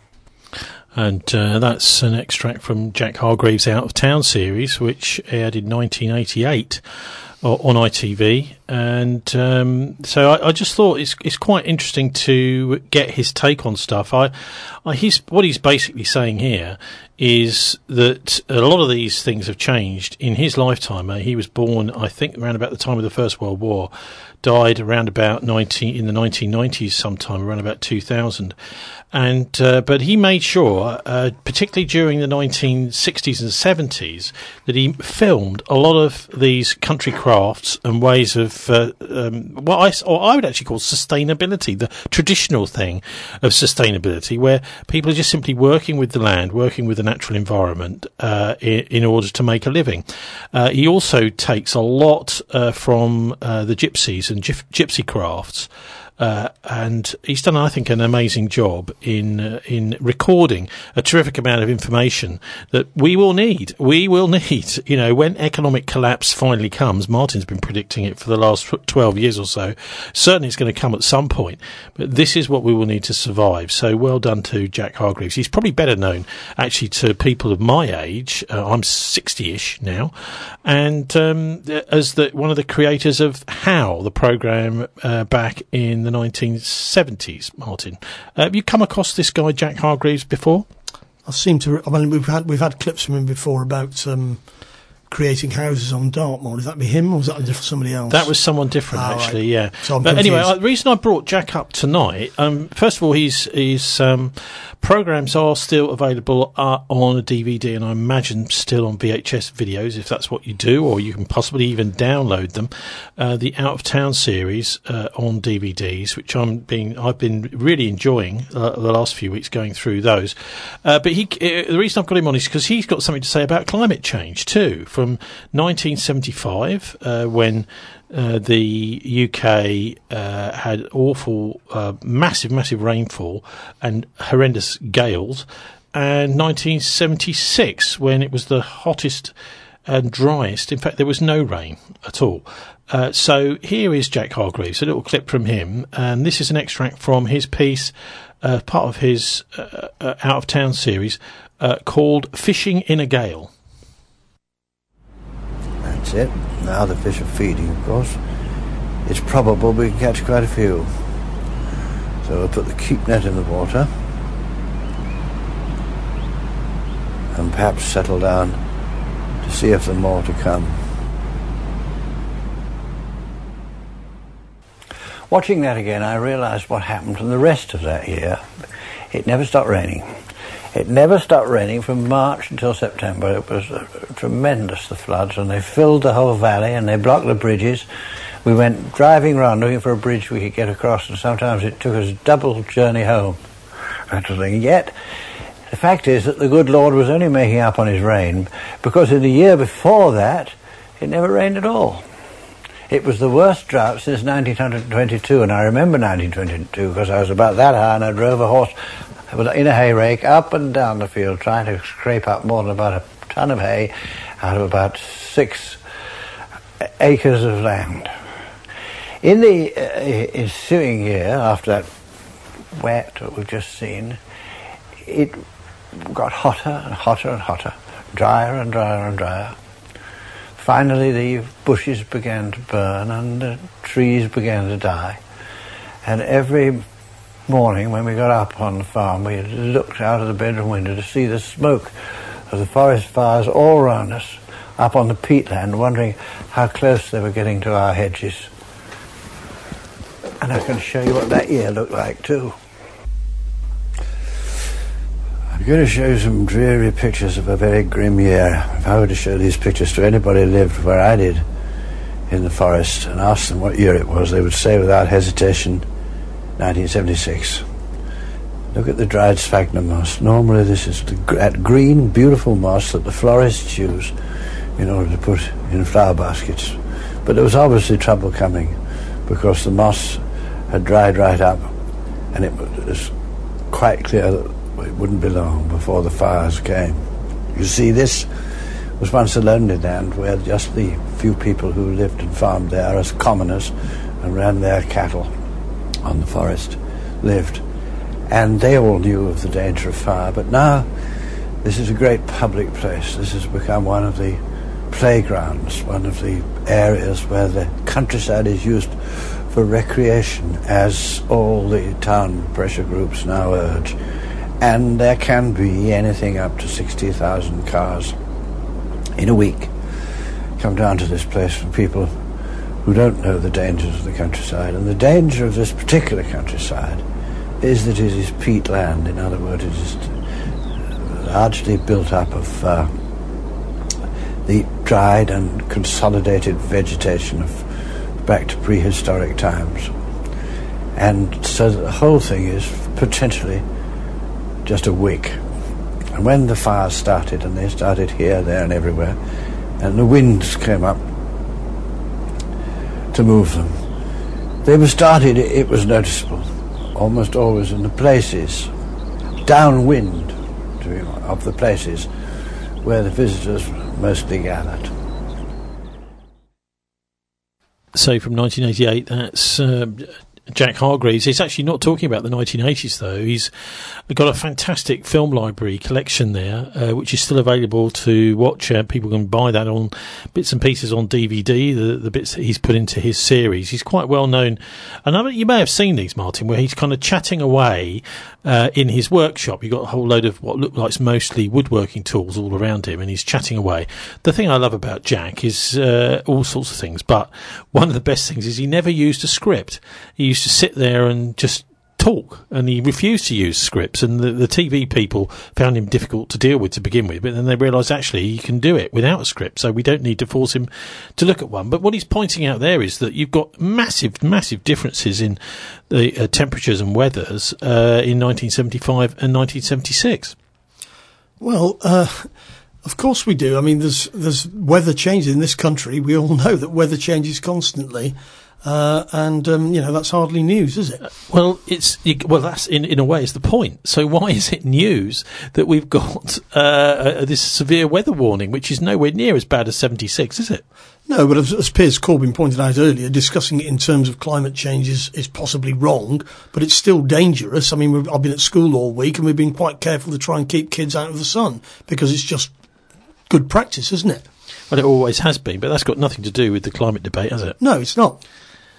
And that's an extract from Jack Hargreaves' Out of Town series, which aired in 1988 on ITV. And so I just thought it's quite interesting to get his take on stuff. What he's basically saying here is that a lot of these things have changed in his lifetime. He was born, I think, around about the time of the First World War, died around about in the 1990s sometime, around about 2000. And but he made sure, particularly during the 1960s and 70s, that he filmed a lot of these country crafts and ways of what I would actually call sustainability, the traditional thing of sustainability, where people are just simply working with the land, working with the natural environment in order to make a living. He also takes a lot from the gypsies and gypsy crafts. And he's done, I think, an amazing job in recording a terrific amount of information that we will need. We will need, when economic collapse finally comes. Martin's been predicting it for the last 12 years or so. Certainly it's going to come at some point, but this is what we will need to survive. So well done to Jack Hargreaves. He's probably better known, actually, to people of my age. I'm 60-ish now, and as one of the creators of How, the programme back in the 1970s, Martin. Have you come across this guy, Jack Hargreaves, before? We've had clips from him before about creating houses on Dartmoor. Would that be him, or was that somebody else? That was someone different, actually. Right. Yeah. So but anyway, the reason I brought Jack up tonight, first of all, his programs are still available on a DVD, and I imagine still on VHS videos, if that's what you do, or you can possibly even download them. The Out of Town series on DVDs, which I've been really enjoying the last few weeks going through those. But the reason I've got him on is because he's got something to say about climate change too. From 1975, when the UK had awful, massive rainfall and horrendous gales, and 1976, when it was the hottest and driest. In fact, there was no rain at all. So here is Jack Hargreaves, a little clip from him, and this is an extract from his piece, part of his Out of Town series, called Fishing in a Gale. That's it. Now the fish are feeding, of course. It's probable we can catch quite a few. So we'll put the keep net in the water and perhaps settle down to see if there are more to come. Watching that again, I realised what happened in the rest of that year. It never stopped raining. It never stopped raining from March until September. It was tremendous, the floods, and they filled the whole valley and they blocked the bridges. We went driving around looking for a bridge we could get across, and sometimes it took us a double journey home. That sort of thing. Yet, the fact is that the good Lord was only making up on his rain, because in the year before that, it never rained at all. It was the worst drought since 1922, and I remember 1922 because I was about that high and I drove a horse in a hay rake up and down the field trying to scrape up more than about a ton of hay out of about 6 acres of land. In the ensuing year, after that wet that we've just seen, it got hotter and hotter and hotter, drier and drier and drier. Finally, the bushes began to burn and the trees began to die. And every morning when we got up on the farm, we looked out of the bedroom window to see the smoke of the forest fires all around us, up on the peatland, wondering how close they were getting to our hedges. And I can show you what that year looked like too. I'm going to show you some dreary pictures of a very grim year. If I were to show these pictures to anybody who lived where I did in the forest and ask them what year it was, they would say without hesitation 1976. Look at the dried sphagnum moss. Normally this is that green, beautiful moss that the florists use in order to put in flower baskets. But there was obviously trouble coming because the moss had dried right up, and it was quite clear that it wouldn't be long before the fires came. You see, this was once a lonely land where just the few people who lived and farmed there as commoners and ran their cattle on the forest lived. And they all knew of the danger of fire. But now this is a great public place. This has become one of the playgrounds, one of the areas where the countryside is used for recreation, as all the town pressure groups now urge. And there can be anything up to 60,000 cars in a week come down to this place from people who don't know the dangers of the countryside. And the danger of this particular countryside is that it is peat land. In other words, it is largely built up of the dried and consolidated vegetation of back to prehistoric times. And so the whole thing is potentially just a wick. And when the fires started, and they started here, there and everywhere, and the winds came up to move them, they were started, it was noticeable, almost always in the places, downwind of the places where the visitors mostly gathered. So from 1988, that's Jack Hargreaves. He's actually not talking about the 1980s, though. He's got a fantastic film library collection there, which is still available to watch. People can buy that on bits and pieces on DVD, the bits that he's put into his series. He's quite well known. And you may have seen these, Martin, where he's kind of chatting away in his workshop. You've got a whole load of what look like mostly woodworking tools all around him, and he's chatting away. The thing I love about Jack is all sorts of things, but one of the best things is he never used a script. He used to sit there and just talk, and he refused to use scripts, and the TV people found him difficult to deal with to begin with, but then they realised actually he can do it without a script, so we don't need to force him to look at one. But what he's pointing out there is that you've got massive differences in the temperatures and weathers in 1975 and 1976. Well, of course we do. I mean, there's weather changes in this country. We all know that weather changes constantly. That's hardly news, is it? Well, that's in a way is the point. So why is it news that we've got this severe weather warning, which is nowhere near as bad as 76, is it? No, but as Piers Corbyn pointed out earlier, discussing it in terms of climate change is possibly wrong, but it's still dangerous. I mean, I've been at school all week, and we've been quite careful to try and keep kids out of the sun, because it's just good practice, isn't it? Well, it always has been, but that's got nothing to do with the climate debate, has it? No, it's not.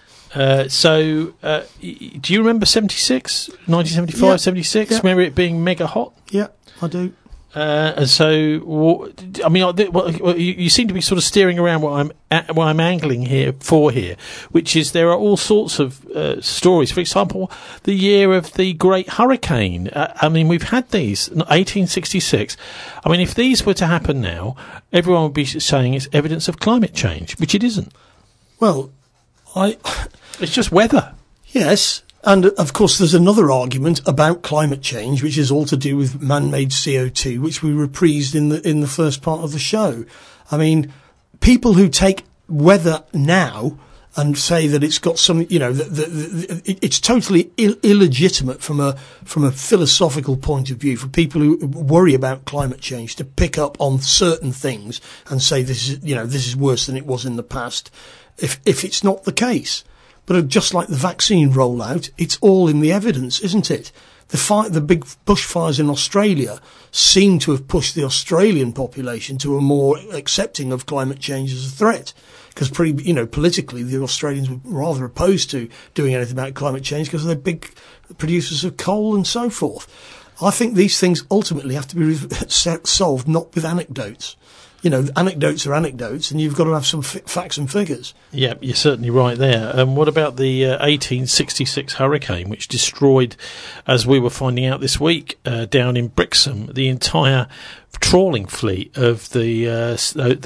Do you remember 76? 1975, Yeah. 76? Yeah. Remember it being mega hot? Yeah, I do. And so, I mean, you seem to be sort of steering around what I'm angling here, which is there are all sorts of stories. For example, the year of the Great Hurricane. I mean, we've had these, 1866. I mean, if these were to happen now, everyone would be saying it's evidence of climate change, which it isn't. Well, it's just weather. Yes. And, of course, there's another argument about climate change, which is all to do with man-made CO2, which we reprised in the first part of the show. I mean, people who take weather now and say that it's got some, it's totally illegitimate from a philosophical point of view for people who worry about climate change to pick up on certain things and say this is worse than it was in the past, if it's not the case. But just like the vaccine rollout, it's all in the evidence, isn't it? The big bushfires in Australia seem to have pushed the Australian population to a more accepting of climate change as a threat. Because politically, the Australians were rather opposed to doing anything about climate change because they're big producers of coal and so forth. I think these things ultimately have to be solved not with anecdotes. Anecdotes are anecdotes, and you've got to have some facts and figures. Yeah, you're certainly right there. What about the 1866 hurricane, which destroyed, as we were finding out this week, down in Brixham, the entire trawling fleet of the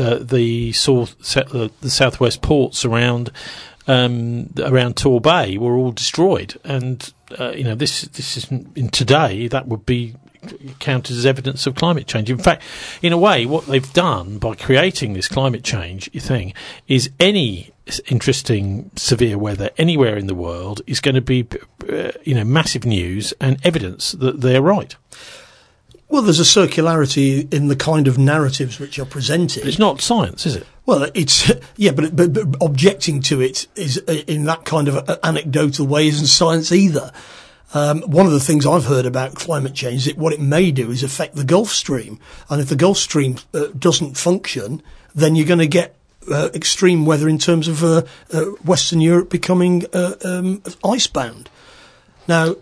southwest ports around Torbay were all destroyed, and this isn't in today. That would be counted as evidence of climate change. In fact, in a way, what they've done by creating this climate change thing is any interesting severe weather anywhere in the world is going to be, massive news and evidence that they're right. Well, there's a circularity in the kind of narratives which are presented. It's not science, is it? Well, it's but objecting to it is in that kind of anecdotal way isn't science either. One of the things I've heard about climate change is that what it may do is affect the Gulf Stream. And if the Gulf Stream doesn't function, then you're going to get extreme weather in terms of Western Europe becoming icebound. Now,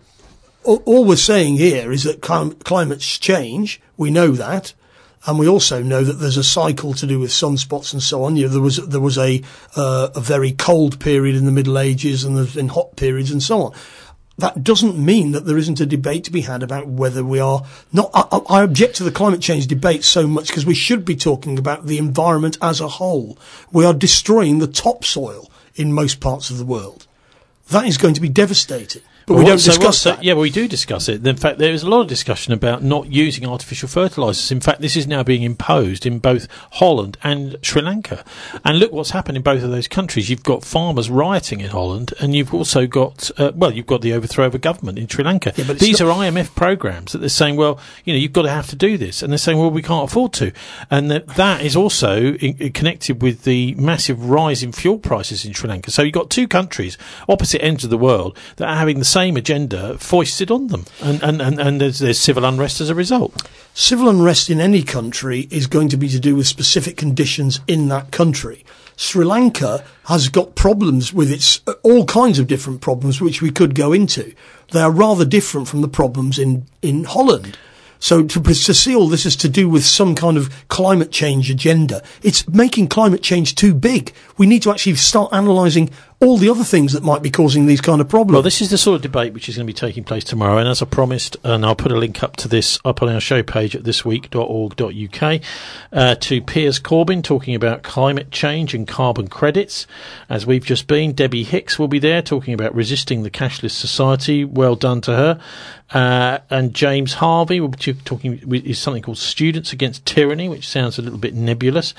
all we're saying here is that climates change. We know that. And we also know that there's a cycle to do with sunspots and so on. There was a very cold period in the Middle Ages, and there's been hot periods and so on. That doesn't mean that there isn't a debate to be had about whether we are not. I object to the climate change debate so much because we should be talking about the environment as a whole. We are destroying the topsoil in most parts of the world. That is going to be devastating. But we don't discuss that. Yeah, we do discuss it. In fact, there is a lot of discussion about not using artificial fertilisers. In fact, this is now being imposed in both Holland and Sri Lanka. And look what's happened in both of those countries. You've got farmers rioting in Holland, and you've also got, you've got the overthrow of a government in Sri Lanka. Yeah, these are IMF programmes that they're saying, you've got to have to do this. And they're saying, we can't afford to. And that is also connected with the massive rise in fuel prices in Sri Lanka. So you've got two countries, opposite ends of the world, that are having the same agenda foisted on them, and there's civil unrest as a result. Civil unrest in any country is going to be to do with specific conditions in that country. Sri Lanka has got problems with its all kinds of different problems which we could go into. They are rather different from the problems in Holland. So to see all this is to do with some kind of climate change agenda, it's making climate change too big. We need to actually start analysing all the other things that might be causing these kind of problems. Well, this is the sort of debate which is going to be taking place tomorrow, and as I promised, and I'll put a link up to this up on our show page at thisweek.org.uk, to Piers Corbyn talking about climate change and carbon credits, as we've just been. Debbie Hicks will be there talking about resisting the cashless society. Well done to her. And James Harvey will be talking with something called Students Against Tyranny, which sounds a little bit nebulous.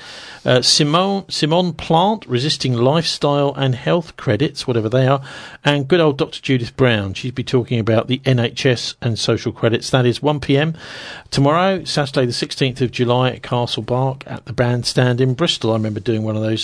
Simone Plant, resisting lifestyle and health credits, whatever they are. And good old Dr. Judith Brown, she'll be talking about the NHS and social credits. That is 1 p.m. tomorrow, Saturday the 16th of July at Castle Bark at the Bandstand in Bristol. I remember doing one of those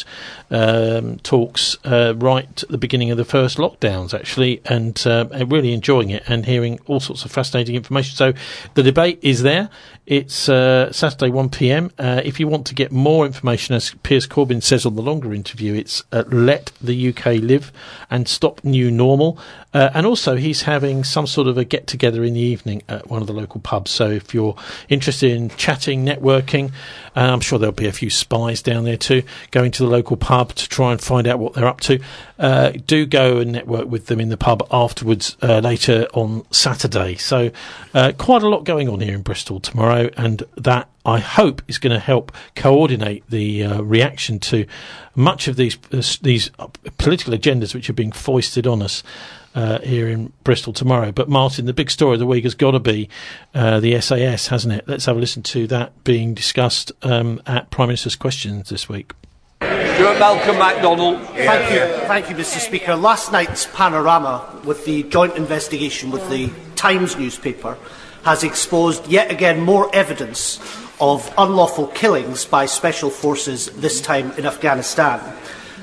talks right at the beginning of the first lockdowns, actually, and really enjoying it and hearing all sorts of fascinating information. So the debate is there. It's Saturday 1 p.m. If you want to get more information, as Piers Corbyn says on the longer interview, it's Let the UK Live and Stop New Normal. And also he's having some sort of a get-together in the evening at one of the local pubs. So if you're interested in chatting, networking, I'm sure there'll be a few spies down there too, going to the local pub to try and find out what they're up to. Do go and network with them in the pub afterwards later on Saturday. So quite a lot going on here in Bristol tomorrow, and that, I hope, is going to help coordinate the reaction to much of these political agendas which are being foisted on us here in Bristol tomorrow. But Martin, the big story of the week has got to be the SAS, hasn't it? Let's have a listen to that being discussed at Prime Minister's Questions this week. Stuart Malcolm MacDonald. Thank you, Mr. Speaker. Last night's panorama with the joint investigation with the Times newspaper has exposed yet again more evidence of unlawful killings by special forces, this time in Afghanistan.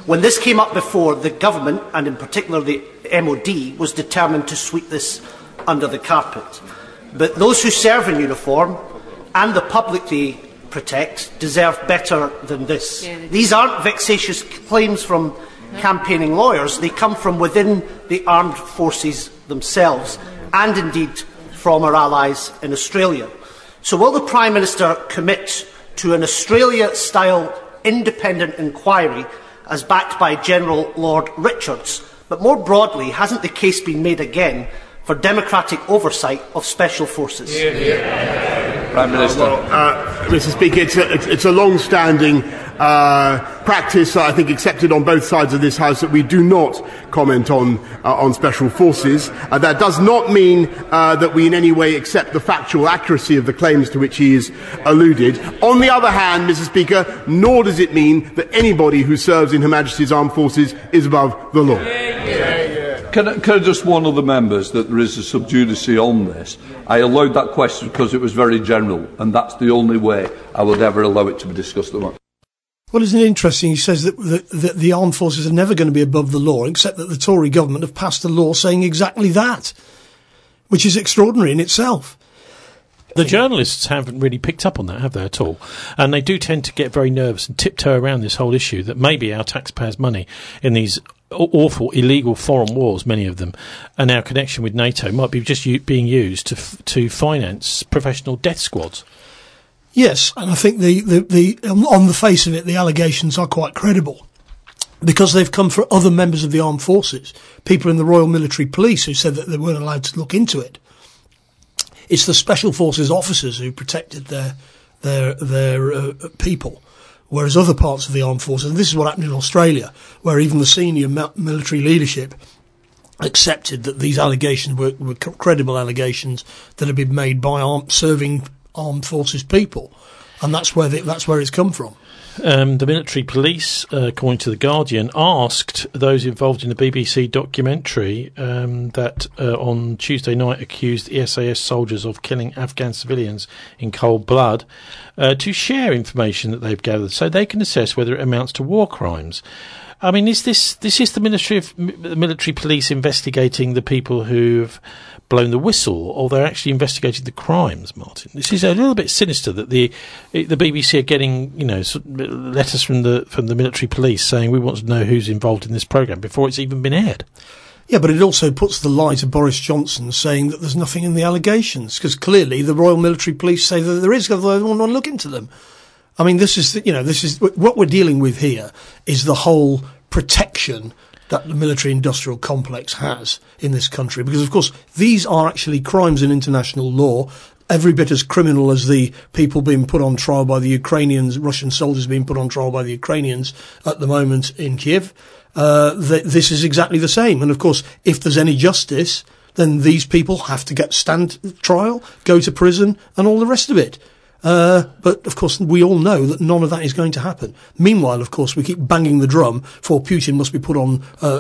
When this came up before, the government, and in particular the MOD, was determined to sweep this under the carpet. But those who serve in uniform and the public they protect deserve better than this. These aren't vexatious claims from campaigning lawyers. They come from within the armed forces themselves, and indeed from our allies in Australia. So will the Prime Minister commit to an Australia-style independent inquiry as backed by General Lord Richards? But more broadly, hasn't the case been made again for democratic oversight of special forces? Prime Minister. Mr. Speaker, it's a long-standing practice, I think, accepted on both sides of this House, that we do not comment on special forces. That does not mean that we in any way accept the factual accuracy of the claims to which he is alluded. On the other hand, Mr. Speaker, nor does it mean that anybody who serves in Her Majesty's Armed Forces is above the law. Can I just warn other members that there is a sub judice on this? I allowed that question because it was very general, and that's the only way I would ever allow it to be discussed among. Well, isn't it interesting? He says that the armed forces are never going to be above the law, except that the Tory government have passed a law saying exactly that, which is extraordinary in itself. The journalists haven't really picked up on that, have they, at all? And they do tend to get very nervous and tiptoe around this whole issue that maybe our taxpayers' money in these awful, illegal foreign wars, many of them, and our connection with NATO might be just being used to finance professional death squads. Yes, and I think the on the face of it, the allegations are quite credible, because they've come from other members of the armed forces, people in the Royal Military Police who said that they weren't allowed to look into it. It's the Special Forces officers who protected their people, whereas other parts of the armed forces, and this is what happened in Australia, where even the senior military leadership accepted that these allegations were credible allegations that had been made by serving armed forces people, and that's where it's come from. The military police, according to The Guardian, asked those involved in the BBC documentary that on Tuesday night accused the SAS soldiers of killing Afghan civilians in cold blood to share information that they've gathered so they can assess whether it amounts to war crimes. I mean, is this is the military police investigating the people who've blown the whistle, or they're actually investigating the crimes, Martin? This is a little bit sinister that the BBC are getting, letters from the military police saying we want to know who's involved in this programme before it's even been aired. Yeah, but it also puts the lie to Boris Johnson saying that there's nothing in the allegations, because clearly the Royal Military Police say that there is, because they don't want to look into them. I mean, this is what we're dealing with here is the whole protection that the military-industrial complex has in this country, because, of course, these are actually crimes in international law, every bit as criminal as the people being put on trial by the Ukrainians, Russian soldiers being put on trial by the Ukrainians at the moment in Kiev. This is exactly the same. And, of course, if there's any justice, then these people have to stand trial, go to prison, and all the rest of it. But of course, we all know that none of that is going to happen. Meanwhile, of course, we keep banging the drum for Putin must be put on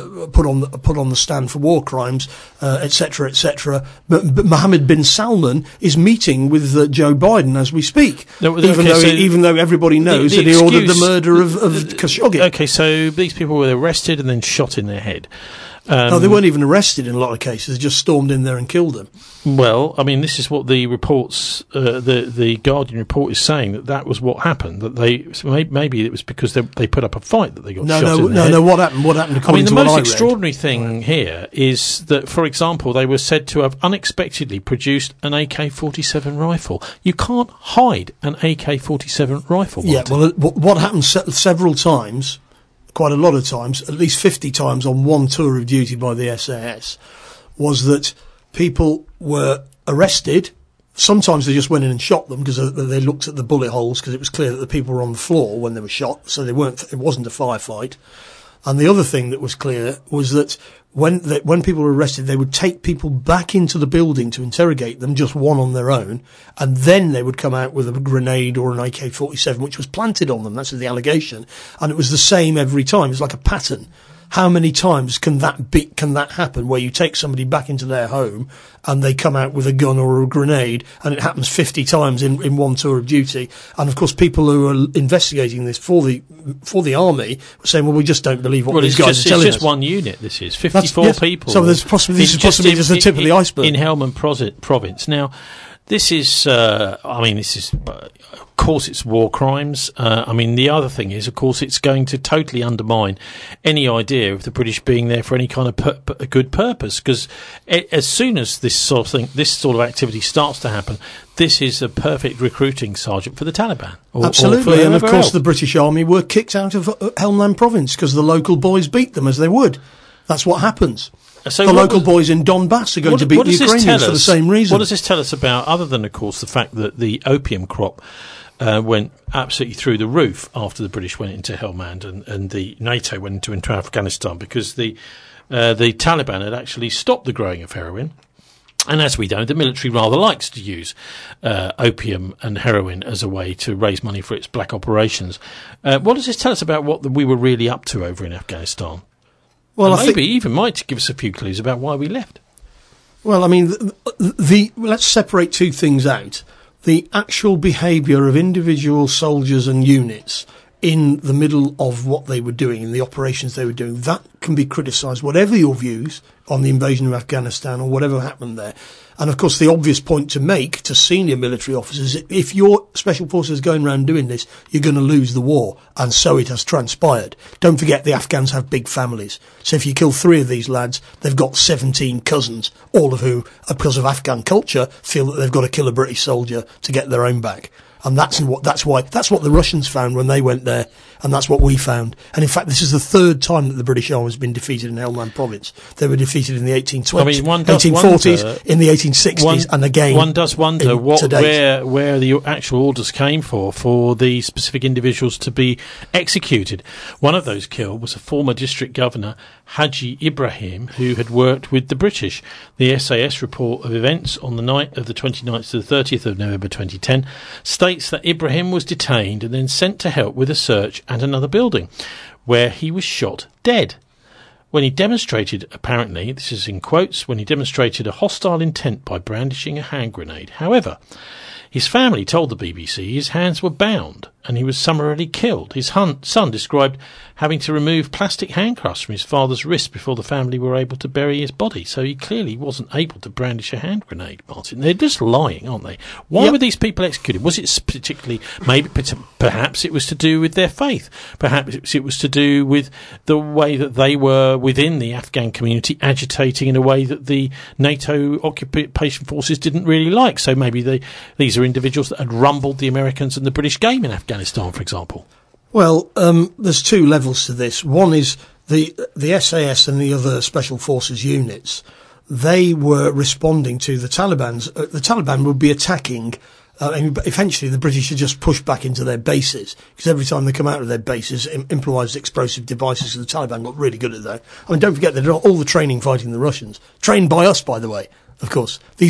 the stand for war crimes, etc., etc. But Mohammed bin Salman is meeting with Joe Biden as we speak, even though everybody knows that he ordered the murder of Khashoggi. Okay, so these people were arrested and then shot in their head. No, they weren't even arrested in a lot of cases. They just stormed in there and killed them. Well, I mean, this is what the reports, the Guardian report is saying, that was what happened. That maybe it was because they put up a fight that they got shot in the head. No, what happened? What happened? I mean, the most extraordinary thing here is that, for example, they were said to have unexpectedly produced an AK-47 rifle. You can't hide an AK-47 rifle, Martin. Yeah, well, what happened several times, quite a lot of times, at least 50 times on one tour of duty by the SAS, was that people were arrested. Sometimes they just went in and shot them because they looked at the bullet holes, because it was clear that the people were on the floor when they were shot, so it wasn't a firefight. And the other thing that was clear was that when people were arrested, they would take people back into the building to interrogate them, just one on their own, and then they would come out with a grenade or an AK-47, which was planted on them. That's the allegation. And it was the same every time. It was like a pattern. How many times can that happen where you take somebody back into their home and they come out with a gun or a grenade, and it happens 50 times in one tour of duty? And of course, people who are investigating this for the army are saying, well, we just don't believe what these guys are telling us. It's just one unit, this is 54 people. So this is possibly just the tip of the iceberg. In Helmand Province. Now, this is, of course, it's war crimes. The other thing is, of course, it's going to totally undermine any idea of the British being there for any kind of a good purpose. Because as soon as this sort of activity starts to happen, this is a perfect recruiting sergeant for the Taliban. Absolutely, and of course, the British Army were kicked out of Helmand Province because the local boys beat them as they would. That's what happens. So the local boys in Donbass are going to beat the Ukrainians for the same reason. What does this tell us about, other than, of course, the fact that the opium crop went absolutely through the roof after the British went into Helmand and the NATO went into Afghanistan, because the Taliban had actually stopped the growing of heroin. And as we know, the military rather likes to use opium and heroin as a way to raise money for its black operations. What does this tell us about what we were really up to over in Afghanistan? Well, and maybe even might give us a few clues about why we left. Well, let's separate two things out. The actual behaviour of individual soldiers and units in the middle of what they were doing, in the operations they were doing, that can be criticised, whatever your views on the invasion of Afghanistan or whatever happened there. And of course, the obvious point to make to senior military officers, if your special forces are going around doing this, you're going to lose the war. And so it has transpired. Don't forget, the Afghans have big families. So if you kill 3 of these lads, they've got 17 cousins, all of whom, because of Afghan culture, feel that they've got to kill a British soldier to get their own back. And that's what the Russians found when they went there, and that's what we found. And in fact, this is the 3rd time that the British Army has been defeated in Helmand Province. They were defeated in the 1820s, 1840s, in the 1860s, and again. One does wonder where the actual orders came for the specific individuals to be executed. One of those killed was a former district governor, Haji Ibrahim, who had worked with the British. The SAS report of events on the night of the 29th to the 30th of November 2010 states that Ibrahim was detained and then sent to help with a search at another building, where he was shot dead. When he demonstrated, apparently, this is in quotes, when he demonstrated a hostile intent by brandishing a hand grenade. However, his family told the BBC his hands were bound and he was summarily killed. His son described having to remove plastic handcuffs from his father's wrists before the family were able to bury his body. So he clearly wasn't able to brandish a hand grenade, Martin. They're just lying, aren't they? Why were these people executed? Was it particularly, perhaps it was to do with their faith. Perhaps it was to do with the way that they were within the Afghan community agitating in a way that the NATO occupation forces didn't really like. So maybe these are individuals that had rumbled the Americans and the British game in Afghanistan, for example. Well, there's 2 levels to this. One is the SAS and the other special forces units. They were responding to the Taliban's. The Taliban would be attacking. Eventually, the British had just pushed back into their bases, because every time they come out of their bases, improvised explosive devices. The Taliban got really good at that. Don't forget, they did all the training fighting the Russians, trained by us, by the way. Of course, the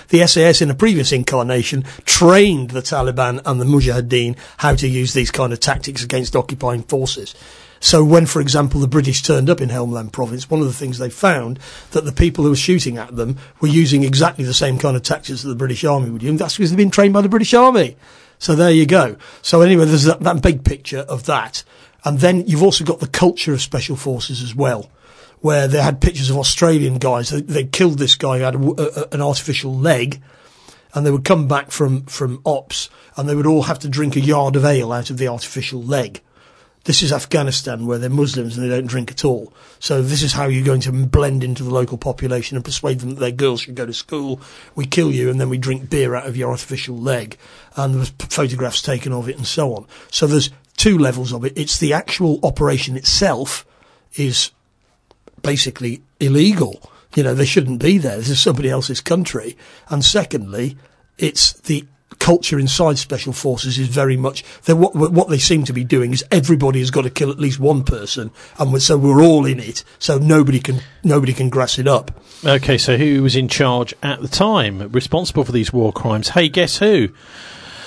SAS in a previous incarnation trained the Taliban and the Mujahideen how to use these kind of tactics against occupying forces. So when, for example, the British turned up in Helmand Province, one of the things they found that the people who were shooting at them were using exactly the same kind of tactics that the British Army would use. That's because they've been trained by the British Army. So there you go. So anyway, there's that big picture of that. And then you've also got the culture of special forces as well, where they had pictures of Australian guys. They killed this guy who had an artificial leg, and they would come back from ops, and they would all have to drink a yard of ale out of the artificial leg. This is Afghanistan, where they're Muslims and they don't drink at all. So this is how you're going to blend into the local population and persuade them that their girls should go to school. We kill you, and then we drink beer out of your artificial leg. And there was photographs taken of it and so on. So there's 2 levels of it. It's the actual operation itself is basically illegal. They shouldn't be there. This is somebody else's country. And secondly, it's the culture inside special forces is very much what they seem to be doing is everybody has got to kill at least one person, and so we're all in it. So nobody can grass it up. Okay, so who was in charge at the time, responsible for these war crimes? Hey, guess who?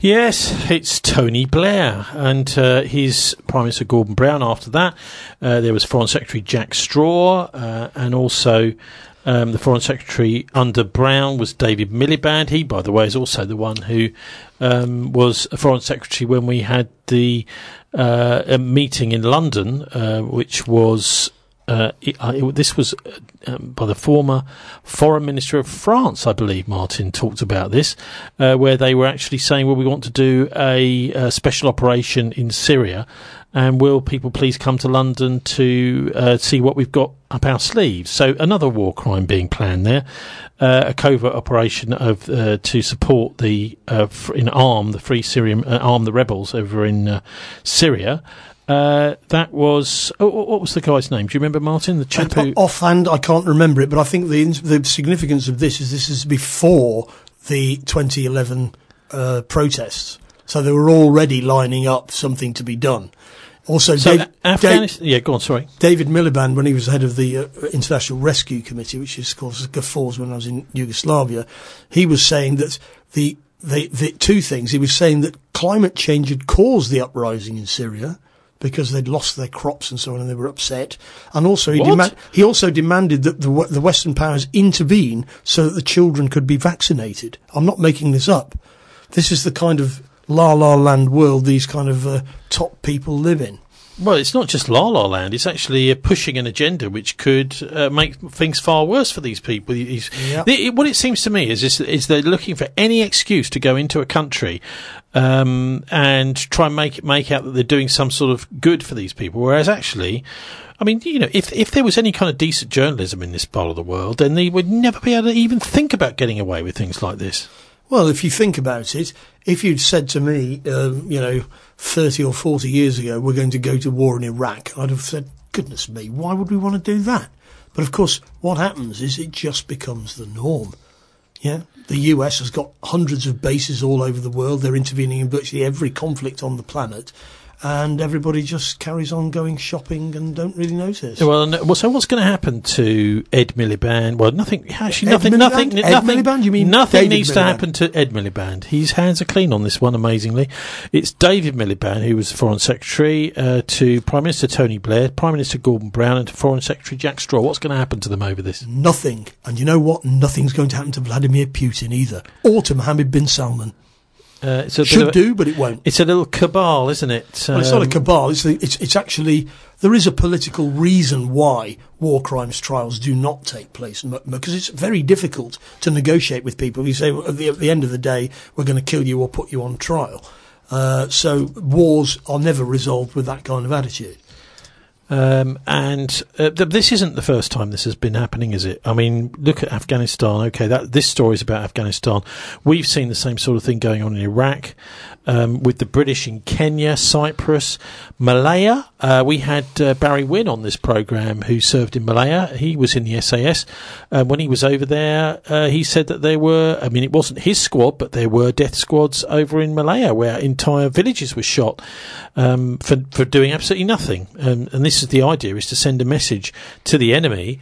Yes, it's Tony Blair and his Prime Minister Gordon Brown. After that, there was Foreign Secretary Jack Straw, and also the Foreign Secretary under Brown was David Miliband. He, by the way, is also the one who was a Foreign Secretary when we had the a meeting in London, which was this was by the former Foreign Minister of France, I believe. Martin talked about this, where they were actually saying, well, we want to do a special operation in Syria, and will people please come to London to see what we've got up our sleeves? So another war crime being planned there, a covert operation of to support the arm the rebels over in Syria. That was what was the guy's name? Do you remember, Martin? The chap who offhand I can't remember it, but I think the significance of this is before the 2011 protests, so they were already lining up something to be done. Also, Afghanistan. Go on. Sorry, David Miliband, when he was head of the International Rescue Committee, which is called GAFORS when I was in Yugoslavia, he was saying that the two things. He was saying that climate change had caused the uprising in Syria, because they'd lost their crops and so on, and they were upset. And also, he also demanded that the Western powers intervene so that the children could be vaccinated. I'm not making this up. This is the kind of la-la land world these kind of top people live in. Well, it's not just la-la land. It's actually pushing an agenda which could make things far worse for these people. What it seems to me is they're looking for any excuse to go into a country and try and make out that they're doing some sort of good for these people, whereas actually, I mean, if there was any kind of decent journalism in this part of the world, then they would never be able to even think about getting away with things like this. Well, if you think about it, if you'd said to me, 30 or 40 years ago, we're going to go to war in Iraq, I'd have said, goodness me, why would we want to do that? But of course, what happens is it just becomes the norm. Yeah, the US has got hundreds of bases all over the world. They're intervening in virtually every conflict on the planet. And everybody just carries on going shopping and don't really notice. Well, so what's going to happen to Ed Miliband? Well, nothing needs to happen to Ed Miliband. His hands are clean on this one, amazingly. It's David Miliband, who was Foreign Secretary, to Prime Minister Tony Blair, Prime Minister Gordon Brown, and to Foreign Secretary Jack Straw. What's going to happen to them over this? Nothing. And you know what? Nothing's going to happen to Vladimir Putin either, or to Mohammed bin Salman. But it won't. It's a little cabal, isn't it? Well, it's not a cabal. It's actually, there is a political reason why war crimes trials do not take place, because it's very difficult to negotiate with people. You say, well, at the end of the day, we're going to kill you or put you on trial. So wars are never resolved with that kind of attitude. This isn't the first time this has been happening, is it? I mean, look at Afghanistan. Okay, this story is about Afghanistan. We've seen the same sort of thing going on in Iraq, with the British in Kenya, Cyprus, Malaya. We had Barry Wynne on this programme, who served in Malaya. He was in the SAS. When he was over there, he said that there were, I mean, it wasn't his squad, but there were death squads over in Malaya where entire villages were shot for doing absolutely nothing. And this is the idea, is to send a message to the enemy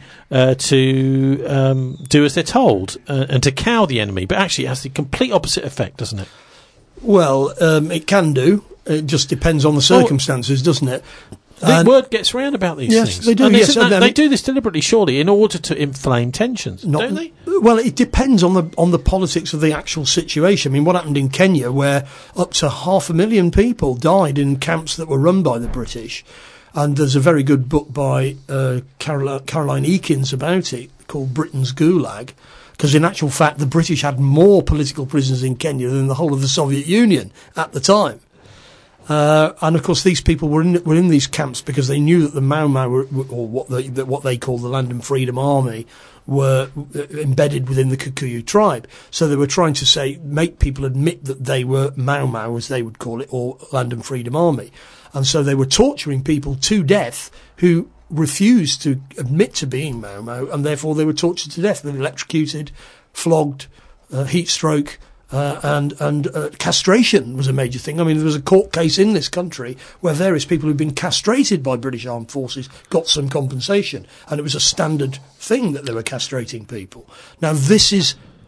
to do as they're told and to cow the enemy. But actually it has the complete opposite effect, doesn't it? Well, it can do. It just depends on the circumstances, doesn't it? The word gets round about these things. Yes, they do. They do this deliberately, surely, in order to inflame tensions, don't they? Well, it depends on the politics of the actual situation. I mean, what happened in Kenya, where up to 500,000 people died in camps that were run by the British, and there's a very good book by Caroline Eakins about it called Britain's Gulag. Because in actual fact, the British had more political prisoners in Kenya than the whole of the Soviet Union at the time. And of course, these people were in these camps because they knew that the Mau Mau, or what they call the Land and Freedom Army, were embedded within the Kikuyu tribe. So they were trying to make people admit that they were Mau Mau, as they would call it, or Land and Freedom Army. And so they were torturing people to death who refused to admit to being Mau Mau, and therefore they were tortured to death. They were electrocuted, flogged, heat stroke, and castration was a major thing. I mean, there was a court case in this country where various people who'd been castrated by British Armed Forces got some compensation, and it was a standard thing that they were castrating people. Now, this is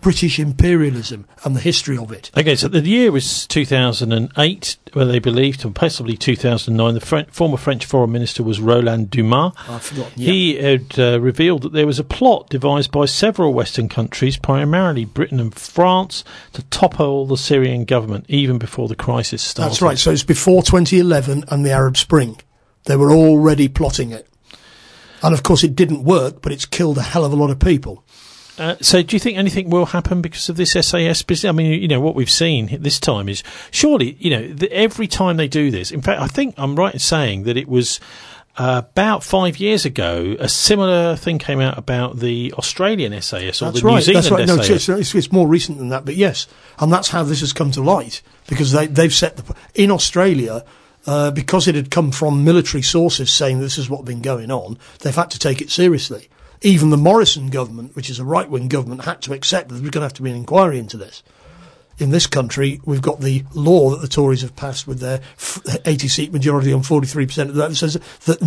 British imperialism and the history of it. Okay, so the year was 2008, where they believed, and possibly 2009. The former French Foreign Minister was Roland Dumas. I've forgotten. Yeah. He had revealed that there was a plot devised by several Western countries, primarily Britain and France, to topple the Syrian government even before the crisis started. That's right. So it's before 2011 and the Arab Spring. They were already plotting it. And of course it didn't work, but it's killed a hell of a lot of people. So do you think anything will happen because of this SAS business? I mean, you know, what we've seen this time is surely, you know, every time they do this, in fact, I think I'm right in saying that it was about 5 years ago, a similar thing came out about the Australian SAS or That's the right. New Zealand That's right. SAS. No, it's more recent than that, but yes. And that's how this has come to light, because they've set in Australia, because it had come from military sources saying this is what's been going on, they've had to take it seriously. Even the Morrison government, which is a right-wing government, had to accept that there's going to have to be an inquiry into this. In this country, we've got the law that the Tories have passed with their 80-seat majority on 43% of that says that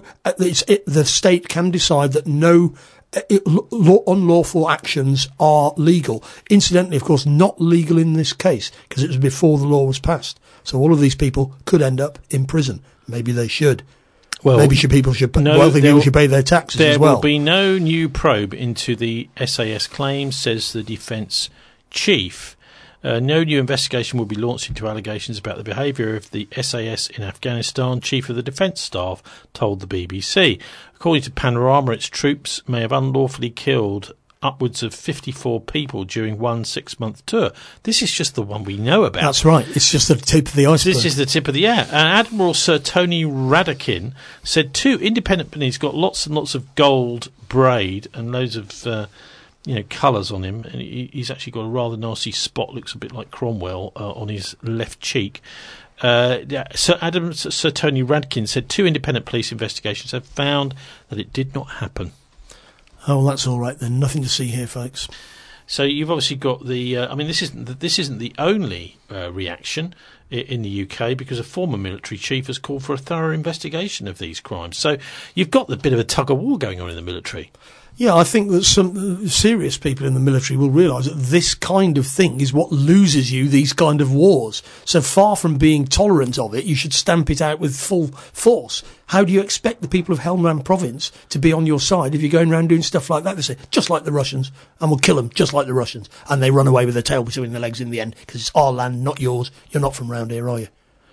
the state can decide that no unlawful actions are legal. Incidentally, of course, not legal in this case, because it was before the law was passed. So all of these people could end up in prison. Maybe they should. Well, maybe people should pay their taxes as well. There will be no new probe into the SAS claims, says the defence chief. No new investigation will be launched into allegations about the behaviour of the SAS in Afghanistan, Chief of the Defence Staff told the BBC. According to Panorama, its troops may have unlawfully killed upwards of 54 people during one 6-month tour. This is just the one we know about. That's right. It's just the tip of the iceberg. This is the tip of the air. Admiral Sir Tony Radakin said 2 independent police got lots and lots of gold braid and loads of colours on him. And he's actually got a rather nasty spot, looks a bit like Cromwell, on his left cheek. Sir Tony Radkin said 2 independent police investigations have found that it did not happen. Oh, well, that's all right then. Nothing to see here, folks. So you've obviously got the. This isn't the only reaction in the UK, because a former military chief has called for a thorough investigation of these crimes. So you've got the bit of a tug of war going on in the military. Yeah, I think that some serious people in the military will realise that this kind of thing is what loses you these kind of wars. So far from being tolerant of it, you should stamp it out with full force. How do you expect the people of Helmand province to be on your side if you're going around doing stuff like that? They say, just like the Russians, and we'll kill them just like the Russians. And they run away with their tail between their legs in the end, because it's our land, not yours. You're not from round here, are you?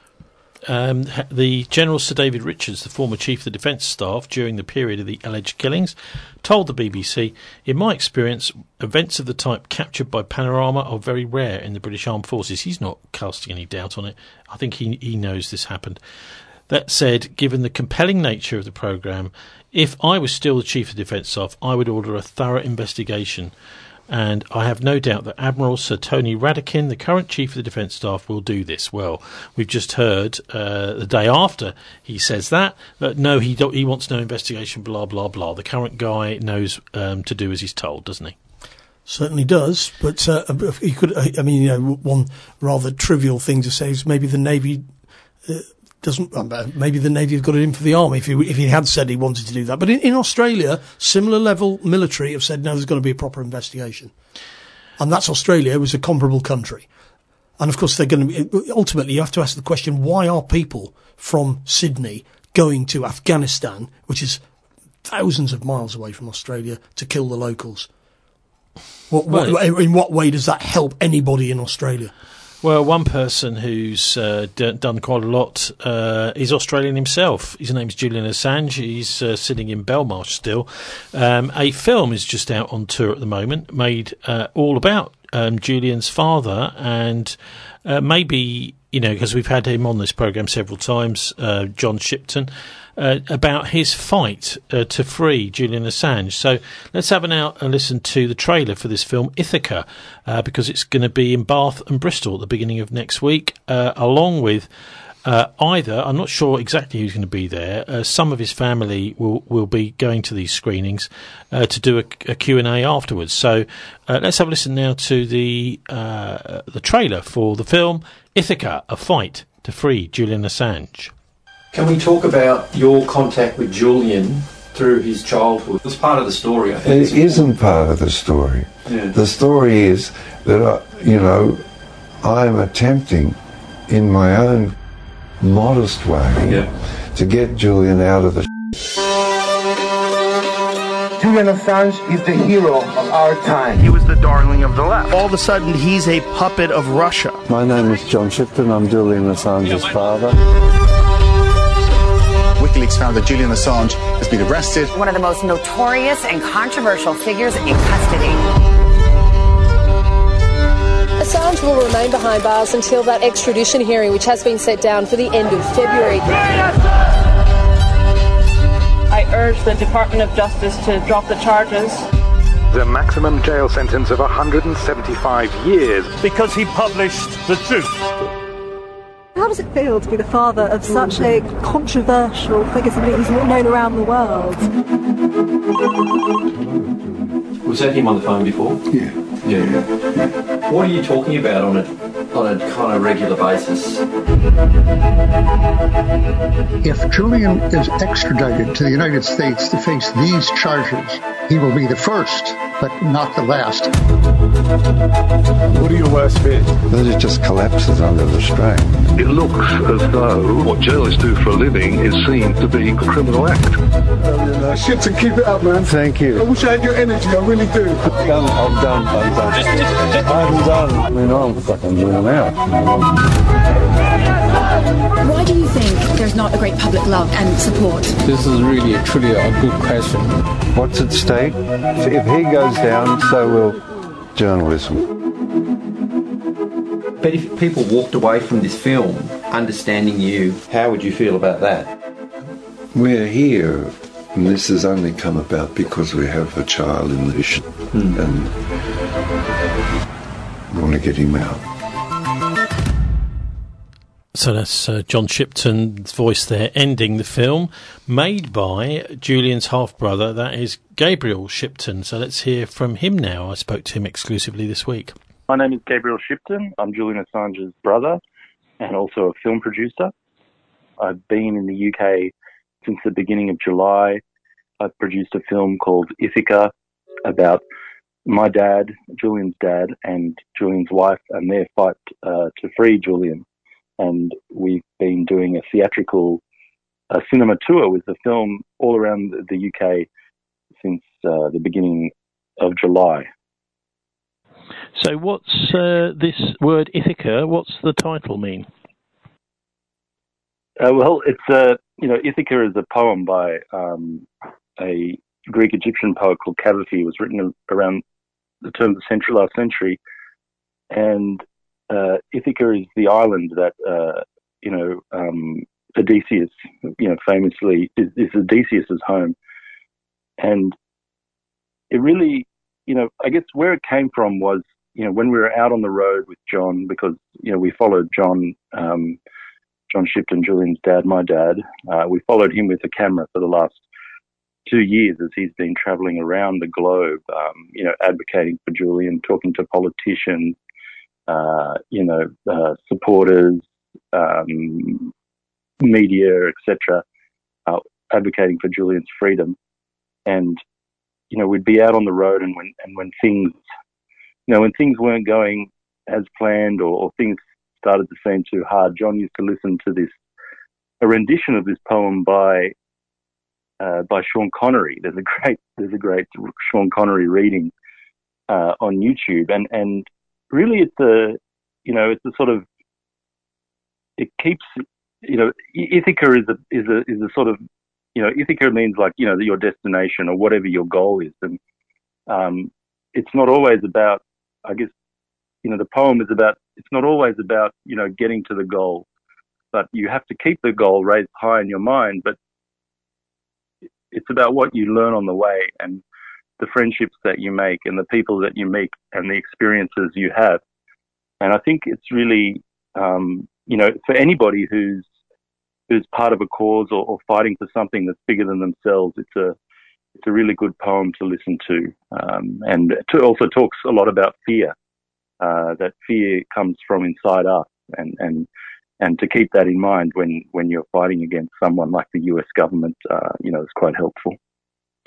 The General Sir David Richards, the former Chief of the Defence Staff during the period of the alleged killings, told the BBC, "In my experience, events of the type captured by Panorama are very rare in the British Armed Forces." He's not casting any doubt on it. I think he knows this happened. That said, given the compelling nature of the programme, if I was still the Chief of the Defence Staff, I would order a thorough investigation. And I have no doubt that Admiral Sir Tony Radakin, the current Chief of the Defence Staff, will do this. Well, we've just heard the day after he says that no, he wants no investigation, blah, blah, blah. The current guy knows to do as he's told, doesn't he? Certainly does, but he could. One rather trivial thing to say is maybe the Navy maybe the Navy have got it in for the Army if he had said he wanted to do that. But in Australia, similar level military have said no, there's got to be a proper investigation. And that's Australia, it was a comparable country. And of course, they're going to be, ultimately you have to ask the question, why are people from Sydney going to Afghanistan, which is thousands of miles away from Australia, to kill the locals? In what way does that help anybody in Australia? Well, one person who's done quite a lot is Australian himself. His name's Julian Assange. He's sitting in Belmarsh still. A film is just out on tour at the moment, made all about Julian's father, and maybe, because we've had him on this programme several times, John Shipton, about his fight to free Julian Assange. So let's have a listen to the trailer for this film, Ithaca, because it's going to be in Bath and Bristol at the beginning of next week, along with I'm not sure exactly who's going to be there. Some of his family will be going to these screenings to do a Q&A afterwards. So let's have a listen now to the trailer for the film Ithaca, A Fight to Free Julian Assange. Can we talk about your contact with Julian through his childhood. It's part of the story, I think. It isn't part of the story. Yeah. The story is that, I am attempting, in my own modest way, to get Julian out of the Julian Assange is the hero of our time. He was the darling of the left. All of a sudden, he's a puppet of Russia. My name is John Shipton. I'm Julian Assange's father. WikiLeaks found that Julian Assange has been arrested. One of the most notorious and controversial figures in custody. Assange will remain behind bars until that extradition hearing, which has been set down for the end of February. I urge the Department of Justice to drop the charges. The maximum jail sentence of 175 years. Because he published the truth. How does it feel to be the father of such a controversial figure, somebody who's known around the world? Was that him on the phone before? Yeah. What are you talking about on a kind of regular basis? If Julian is extradited to the United States to face these charges, he will be the first, but not the last. What are your worst fears? That it just collapses under the strain. It looks as though what journalists do for a living is seen to be a criminal act. Shit, to keep it up, man. Thank you. I wish I had your energy, I really do. I'm done. I'm done. I mean, I'm fucking worn out. Why do you think there's not a great public love and support? This is truly a good question. What's at stake? If he goes down, so will journalism. But if people walked away from this film understanding you, how would you feel about that? We're here, and this has only come about because we have a child in the mission, and we want to get him out. So that's John Shipton's voice there, ending the film, made by Julian's half-brother, that is Gabriel Shipton. So let's hear from him now. I spoke to him exclusively this week. My name is Gabriel Shipton. I'm Julian Assange's brother and also a film producer. I've been in the UK since the beginning of July. I've produced a film called Ithaca about my dad, Julian's dad, and Julian's wife and their fight to free Julian. And we've been doing a theatrical cinema tour with the film all around the UK since the beginning of July. So what's this word Ithaca, what's the title mean? Well, it's Ithaca is a poem by a Greek-Egyptian poet called Cavaphy. It was written around the turn of the last century. And Ithaca is the island that, Odysseus, famously is Odysseus's home. And it really, I guess where it came from was, when we were out on the road with John, because, we followed John Shipton, Julian's dad, my dad. We followed him with a camera for the last 2 years as he's been traveling around the globe, advocating for Julian, talking to politicians, supporters, media, etc., advocating for Julian's freedom. And, we'd be out on the road and when things, when things weren't going as planned or things started to seem too hard, John used to listen to a rendition of this poem by Sean Connery. There's a great Sean Connery reading on YouTube, and really it's a sort of, it keeps, Ithaca is a sort of, Ithaca means like, your destination or whatever your goal is. And it's not always about, I guess, the poem is about, it's not always about, getting to the goal, but you have to keep the goal raised high in your mind. But it's about what you learn on the way and the friendships that you make and the people that you meet and the experiences you have. And I think it's really, for anybody who's part of a cause or fighting for something that's bigger than themselves, it's a really good poem to listen to. And it also talks a lot about fear, that fear comes from inside us, and to keep that in mind when you're fighting against someone like the US government, is quite helpful.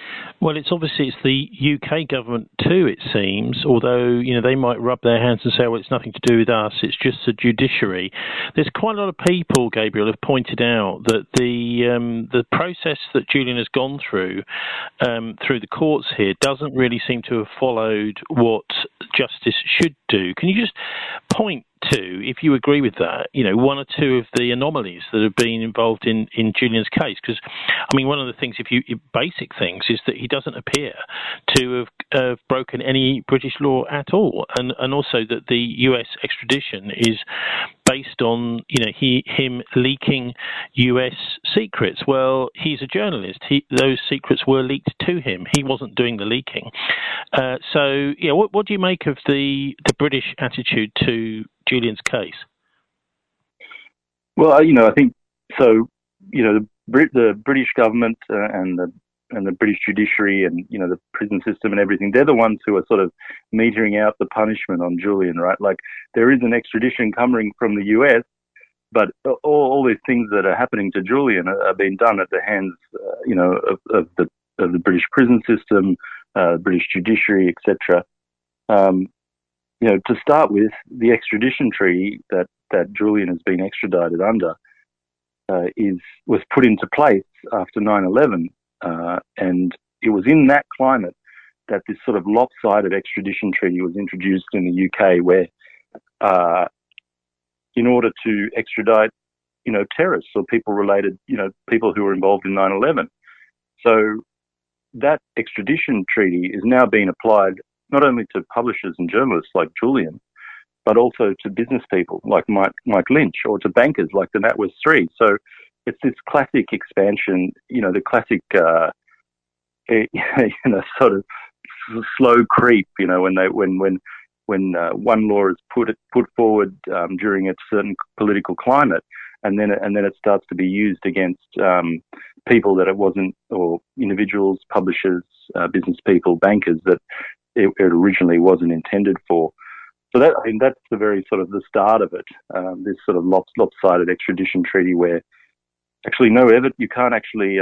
Well, it's the UK government too, it seems, although, they might rub their hands and say, well, it's nothing to do with us, it's just the judiciary. There's quite a lot of people, Gabriel, have pointed out that the process that Julian has gone through the courts here doesn't really seem to have followed what justice should do. Can you just point to, if you agree with that, one or two of the anomalies that have been involved in Julian's case? Because, one of the things, basic things, is that he doesn't appear to have broken any British law at all, and also that the US extradition is based on, him leaking US secrets. Well, he's a journalist. Those secrets were leaked to him. He wasn't doing the leaking. What do you make of the British attitude to Julian's case? Well, I think so. The British government and the British judiciary and the prison system and everything, they're the ones who are sort of metering out the punishment on Julian, right? Like, there is an extradition coming from the US, but all these things that are happening to Julian are being done at the hands, of the British prison system, British judiciary, etc. To start with, the extradition treaty that Julian has been extradited under was put into place after 9/11, and it was in that climate that this sort of lopsided extradition treaty was introduced in the UK, where in order to extradite, terrorists or people related, people who were involved in 9/11. So that extradition treaty is now being applied not only to publishers and journalists like Julian, but also to business people like Mike Lynch, or to bankers like the NatWest 3. So it's this classic expansion, the classic, sort of slow creep, when one law is put forward during a certain political climate, and then it starts to be used against people that it wasn't, or individuals, publishers, business people, bankers, that it originally wasn't intended for. So that's the very sort of the start of it. This sort of lopsided extradition treaty, where actually you can't actually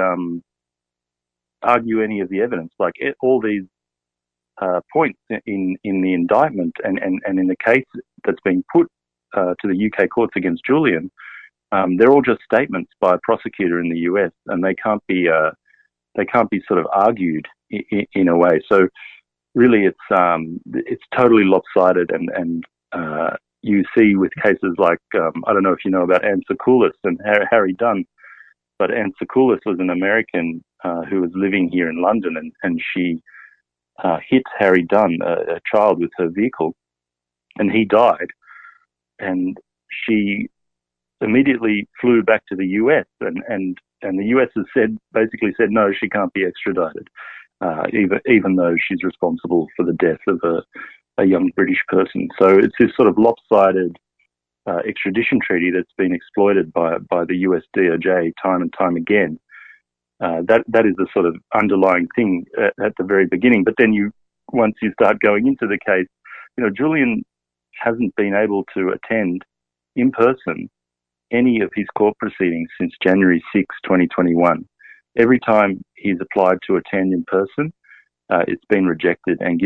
argue any of the evidence. Like, all these points in the indictment and in the case that's being put to the UK courts against Julian, they're all just statements by a prosecutor in the US, and they can't be sort of argued in a way. So really, it's totally lopsided, and you see with cases like I don't know if you know about Anne Sacoulis and Harry Dunn, but Anne Sacoulis was an American who was living here in London, and she hit Harry Dunn, a child, with her vehicle, and he died. And she immediately flew back to the US, and the US has basically said no, she can't be extradited, even though she's responsible for the death of a young British person. So it's this sort of lopsided extradition treaty that's been exploited by the US DOJ time and time again. That is the sort of underlying thing at the very beginning. But then once you start going into the case, Julian hasn't been able to attend in person any of his court proceedings since January 6, 2021. Every time he's applied to attend in person, it's been rejected and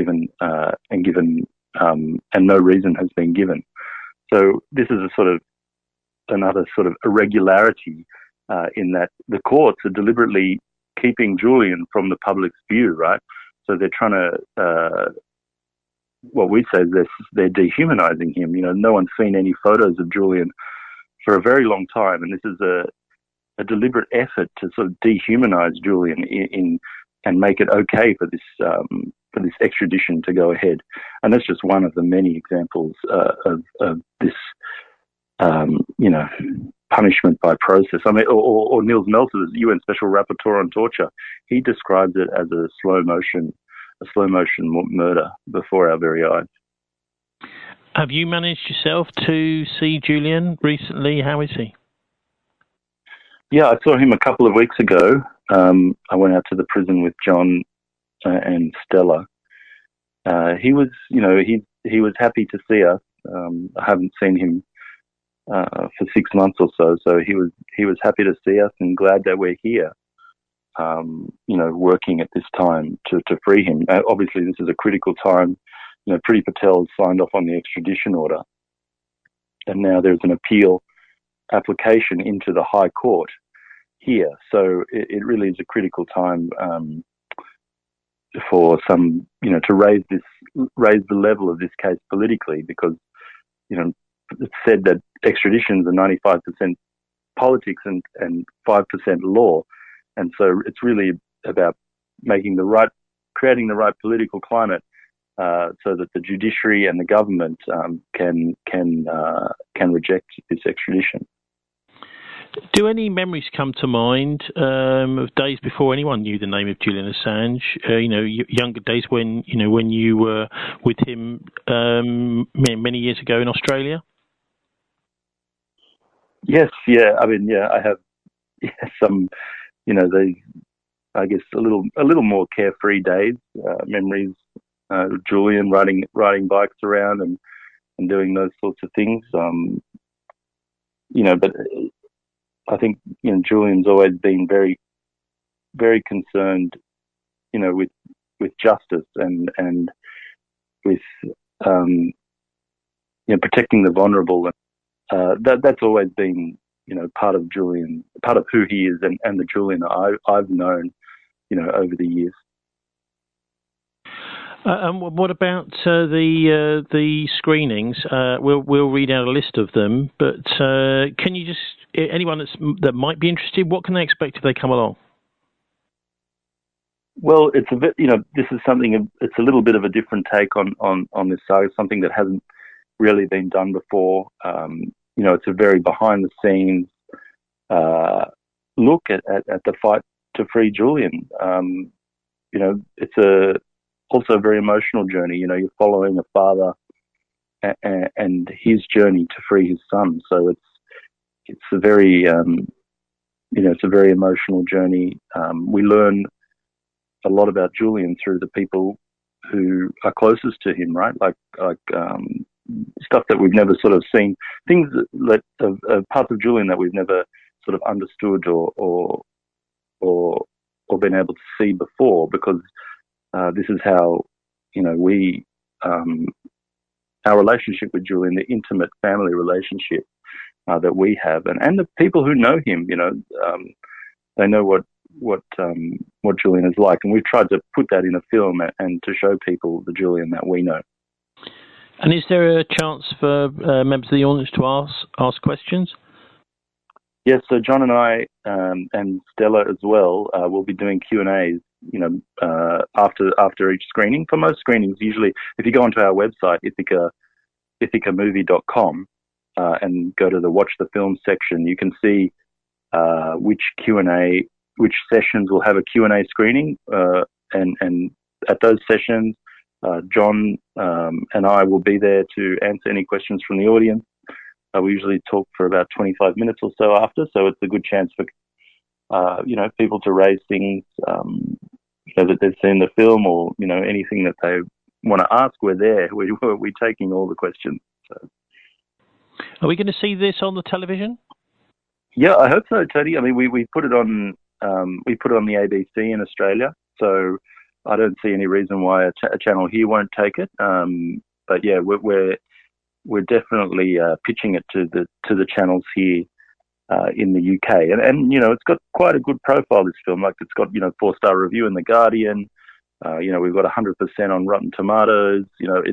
no reason has been given. So this is another sort of irregularity in that the courts are deliberately keeping Julian from the public's view, right? So they're trying to, what we say is they're dehumanizing him. No one's seen any photos of Julian for a very long time, and this is a deliberate effort to sort of dehumanize Julian and make it okay for this extradition to go ahead. And that's just one of the many examples of this, punishment by process. I mean, or Nils Melzer, the UN Special Rapporteur on Torture, he describes it as a slow motion murder before our very eyes. Have you managed yourself to see Julian recently? How is he? Yeah, I saw him a couple of weeks ago. I went out to the prison with John and Stella. He was happy to see us. I haven't seen him for 6 months or so he was happy to see us and glad that we're here. working at this time to free him. Obviously, this is a critical time. Priti Patel signed off on the extradition order, and now there's an appeal application into the High Court here. So it really is a critical time for some, to raise the level of this case politically, because it's said that extraditions are 95% politics and 5% law, and so it's really about creating the right political climate so that the judiciary and the government can reject this extradition. Do any memories come to mind of days before anyone knew the name of Julian Assange? Younger days when you were with him many years ago in Australia. Yes, yeah. I mean, yeah, I have some, I guess a little more carefree days, memories. Julian riding bikes around and doing those sorts of things. But I think Julian's always been very, very concerned, with justice and with protecting the vulnerable. That's always been part of Julian, part of who he is, and the Julian I've known over the years. And what about the screenings? We'll read out a list of them, but can you just, anyone that might be interested, what can they expect if they come along? Well, it's a bit, this is something, it's a little bit of a different take on this saga, something that hasn't really been done before. It's a very behind the scenes look at the fight to free Julian. It's also a very emotional journey. You're following a father and his journey to free his son. So it's a very it's a very emotional journey. We learn a lot about Julian through the people who are closest to him, right? Like stuff that we've never sort of seen, things that parts of Julian that we've never sort of understood or been able to see before, because this is how we our relationship with Julian, the intimate family relationship that we have, and the people who know him, they know what Julian is like, and we've tried to put that in a film and to show people the Julian that we know. And is there a chance for members of the audience to ask questions? Yes, so John and I and Stella as well will be doing Q&As, after each screening. For most screenings, usually, if you go onto our website, ithacamovie.com, and go to the Watch the Film section, you can see which sessions will have a Q&A screening, and at those sessions, John and I will be there to answer any questions from the audience. We usually talk for about 25 minutes or so after, so it's a good chance for people to raise things that they've seen the film, or anything that they want to ask. We're there. We're taking all the questions. So. Are we going to see this on the television? Yeah, I hope so, Tony. I mean, we put it on the ABC in Australia, so I don't see any reason why a channel here won't take it. But yeah, we're definitely pitching it to the channels here in the UK, and it's got quite a good profile, this film. Like, it's got 4-star review in The Guardian. We've got 100% on Rotten Tomatoes.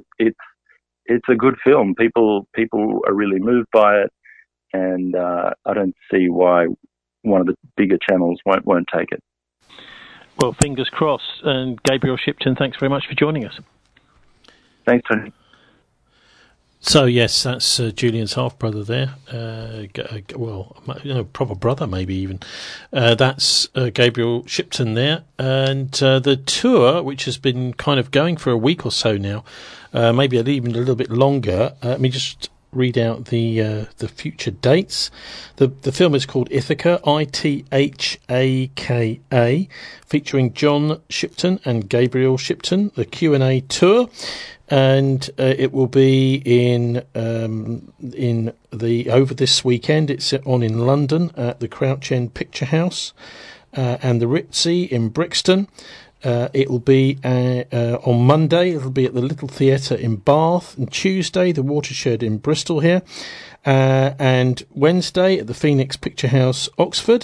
It's a good film. People are really moved by it, and I don't see why one of the bigger channels won't take it. Well, fingers crossed. And Gabriel Shipton, thanks very much for joining us. Thanks, Tony. So, yes, that's Julian's half-brother there. Proper brother, maybe even. That's Gabriel Shipton there. And the tour, which has been kind of going for a week or so now, maybe even a little bit longer. Let me just read out the future dates. The film is called Ithaca, Ithaka, featuring John Shipton and Gabriel Shipton, the Q&A tour. And it will be over this weekend. It's on in London at the Crouch End Picture House. and the Ritzy in Brixton. It will be on Monday. It will be at the Little Theatre in Bath, and Tuesday the Watershed in Bristol here, and Wednesday at the Phoenix Picture House, Oxford,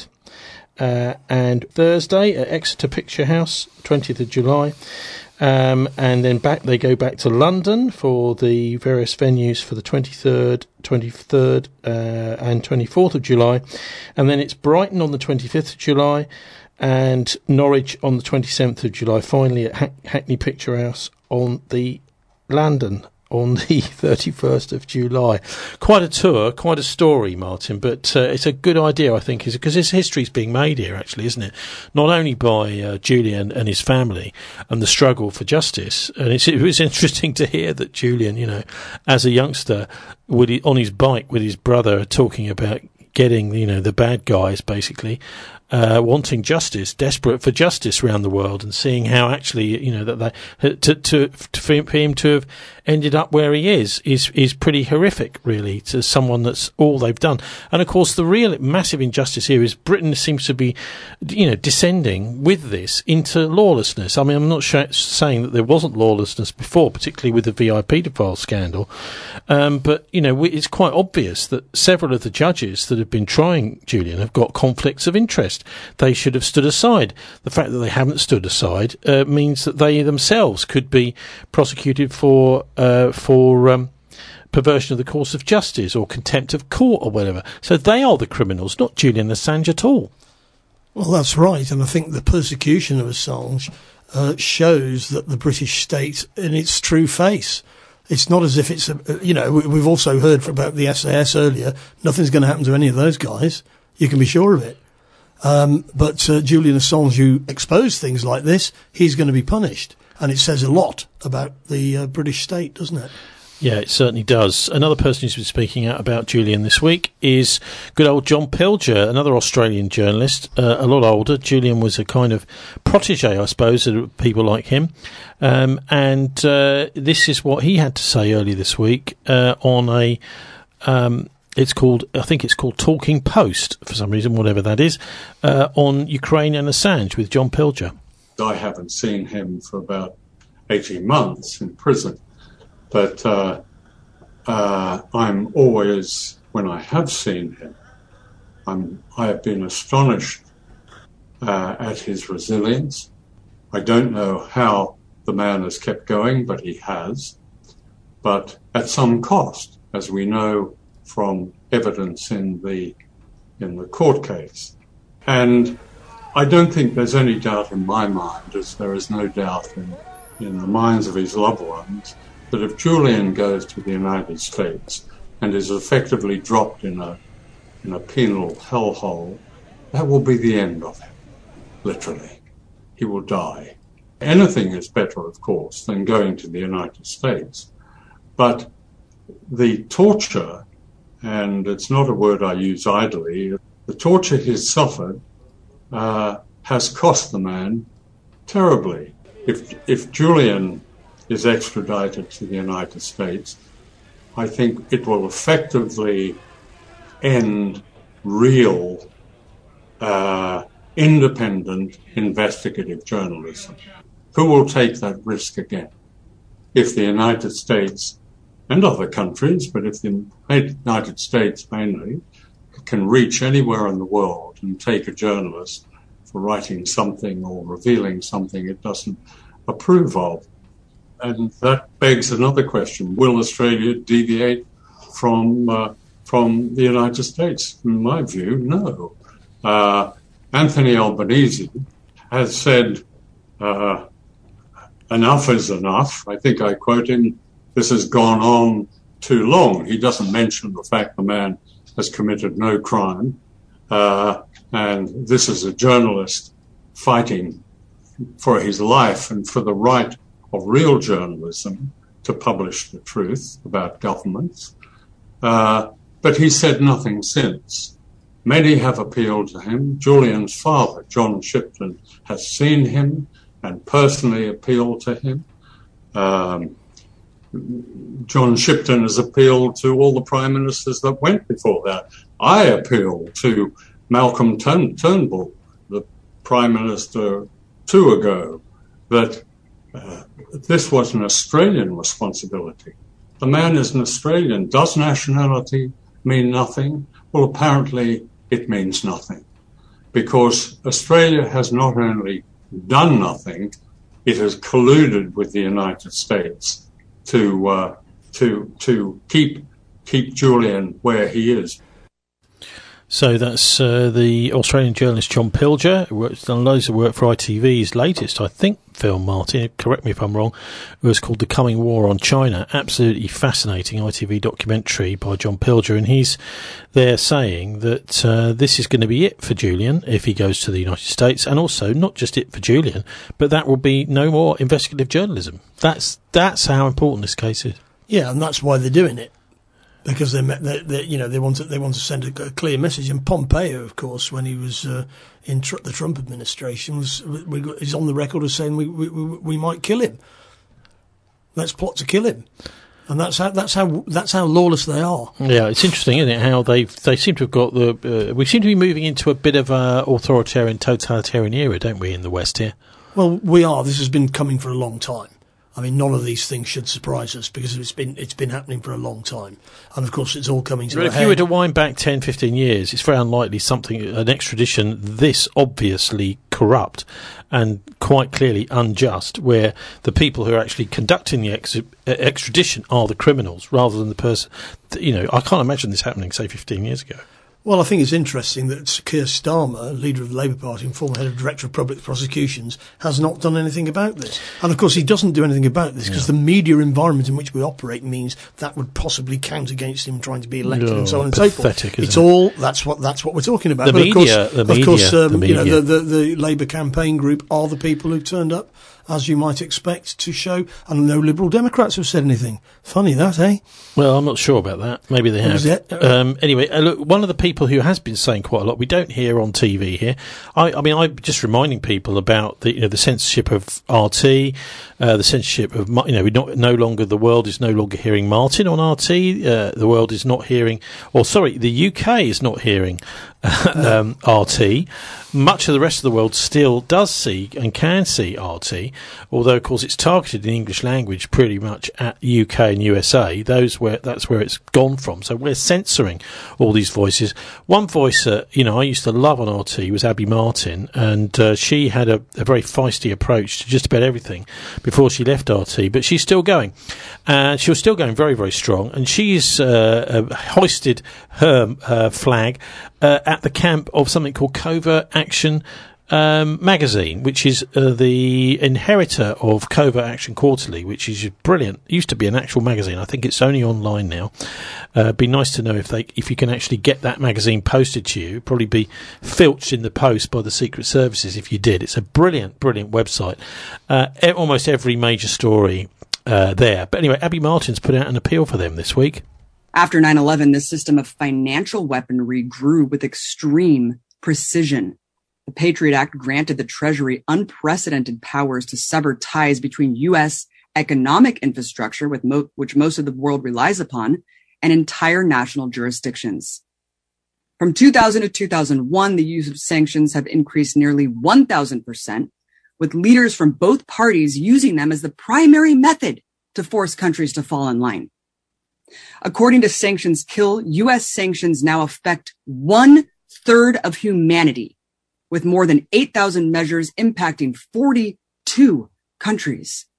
and Thursday at Exeter Picture House, 20th of July. And then they go back to London for the various venues for the 23rd, and 24th of July. And then it's Brighton on the 25th of July and Norwich on the 27th of July. Finally at Hackney Picture House on the Landon on the 31st of July. Quite a tour, quite a story, Martin, but it's a good idea, I think, because his history's being made here, actually, isn't it? Not only by Julian and his family and the struggle for justice, and it was interesting to hear that Julian, as a youngster, on his bike with his brother, talking about getting, the bad guys, basically, wanting justice, desperate for justice around the world, and seeing how actually, that for him to have ended up where he is pretty horrific, really, to someone that's all they've done. And of course, the real massive injustice here is Britain seems to be, descending with this into lawlessness. I mean, I'm not saying that there wasn't lawlessness before, particularly with the VIP paedophile scandal, but it's quite obvious that several of the judges that have been trying Julian have got conflicts of interest. They should have stood aside. The fact that they haven't stood aside means that they themselves could be prosecuted for perversion of the course of justice or contempt of court or whatever. So they are the criminals, not Julian Assange at all. Well, that's right, and I think the persecution of Assange shows that the British state in its true face. It's not as if it's we've also heard about the SAS earlier. Nothing's going to happen to any of those guys. You can be sure of it. But Julian Assange, who exposed things like this, he's going to be punished. And it says a lot about the British state, doesn't it? Yeah, it certainly does. Another person who's been speaking out about Julian this week is good old John Pilger, another Australian journalist, a lot older. Julian was a kind of protege, I suppose, of people like him. And this is what he had to say earlier this week on a... I think it's called Talking Post, for some reason, whatever that is, on Ukraine and Assange with John Pilger. I haven't seen him for about 18 months in prison, but I'm always, when I have seen him, I have been astonished at his resilience. I don't know how the man has kept going, but he has, but at some cost, as we know from evidence in the court case. And I don't think there's any doubt in my mind, as there is no doubt in the minds of his loved ones, that if Julian goes to the United States and is effectively dropped in a penal hellhole, that will be the end of him, literally. He will die. Anything is better, of course, than going to the United States. But the torture, and it's not a word I use idly, the torture he's suffered has cost the man terribly. If Julian is extradited to the United States, I think it will effectively end real independent investigative journalism. Who will take that risk again? If the United States and other countries, but if the United States mainly, can reach anywhere in the world and take a journalist for writing something or revealing something it doesn't approve of. And that begs another question. Will Australia deviate from the United States? In my view, no. Anthony Albanese has said, enough is enough. I think I quote him, this has gone on too long. He doesn't mention the fact the man has committed no crime. And this is a journalist fighting for his life and for the right of real journalism to publish the truth about governments. But he said nothing since. Many have appealed to him. Julian's father, John Shipton, has seen him and personally appealed to him. John Shipton has appealed to all the prime ministers that went before that. I appeal to Malcolm Turnbull, the Prime Minister 2 ago that this was an Australian responsibility. The man is an Australian. Does nationality mean nothing? Well, apparently it means nothing, because Australia has not only done nothing, it has colluded with the United States to keep Julian where he is. So that's the Australian journalist John Pilger, who's done loads of work for ITV's latest, I think, film, Martin, correct me if I'm wrong, it was called The Coming War on China. Absolutely fascinating ITV documentary by John Pilger, and he's there saying that this is going to be it for Julian if he goes to the United States, and also not just it for Julian, but that will be no more investigative journalism. That's how important this case is. Yeah, and that's why they're doing it. Because they want to send a clear message. And Pompeo, of course, when he was in the Trump administration, is on the record as saying we might kill him. Let's plot to kill him, and that's how lawless they are. Yeah, it's interesting, isn't it? How they seem to have got we seem to be moving into a bit of a authoritarian, totalitarian era, don't we, in the West here? Well, we are. This has been coming for a long time. I mean, none of these things should surprise us because it's been happening for a long time. And, of course, it's all coming to a head. If you were to wind back 10, 15 years, it's very unlikely an extradition this obviously corrupt and quite clearly unjust, where the people who are actually conducting the extradition are the criminals rather than the person. I can't imagine this happening, say, 15 years ago. Well, I think it's interesting that Keir Starmer, leader of the Labour Party and former head of Director of Public Prosecutions, has not done anything about this. And, of course, he doesn't do anything about this because the media environment in which we operate means that would possibly count against him trying to be elected and so on and so forth. It's all that's what we're talking about. The Labour campaign group are the people who turned up, as you might expect, to show. And no Liberal Democrats have said anything. Funny that, eh? Well, I'm not sure about that. Maybe they have. Anyway, look, one of the people who has been saying quite a lot, we don't hear on TV here. I'm just reminding people about the censorship of RT, the censorship of the world is no longer hearing Martin on RT. The world is not hearing, the UK is not hearing RT. Much of the rest of the world still does see and can see RT, although of course it's targeted in English language pretty much at UK and USA. That's where it's gone from. So we're censoring all these voices. One voice I used to love on RT was Abby Martin, and she had a very feisty approach to just about everything before she left RT, but she's still going, and she was still going very, very strong, and she's hoisted her flag at the camp of something called Covert Action magazine, which is the inheritor of Covert Action Quarterly, which is brilliant. It used to be an actual magazine. I think it's only online now. It'd be nice to know if you can actually get that magazine posted to you. It'd probably be filched in the post by the Secret Services if you did. It's a brilliant, brilliant website. Almost every major story there. But anyway, Abby Martin's put out an appeal for them this week. After 9/11, this system of financial weaponry grew with extreme precision. The Patriot Act granted the Treasury unprecedented powers to sever ties between U.S. economic infrastructure, which most of the world relies upon, and entire national jurisdictions. From 2000 to 2001, the use of sanctions have increased nearly 1,000%, with leaders from both parties using them as the primary method to force countries to fall in line. According to Sanctions Kill, U.S. sanctions now affect 1/3 of humanity, with more than 8,000 measures impacting 42 countries.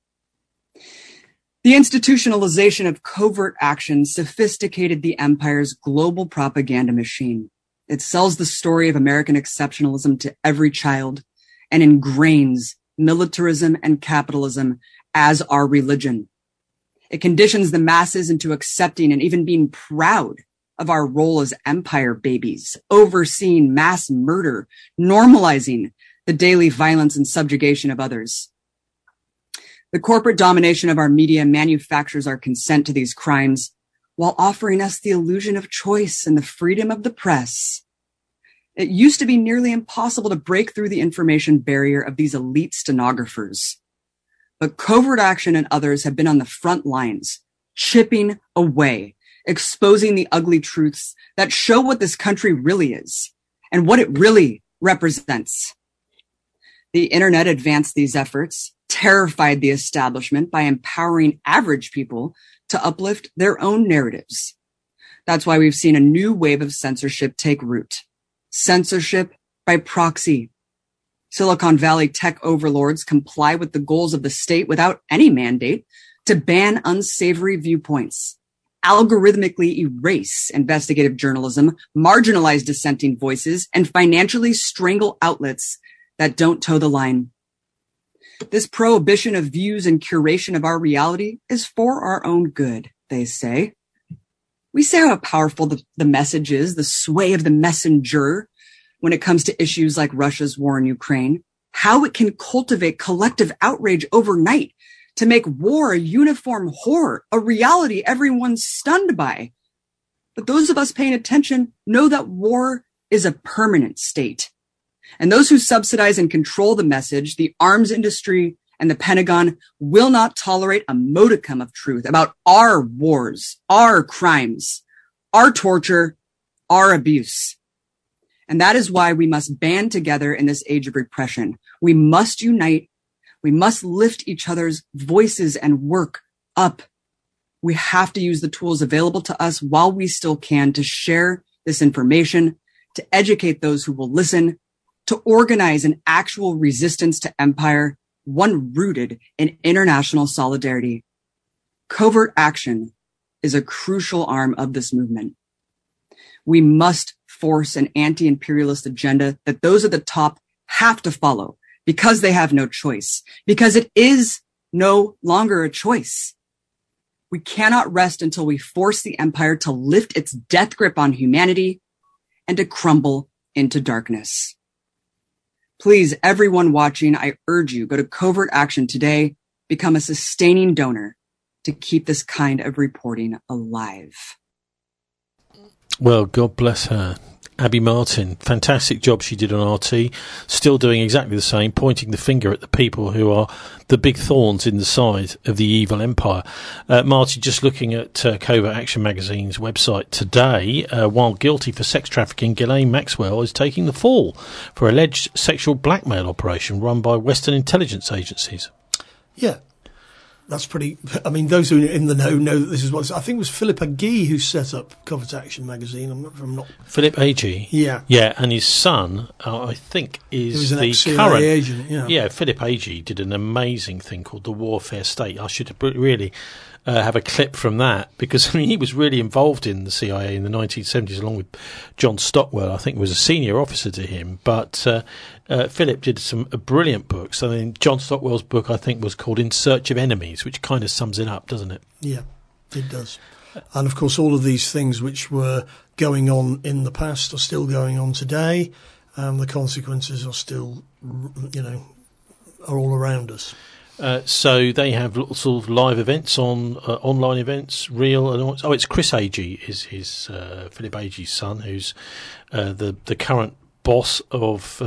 The institutionalization of covert action sophisticated the empire's global propaganda machine. It sells the story of American exceptionalism to every child and ingrains militarism and capitalism as our religion. It conditions the masses into accepting and even being proud of our role as empire babies, overseeing mass murder, normalizing the daily violence and subjugation of others. The corporate domination of our media manufactures our consent to these crimes while offering us the illusion of choice and the freedom of the press. It used to be nearly impossible to break through the information barrier of these elite stenographers. But Covert Action and others have been on the front lines, chipping away, exposing the ugly truths that show what this country really is and what it really represents. The internet advanced these efforts, terrified the establishment by empowering average people to uplift their own narratives. That's why we've seen a new wave of censorship take root. Censorship by proxy. Silicon Valley tech overlords comply with the goals of the state without any mandate to ban unsavory viewpoints, algorithmically erase investigative journalism, marginalize dissenting voices, and financially strangle outlets that don't toe the line. This prohibition of views and curation of our reality is for our own good, they say. We say how powerful the message is, the sway of the messenger when it comes to issues like Russia's war in Ukraine, how it can cultivate collective outrage overnight to make war a uniform horror, a reality everyone's stunned by. But those of us paying attention know that war is a permanent state. And those who subsidize and control the message, the arms industry and the Pentagon, will not tolerate a modicum of truth about our wars, our crimes, our torture, our abuse. And that is why we must band together in this age of repression. We must unite. We must lift each other's voices and work up. We have to use the tools available to us while we still can to share this information, to educate those who will listen, to organize an actual resistance to empire, one rooted in international solidarity. Covert action is a crucial arm of this movement. We must force an anti-imperialist agenda that those at the top have to follow because they have no choice, because it is no longer a choice. We cannot rest until we force the empire to lift its death grip on humanity and to crumble into darkness. Please, everyone watching, I urge you, go to Covert Action today, become a sustaining donor to keep this kind of reporting alive. Well, God bless her. Abby Martin, fantastic job she did on RT, still doing exactly the same, pointing the finger at the people who are the big thorns in the side of the evil empire. Martin, just looking at Covert Action magazine's website today, while guilty for sex trafficking, Ghislaine Maxwell is taking the fall for alleged sexual blackmail operation run by Western intelligence agencies. Yeah. That's pretty. I mean, those who are in the know that this is what I think it was Philip Agee who set up Covert Action magazine. I'm not. Philip Agee. Yeah. Yeah, and his son, I think, is the current agent. Yeah, Philip Agee did an amazing thing called the Warfare State. I should really have a clip from that because I mean he was really involved in the CIA in the 1970s, along with John Stockwell. I think was a senior officer to him, but. Philip did some brilliant books. I mean, John Stockwell's book, I think, was called In Search of Enemies, which kind of sums it up, doesn't it? Yeah, it does. And, of course, all of these things which were going on in the past are still going on today. The consequences are still, are all around us. So they have sort of live events on online events, real. And it's Chris Agee is his Philip Agee's son, who's the current boss of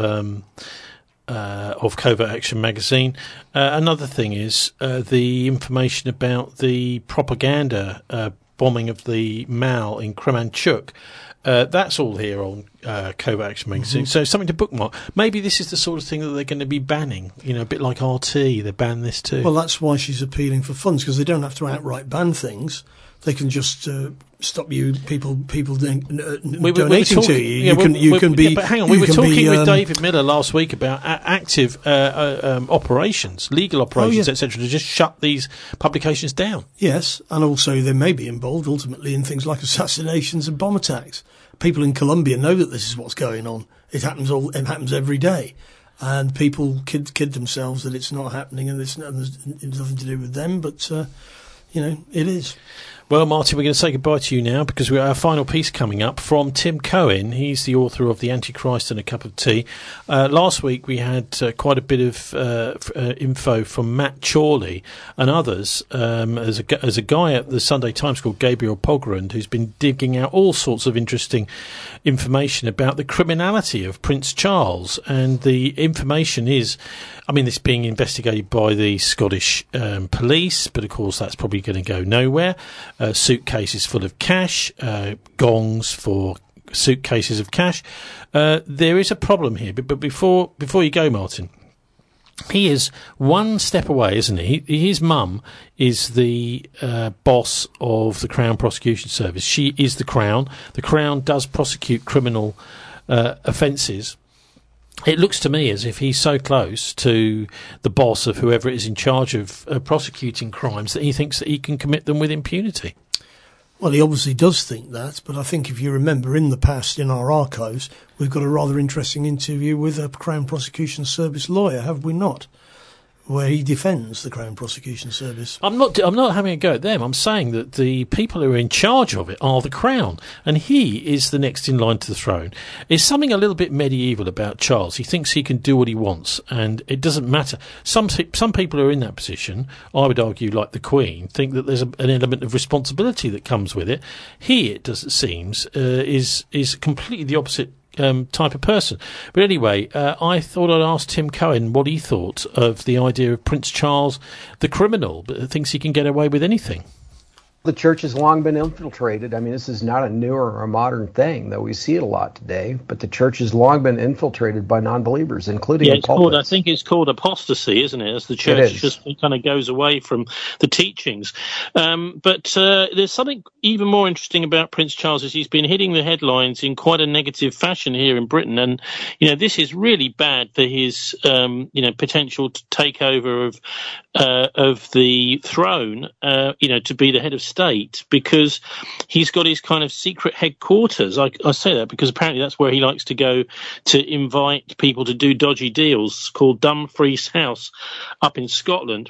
Covert Action magazine. Another thing is the information about the propaganda bombing of the Mall in Kremenchuk. That's all here on Covert Action magazine. So something to bookmark. Maybe this is the sort of thing that they're going to be banning. A bit like RT. They ban this too. Well, that's why she's appealing for funds, because they don't have to outright ban things. They can just stop you people donating to you. You can be. But hang on, we were talking with David Miller last week about active operations, legal operations, etc., to just shut these publications down. Yes, and also they may be involved ultimately in things like assassinations and bomb attacks. People in Colombia know that this is what's going on. It happens every day. And people kid themselves that it's not happening and it's nothing to do with them, but it is. Well, Martin, we're going to say goodbye to you now because we have our final piece coming up from Tim Cohen. He's the author of The Antichrist and a Cup of Tea. Last week we had quite a bit of info from Matt Chorley and others. As a guy at the Sunday Times called Gabriel Pogrund, who's been digging out all sorts of interesting information about the criminality of Prince Charles. And the information is, this being investigated by the Scottish police, but of course that's probably going to go nowhere. Suitcases full of cash, gongs for suitcases of cash. There is a problem here, but before you go, Martin, he is one step away, isn't he? His mum is the boss of the Crown Prosecution Service. She is the Crown. The Crown does prosecute criminal offences. It looks to me as if he's so close to the boss of whoever is in charge of prosecuting crimes that he thinks that he can commit them with impunity. Well, he obviously does think that, but I think if you remember in the past in our archives, we've got a rather interesting interview with a Crown Prosecution Service lawyer, have we not? Where he defends the Crown Prosecution Service. I'm not having a go at them. I'm saying that the people who are in charge of it are the Crown, and he is the next in line to the throne. There's something a little bit medieval about Charles. He thinks he can do what he wants, and it doesn't matter. Some people who are in that position, I would argue, like the Queen, think that there's an element of responsibility that comes with it. He, it seems, is completely the opposite type of person. But anyway, I thought I'd ask Tim Cohen what he thought of the idea of Prince Charles, the criminal, that thinks he can get away with anything. The church has long been infiltrated. I mean, this is not a newer or a modern thing, though we see it a lot today. But the church has long been infiltrated by non-believers, including the pulpits. I think it's called apostasy, isn't it? As the church just kind of goes away from the teachings. But there's something even more interesting about Prince Charles is he's been hitting the headlines in quite a negative fashion here in Britain. And, this is really bad for his, potential to take over of the throne, to be the head of state, because he's got his kind of secret headquarters. I say that because apparently that's where he likes to go to invite people to do dodgy deals, called Dumfries House up in Scotland,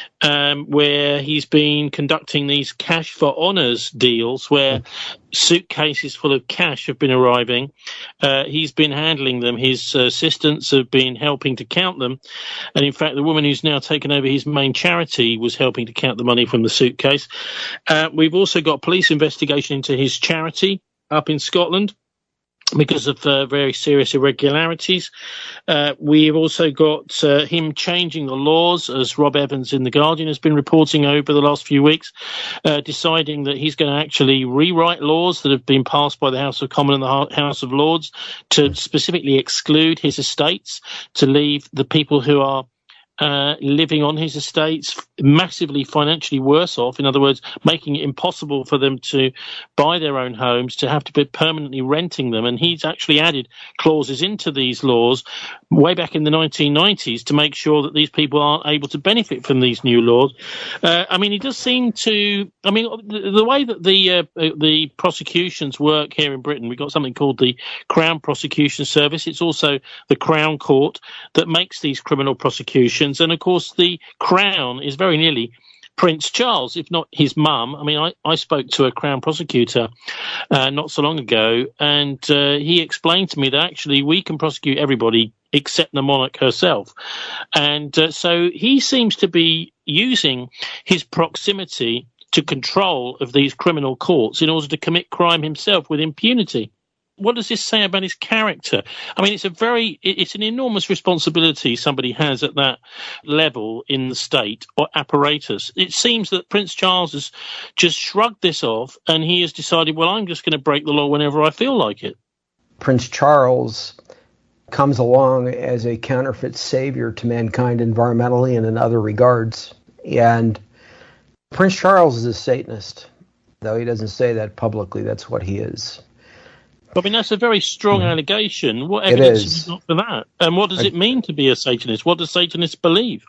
where he's been conducting these cash for honours deals where suitcases full of cash have been arriving. He's been handling them. His assistants have been helping to count them. And in fact, the woman who's now taken over his main charity was helping to count the money from the suitcase. We've also got police investigation into his charity up in Scotland because of very serious irregularities. We've also got him changing the laws, as Rob Evans in The Guardian has been reporting over the last few weeks, deciding that he's going to actually rewrite laws that have been passed by the House of Commons and the House of Lords to specifically exclude his estates, to leave the people who are living on his estates massively financially worse off. In other words, making it impossible for them to buy their own homes, to have to be permanently renting them. And he's actually added clauses into these laws way back in the 1990s to make sure that these people aren't able to benefit from these new laws. He does seem to, the way that the prosecutions work here in Britain, we've got something called the Crown Prosecution Service. It's also the Crown Court that makes these criminal prosecutions. And, of course, the Crown is very nearly Prince Charles, if not his mum. I spoke to a Crown prosecutor not so long ago, and he explained to me that actually we can prosecute everybody except the monarch herself. And so he seems to be using his proximity to control of these criminal courts in order to commit crime himself with impunity. What does this say about his character? It's an enormous responsibility somebody has at that level in the state or apparatus. It seems that Prince Charles has just shrugged this off and he has decided, well, I'm just going to break the law whenever I feel like it. Prince Charles comes along as a counterfeit savior to mankind environmentally and in other regards. And Prince Charles is a Satanist, though he doesn't say that publicly. That's what he is. That's a very strong allegation. What evidence have you got for that? And what does it mean to be a Satanist? What do Satanists believe?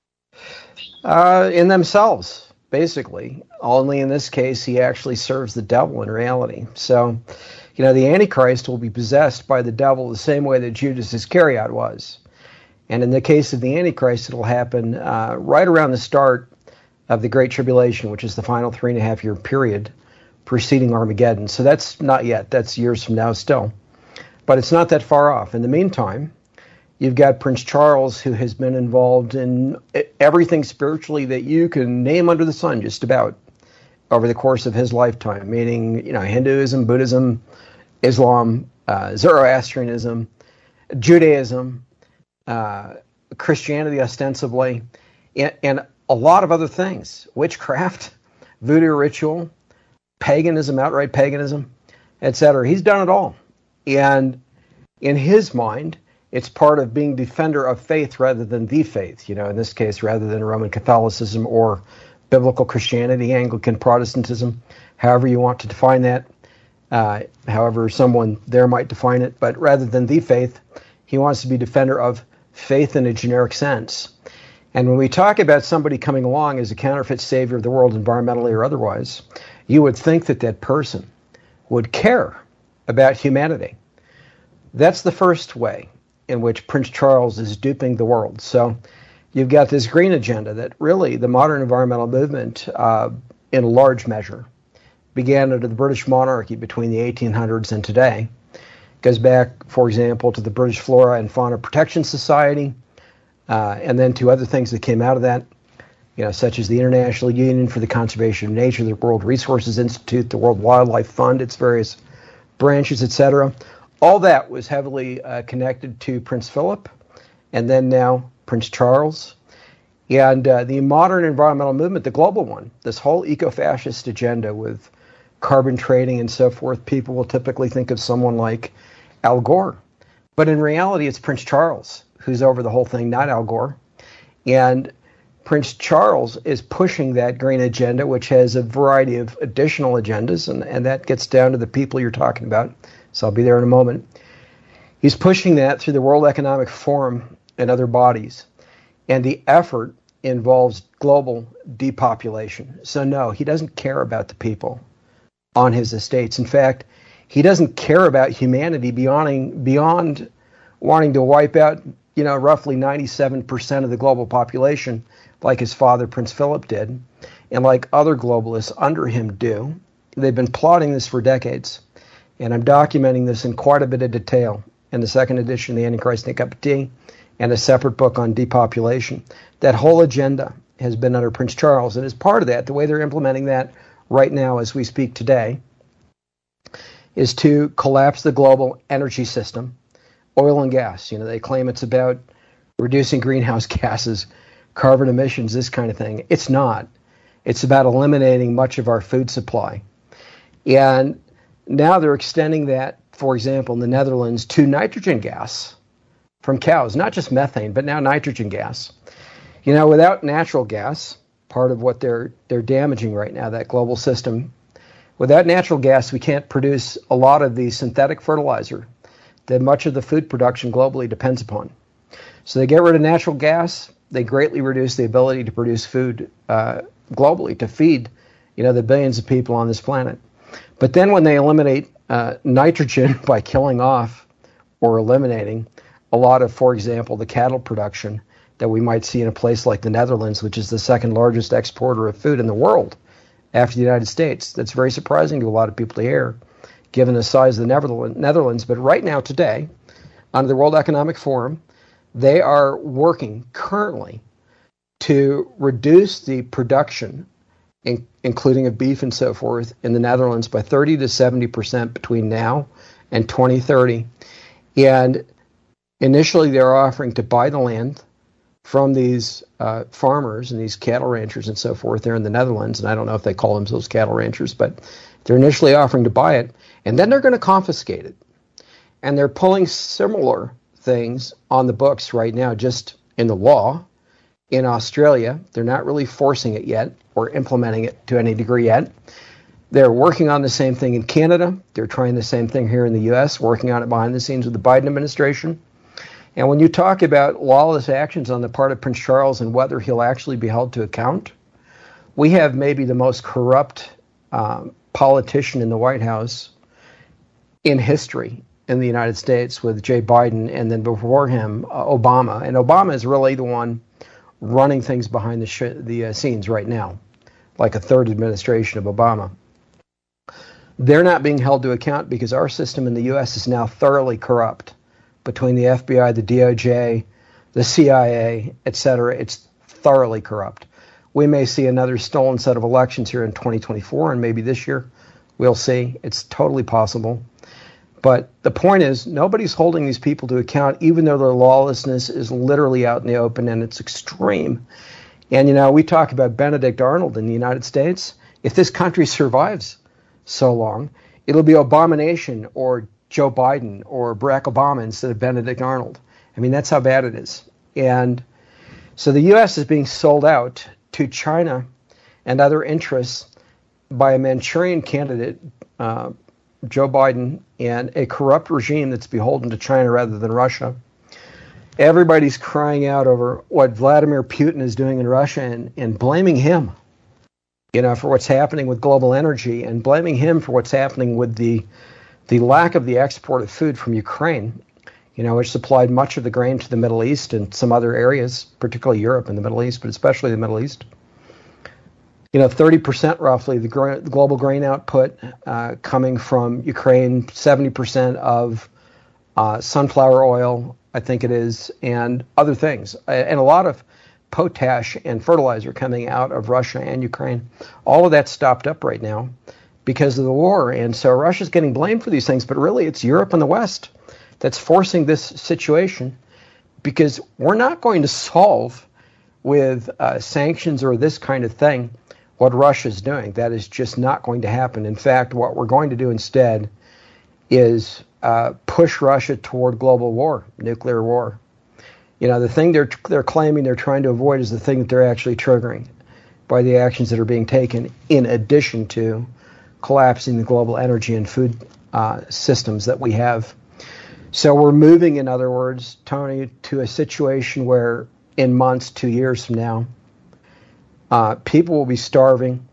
In themselves, basically. Only in this case, he actually serves the devil in reality. So, the Antichrist will be possessed by the devil the same way that Judas Iscariot was. And in the case of the Antichrist, it'll happen right around the start of the Great Tribulation, which is the final 3.5-year period preceding Armageddon. So that's not yet. That's years from now still. But it's not that far off. In the meantime, you've got Prince Charles, who has been involved in everything spiritually that you can name under the sun, just about, over the course of his lifetime, meaning, Hinduism, Buddhism, Islam, Zoroastrianism, Judaism, Christianity ostensibly, and a lot of other things. Witchcraft, voodoo ritual, paganism, outright paganism, etc. He's done it all. And in his mind, It's part of being defender of faith rather than the faith, in this case, rather than Roman Catholicism or biblical Christianity, Anglican Protestantism, however you want to define that, however someone there might define it. But rather than the faith, he wants to be defender of faith in a generic sense. And when we talk about somebody coming along as a counterfeit savior of the world, environmentally or otherwise, you would think that that person would care about humanity. That's the first way in which Prince Charles is duping the world. So you've got this green agenda that really the modern environmental movement, in a large measure, began under the British monarchy between the 1800s and today. It goes back, for example, to the British Flora and Fauna Protection Society, and then to other things that came out of that, such as the International Union for the Conservation of Nature, the World Resources Institute, the World Wildlife Fund, its various branches, etc. All that was heavily connected to Prince Philip, and then now Prince Charles. And the modern environmental movement, the global one, this whole eco-fascist agenda with carbon trading and so forth, people will typically think of someone like Al Gore. But in reality, it's Prince Charles who's over the whole thing, not Al Gore. And Prince Charles is pushing that green agenda, which has a variety of additional agendas, and that gets down to the people you're talking about. So I'll be there in a moment. He's pushing that through the World Economic Forum and other bodies. And the effort involves global depopulation. So no, he doesn't care about the people on his estates. In fact, he doesn't care about humanity beyond wanting to wipe out, roughly 97% of the global population, like his father, Prince Philip, did, and like other globalists under him do. They've been plotting this for decades. And I'm documenting this in quite a bit of detail in the second edition of The Antichrist and a Cup of Tea, and a separate book on depopulation. That whole agenda has been under Prince Charles, and as part of that, the way they're implementing that right now as we speak today is to collapse the global energy system, oil and gas. They claim it's about reducing greenhouse gases, carbon emissions, this kind of thing. It's not. It's about eliminating much of our food supply. And now they're extending that, for example, in the Netherlands, to nitrogen gas from cows, not just methane, but now nitrogen gas. Without natural gas, part of what they're damaging right now, that global system, without natural gas, we can't produce a lot of the synthetic fertilizer that much of the food production globally depends upon. So they get rid of natural gas, they greatly reduce the ability to produce food globally, to feed, the billions of people on this planet. But then when they eliminate nitrogen by killing off or eliminating a lot of, for example, the cattle production that we might see in a place like the Netherlands, which is the second largest exporter of food in the world after the United States. That's very surprising to a lot of people to hear, given the size of the Netherlands. But right now, today, under the World Economic Forum, they are working currently to reduce the production, including of beef and so forth, in the Netherlands by 30 to 70% between now and 2030. And initially, they're offering to buy the land from these farmers and these cattle ranchers and so forth there in the Netherlands. And I don't know if they call themselves cattle ranchers, but they're initially offering to buy it. And then they're going to confiscate it. And they're pulling similar things on the books right now, just in the law. In Australia, they're not really forcing it yet or implementing it to any degree yet. They're working on the same thing in Canada. They're trying the same thing here in the U.S., working on it behind the scenes with the Biden administration. And when you talk about lawless actions on the part of Prince Charles and whether he'll actually be held to account, we have maybe the most corrupt politician in the White House in history in the United States, with Jay Biden, and then before him, Obama. And Obama is really the one running things behind the scenes right now, like a third administration of Obama. They're not being held to account because our system in the U.S. is now thoroughly corrupt. Between the FBI, the DOJ, the CIA, etc., it's thoroughly corrupt. We may see another stolen set of elections here in 2024, and maybe this year. We'll see. It's totally possible. But the point is, nobody's holding these people to account, even though their lawlessness is literally out in the open and it's extreme. And, we talk about Benedict Arnold in the United States. If this country survives so long, it'll be Abomination or Joe Biden or Barack Obama instead of Benedict Arnold. I mean, that's how bad it is. And so the U.S. is being sold out to China and other interests by a Manchurian candidate, Joe Biden, and a corrupt regime that's beholden to China rather than Russia. Everybody's crying out over what Vladimir Putin is doing in Russia and blaming him, for what's happening with global energy, and blaming him for what's happening with the lack of the export of food from Ukraine, which supplied much of the grain to the Middle East and some other areas, particularly Europe and the Middle East, but especially the Middle East. 30% roughly the global grain output coming from Ukraine, 70% of sunflower oil, I think it is, and other things, and a lot of potash and fertilizer coming out of Russia and Ukraine. All of that stopped up right now because of the war, and so Russia's getting blamed for these things, but really it's Europe and the West that's forcing this situation, because we're not going to solve with sanctions or this kind of thing what Russia's doing. That is just not going to happen. In fact, what we're going to do instead is push Russia toward global war, nuclear war. The thing they're claiming they're trying to avoid is the thing that they're actually triggering by the actions that are being taken, in addition to collapsing the global energy and food systems that we have. So we're moving, in other words, Tony, to a situation where in months, 2 years from now, people will be starving.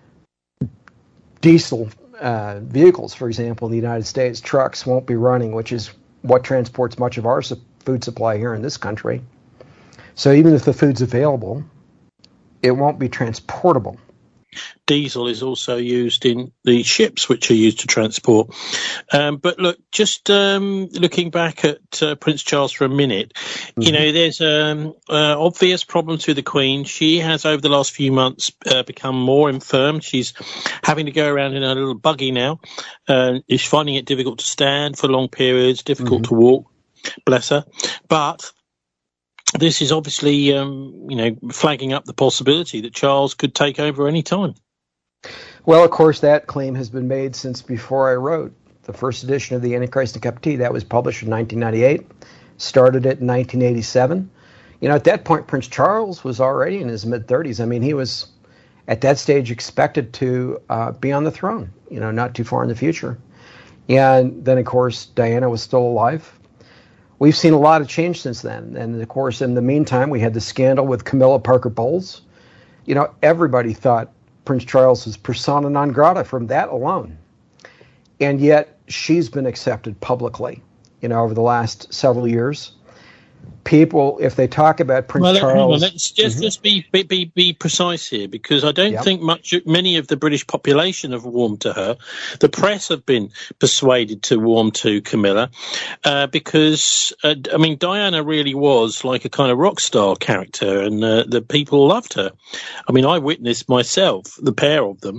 Diesel vehicles, for example, in the United States, trucks won't be running, which is what transports much of our food supply here in this country. So even if the food's available, it won't be transportable. Diesel is also used in the ships which are used to transport. But look, just looking back at Prince Charles for a minute, there's obvious problems with the Queen. She has, over the last few months, become more infirm. She's having to go around in a little buggy now. She's finding it difficult to stand for long periods, difficult to walk, bless her. But this is obviously, flagging up the possibility that Charles could take over any time. Well, of course, that claim has been made since before I wrote the first edition of The Antichrist and Cup of Tea. That was published in 1998, started it in 1987. At that point, Prince Charles was already in his mid-30s. I mean, he was, at that stage, expected to be on the throne, not too far in the future. And then, of course, Diana was still alive. We've seen a lot of change since then. And, of course, in the meantime, we had the scandal with Camilla Parker Bowles. Everybody thought Prince Charles was persona non grata from that alone. And yet she's been accepted publicly, over the last several years. People, if they talk about Prince Charles... Let's just be precise here, because I don't think many of the British population have warmed to her. The press have been persuaded to warm to Camilla, because, Diana really was like a kind of rock star character, and the people loved her. I witnessed myself, the pair of them,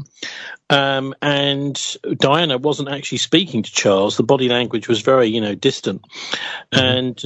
and Diana wasn't actually speaking to Charles. The body language was very, distant. And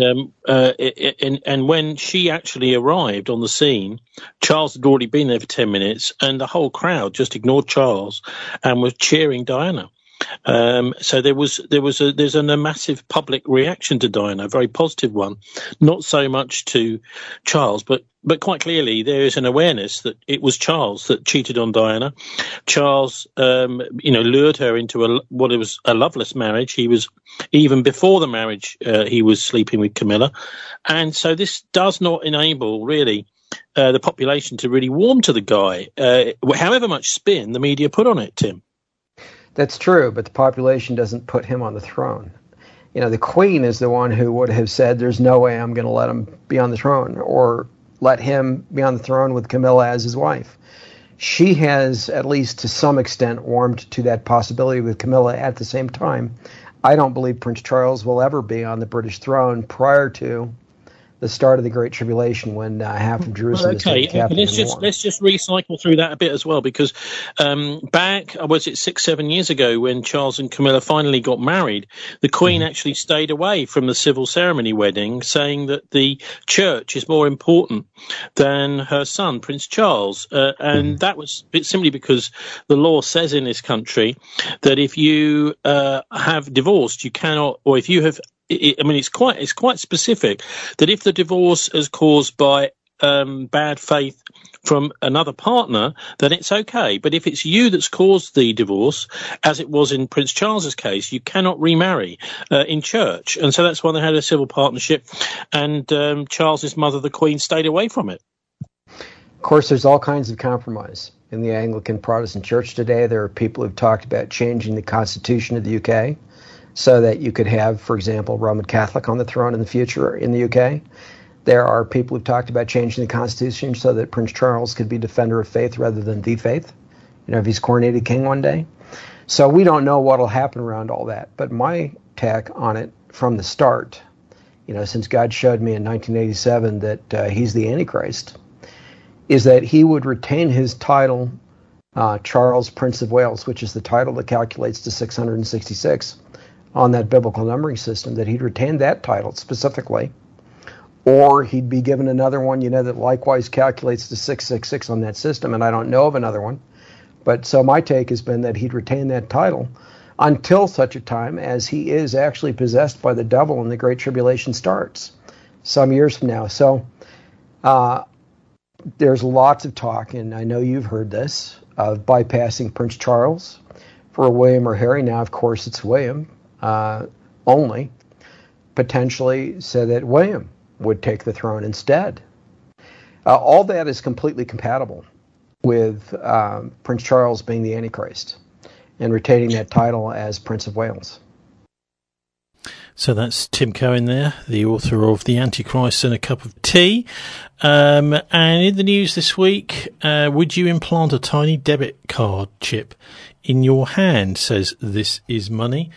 when she actually arrived on the scene, Charles had already been there for 10 minutes, and the whole crowd just ignored Charles and was cheering Diana. So there's a massive public reaction to Diana, a very positive one, not so much to Charles, but quite clearly there is an awareness that it was Charles that cheated on Diana. Charles, lured her into what was a loveless marriage. He was, even before the marriage, he was sleeping with Camilla. And so this does not enable, really, the population to really warm to the guy, however much spin the media put on it, Tim. That's true, but the population doesn't put him on the throne. The Queen is the one who would have said, there's no way I'm going to let him be on the throne, or let him be on the throne with Camilla as his wife. She has, at least to some extent, warmed to that possibility with Camilla. At the same time, I don't believe Prince Charles will ever be on the British throne prior to the start of the Great Tribulation, when half of Jerusalem is taken captive. Let's just recycle through that a bit as well, because back, 6-7 years ago, when Charles and Camilla finally got married, the Queen actually stayed away from the civil ceremony wedding, saying that the church is more important than her son, Prince Charles. And that was simply because the law says in this country that if you have divorced, you cannot, or if you have it's quite specific that if the divorce is caused by bad faith from another partner, then it's okay. But if it's you that's caused the divorce, as it was in Prince Charles's case, you cannot remarry in church. And so that's why they had a civil partnership, and Charles's mother, the Queen, stayed away from it. Of course, there's all kinds of compromise in the Anglican Protestant Church today. There are people who've talked about changing the Constitution of the UK so that you could have, for example, Roman Catholic on the throne in the future in the UK. There are people who've talked about changing the Constitution so that Prince Charles could be defender of faith rather than the faith, if he's coronated king one day. So we don't know what will happen around all that. But my take on it from the start, since God showed me in 1987 that he's the Antichrist, is that he would retain his title, Charles, Prince of Wales, which is the title that calculates to 666 on that biblical numbering system, that he'd retain that title specifically. Or he'd be given another one, that likewise calculates to 666 on that system, and I don't know of another one. But so my take has been that he'd retain that title until such a time as he is actually possessed by the devil and the Great Tribulation starts some years from now. So there's lots of talk, and I know you've heard this, of bypassing Prince Charles for William or Harry. Now, of course, it's William only, potentially, so that William would take the throne instead. All that is completely compatible with Prince Charles being the Antichrist and retaining that title as Prince of Wales. So that's Tim Cohen there, the author of The Antichrist and a Cup of Tea. And in the news this week, would you implant a tiny debit card chip in your hand, says This Is Money.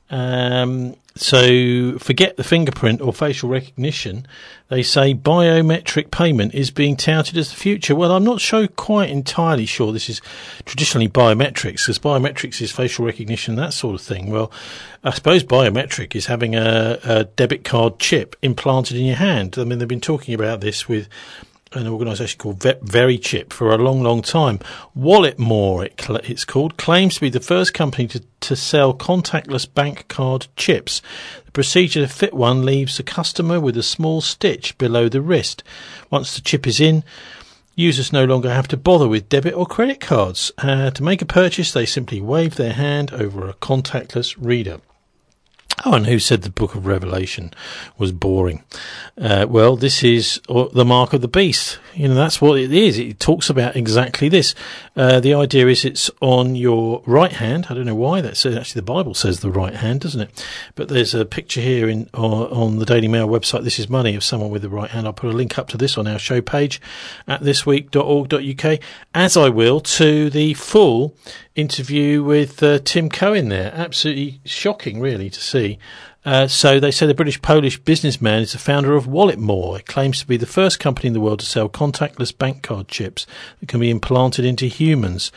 So forget the fingerprint or facial recognition. They say biometric payment is being touted as the future. Well, I'm not quite entirely sure this is traditionally biometrics, because biometrics is facial recognition, that sort of thing. Well, I suppose biometric is having a debit card chip implanted in your hand. I mean, they've been talking about this with an organisation called VeriChip for a long, long time. Walletmore, it's called, claims to be the first company to sell contactless bank card chips. The procedure to fit one leaves the customer with a small stitch below the wrist. Once the chip is in, users no longer have to bother with debit or credit cards. To make a purchase, they simply wave their hand over a contactless reader. Oh, and who said the Book of Revelation was boring? Well, this is the mark of the beast. That's what it is. It talks about exactly this. The idea is it's on your right hand. I don't know why that says. Actually, the Bible says the right hand, doesn't it? But there's a picture here on the Daily Mail website, This Is Money, of someone with the right hand. I'll put a link up to this on our show page at thisweek.org.uk, as I will to the full interview with Tim Cohen there. Absolutely shocking, really, to see. So they say the British-Polish businessman is the founder of Walletmore. It claims to be the first company in the world to sell contactless bank card chips that can be implanted into humans.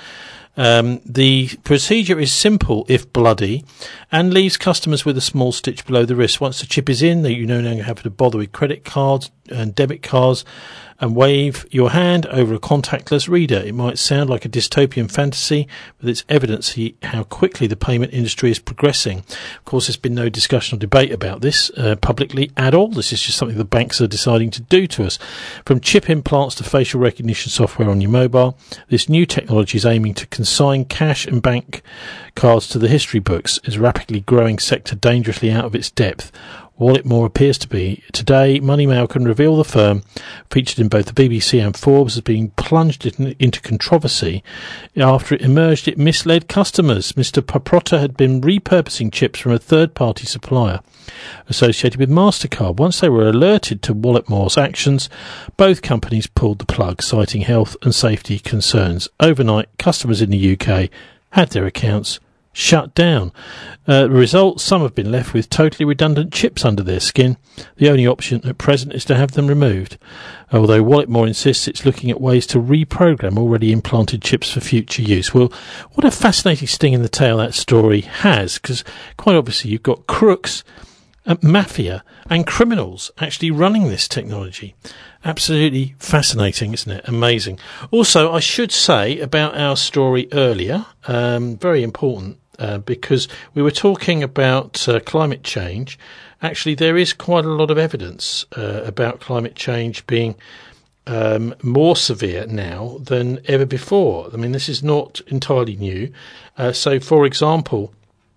The procedure is simple, if bloody, and leaves customers with a small stitch below the wrist. Once the chip is in, you no longer have to bother with credit cards and debit cards and wave your hand over a contactless reader. It might sound like a dystopian fantasy, but it's evidence how quickly the payment industry is progressing. Of course, there's been no discussion or debate about this publicly at all. This is just something the banks are deciding to do to us. From chip implants to facial recognition software on your mobile, this new technology is aiming to consign cash and bank cards to the history books. Is a rapidly growing sector dangerously out of its depth. Walletmore appears to be. Today, Money Mail can reveal the firm, featured in both the BBC and Forbes, as being plunged into controversy after it emerged it misled customers. Mr. Paprota had been repurposing chips from a third-party supplier associated with MasterCard. Once they were alerted to Walletmore's actions, both companies pulled the plug, citing health and safety concerns. Overnight, customers in the UK had their accounts shut down. The result, some have been left with totally redundant chips under their skin. The only option at present is to have them removed, although Walletmore insists it's looking at ways to reprogram already implanted chips for future use. Well, what a fascinating sting in the tail that story has, because quite obviously you've got crooks, mafia and criminals actually running this technology. Absolutely fascinating, isn't it? Amazing. Also, I should say about our story earlier, very important, because we were talking about climate change actually there is quite a lot of evidence about climate change being more severe now than ever before. I mean, this is not entirely new. So, for example,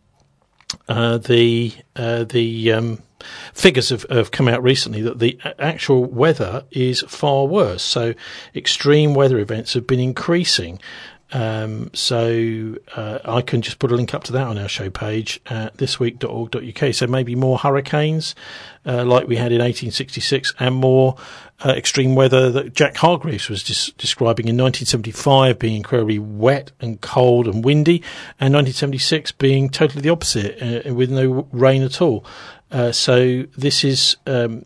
the figures have come out recently that the actual weather is far worse. So, extreme weather events have been increasing. So I can just put a link up to that on our show page at thisweek.org.uk. So maybe more hurricanes like we had in 1866, and more extreme weather that Jack Hargreaves was describing in 1975 being incredibly wet and cold and windy, and 1976 being totally the opposite with no rain at all. So this is the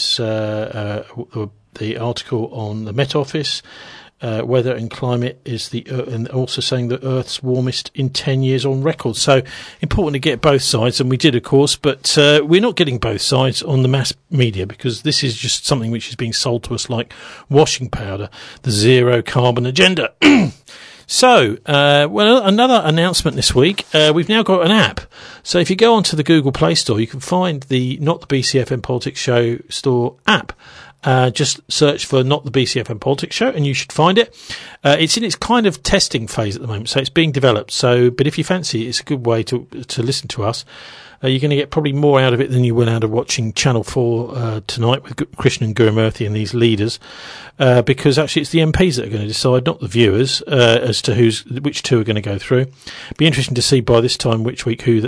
article on the Met Office. Weather and climate is and also saying that Earth's warmest in 10 years on record. So important to get both sides, and we did, of course, but we're not getting both sides on the mass media, because this is just something which is being sold to us like washing powder, the zero carbon agenda. So, another announcement this week. We've now got an app. So if you go onto the Google Play Store, you can find the Not the BCFM Politics Show store app. Just search for Not the BCFM Politics Show and you should find it. It's in its kind of testing phase at the moment, so it's being developed. So, but if you fancy it, it's a good way to listen to us. You're going to get probably more out of it than you will out of watching Channel 4 tonight with Krishnan Gurumurthy and these leaders, because actually it's the MPs that are going to decide, not the viewers, as to which two are going to go through. Be interesting to see by this time next week who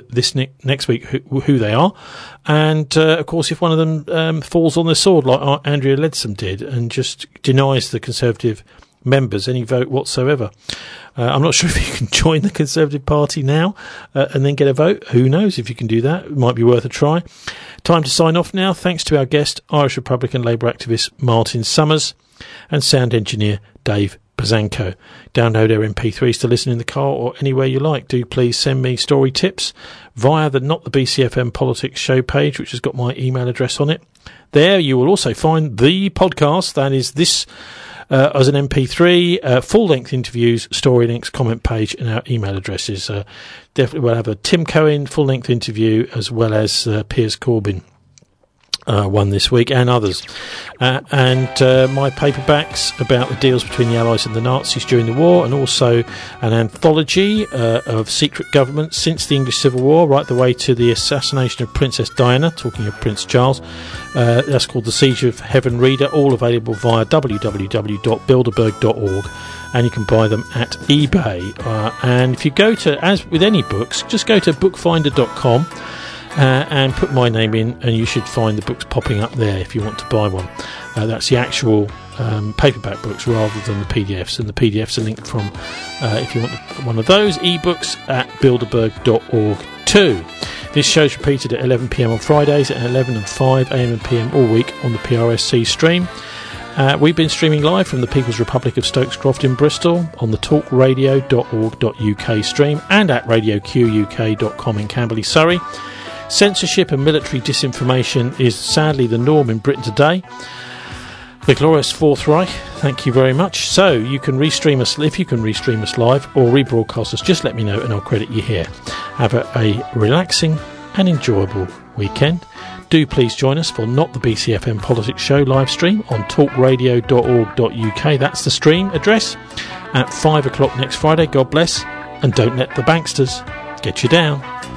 they are, and of course if one of them falls on the sword like Andrea Leadsom did and just denies the Conservative members any vote whatsoever. I'm not sure if you can join the Conservative Party now and then get a vote. Who knows if you can do that? It might be worth a try. Time to sign off now. Thanks to our guest, Irish Republican Labour activist Martin Summers, and sound engineer Dave Bazanko. Download our MP3s to listen in the car or anywhere you like. Do please send me story tips via the Not the BCFM Politics show page, which has got my email address on it. There you will also find the podcast, that is this as an MP3, full-length interviews, story links, comment page, and our email addresses. Definitely we'll have a Tim Cohen full-length interview, as well as Piers Corbyn one this week, and others. And my paperbacks about the deals between the Allies and the Nazis during the war, and also an anthology of secret governments since the English Civil War, right the way to the assassination of Princess Diana, talking of Prince Charles. That's called The Siege of Heaven Reader, all available via www.bilderberg.org, and you can buy them at eBay. And if you go to, as with any books, just go to bookfinder.com and put my name in, and you should find the books popping up there if you want to buy one. That's the actual paperback books rather than the PDFs, and the PDFs are linked from, if you want one of those, ebooks at bilderberg.org too. This show's repeated at 11 p.m. on Fridays and 11 and 5 a.m. and p.m. all week on the PRSC stream. We've been streaming live from the People's Republic of Stokes Croft in Bristol on the talkradio.org.uk stream and at radioquk.com in Camberley, Surrey. Censorship and military disinformation is sadly the norm in Britain today. The glorious Fourth Reich, thank you very much. So you can restream us, if you can restream us live or rebroadcast us, just let me know and I'll credit you here. Have a relaxing and enjoyable weekend. Do please join us for Not the BCFM Politics Show live stream on talkradio.org.uk. That's the stream address at 5 o'clock next Friday. God bless, and don't let the banksters get you down.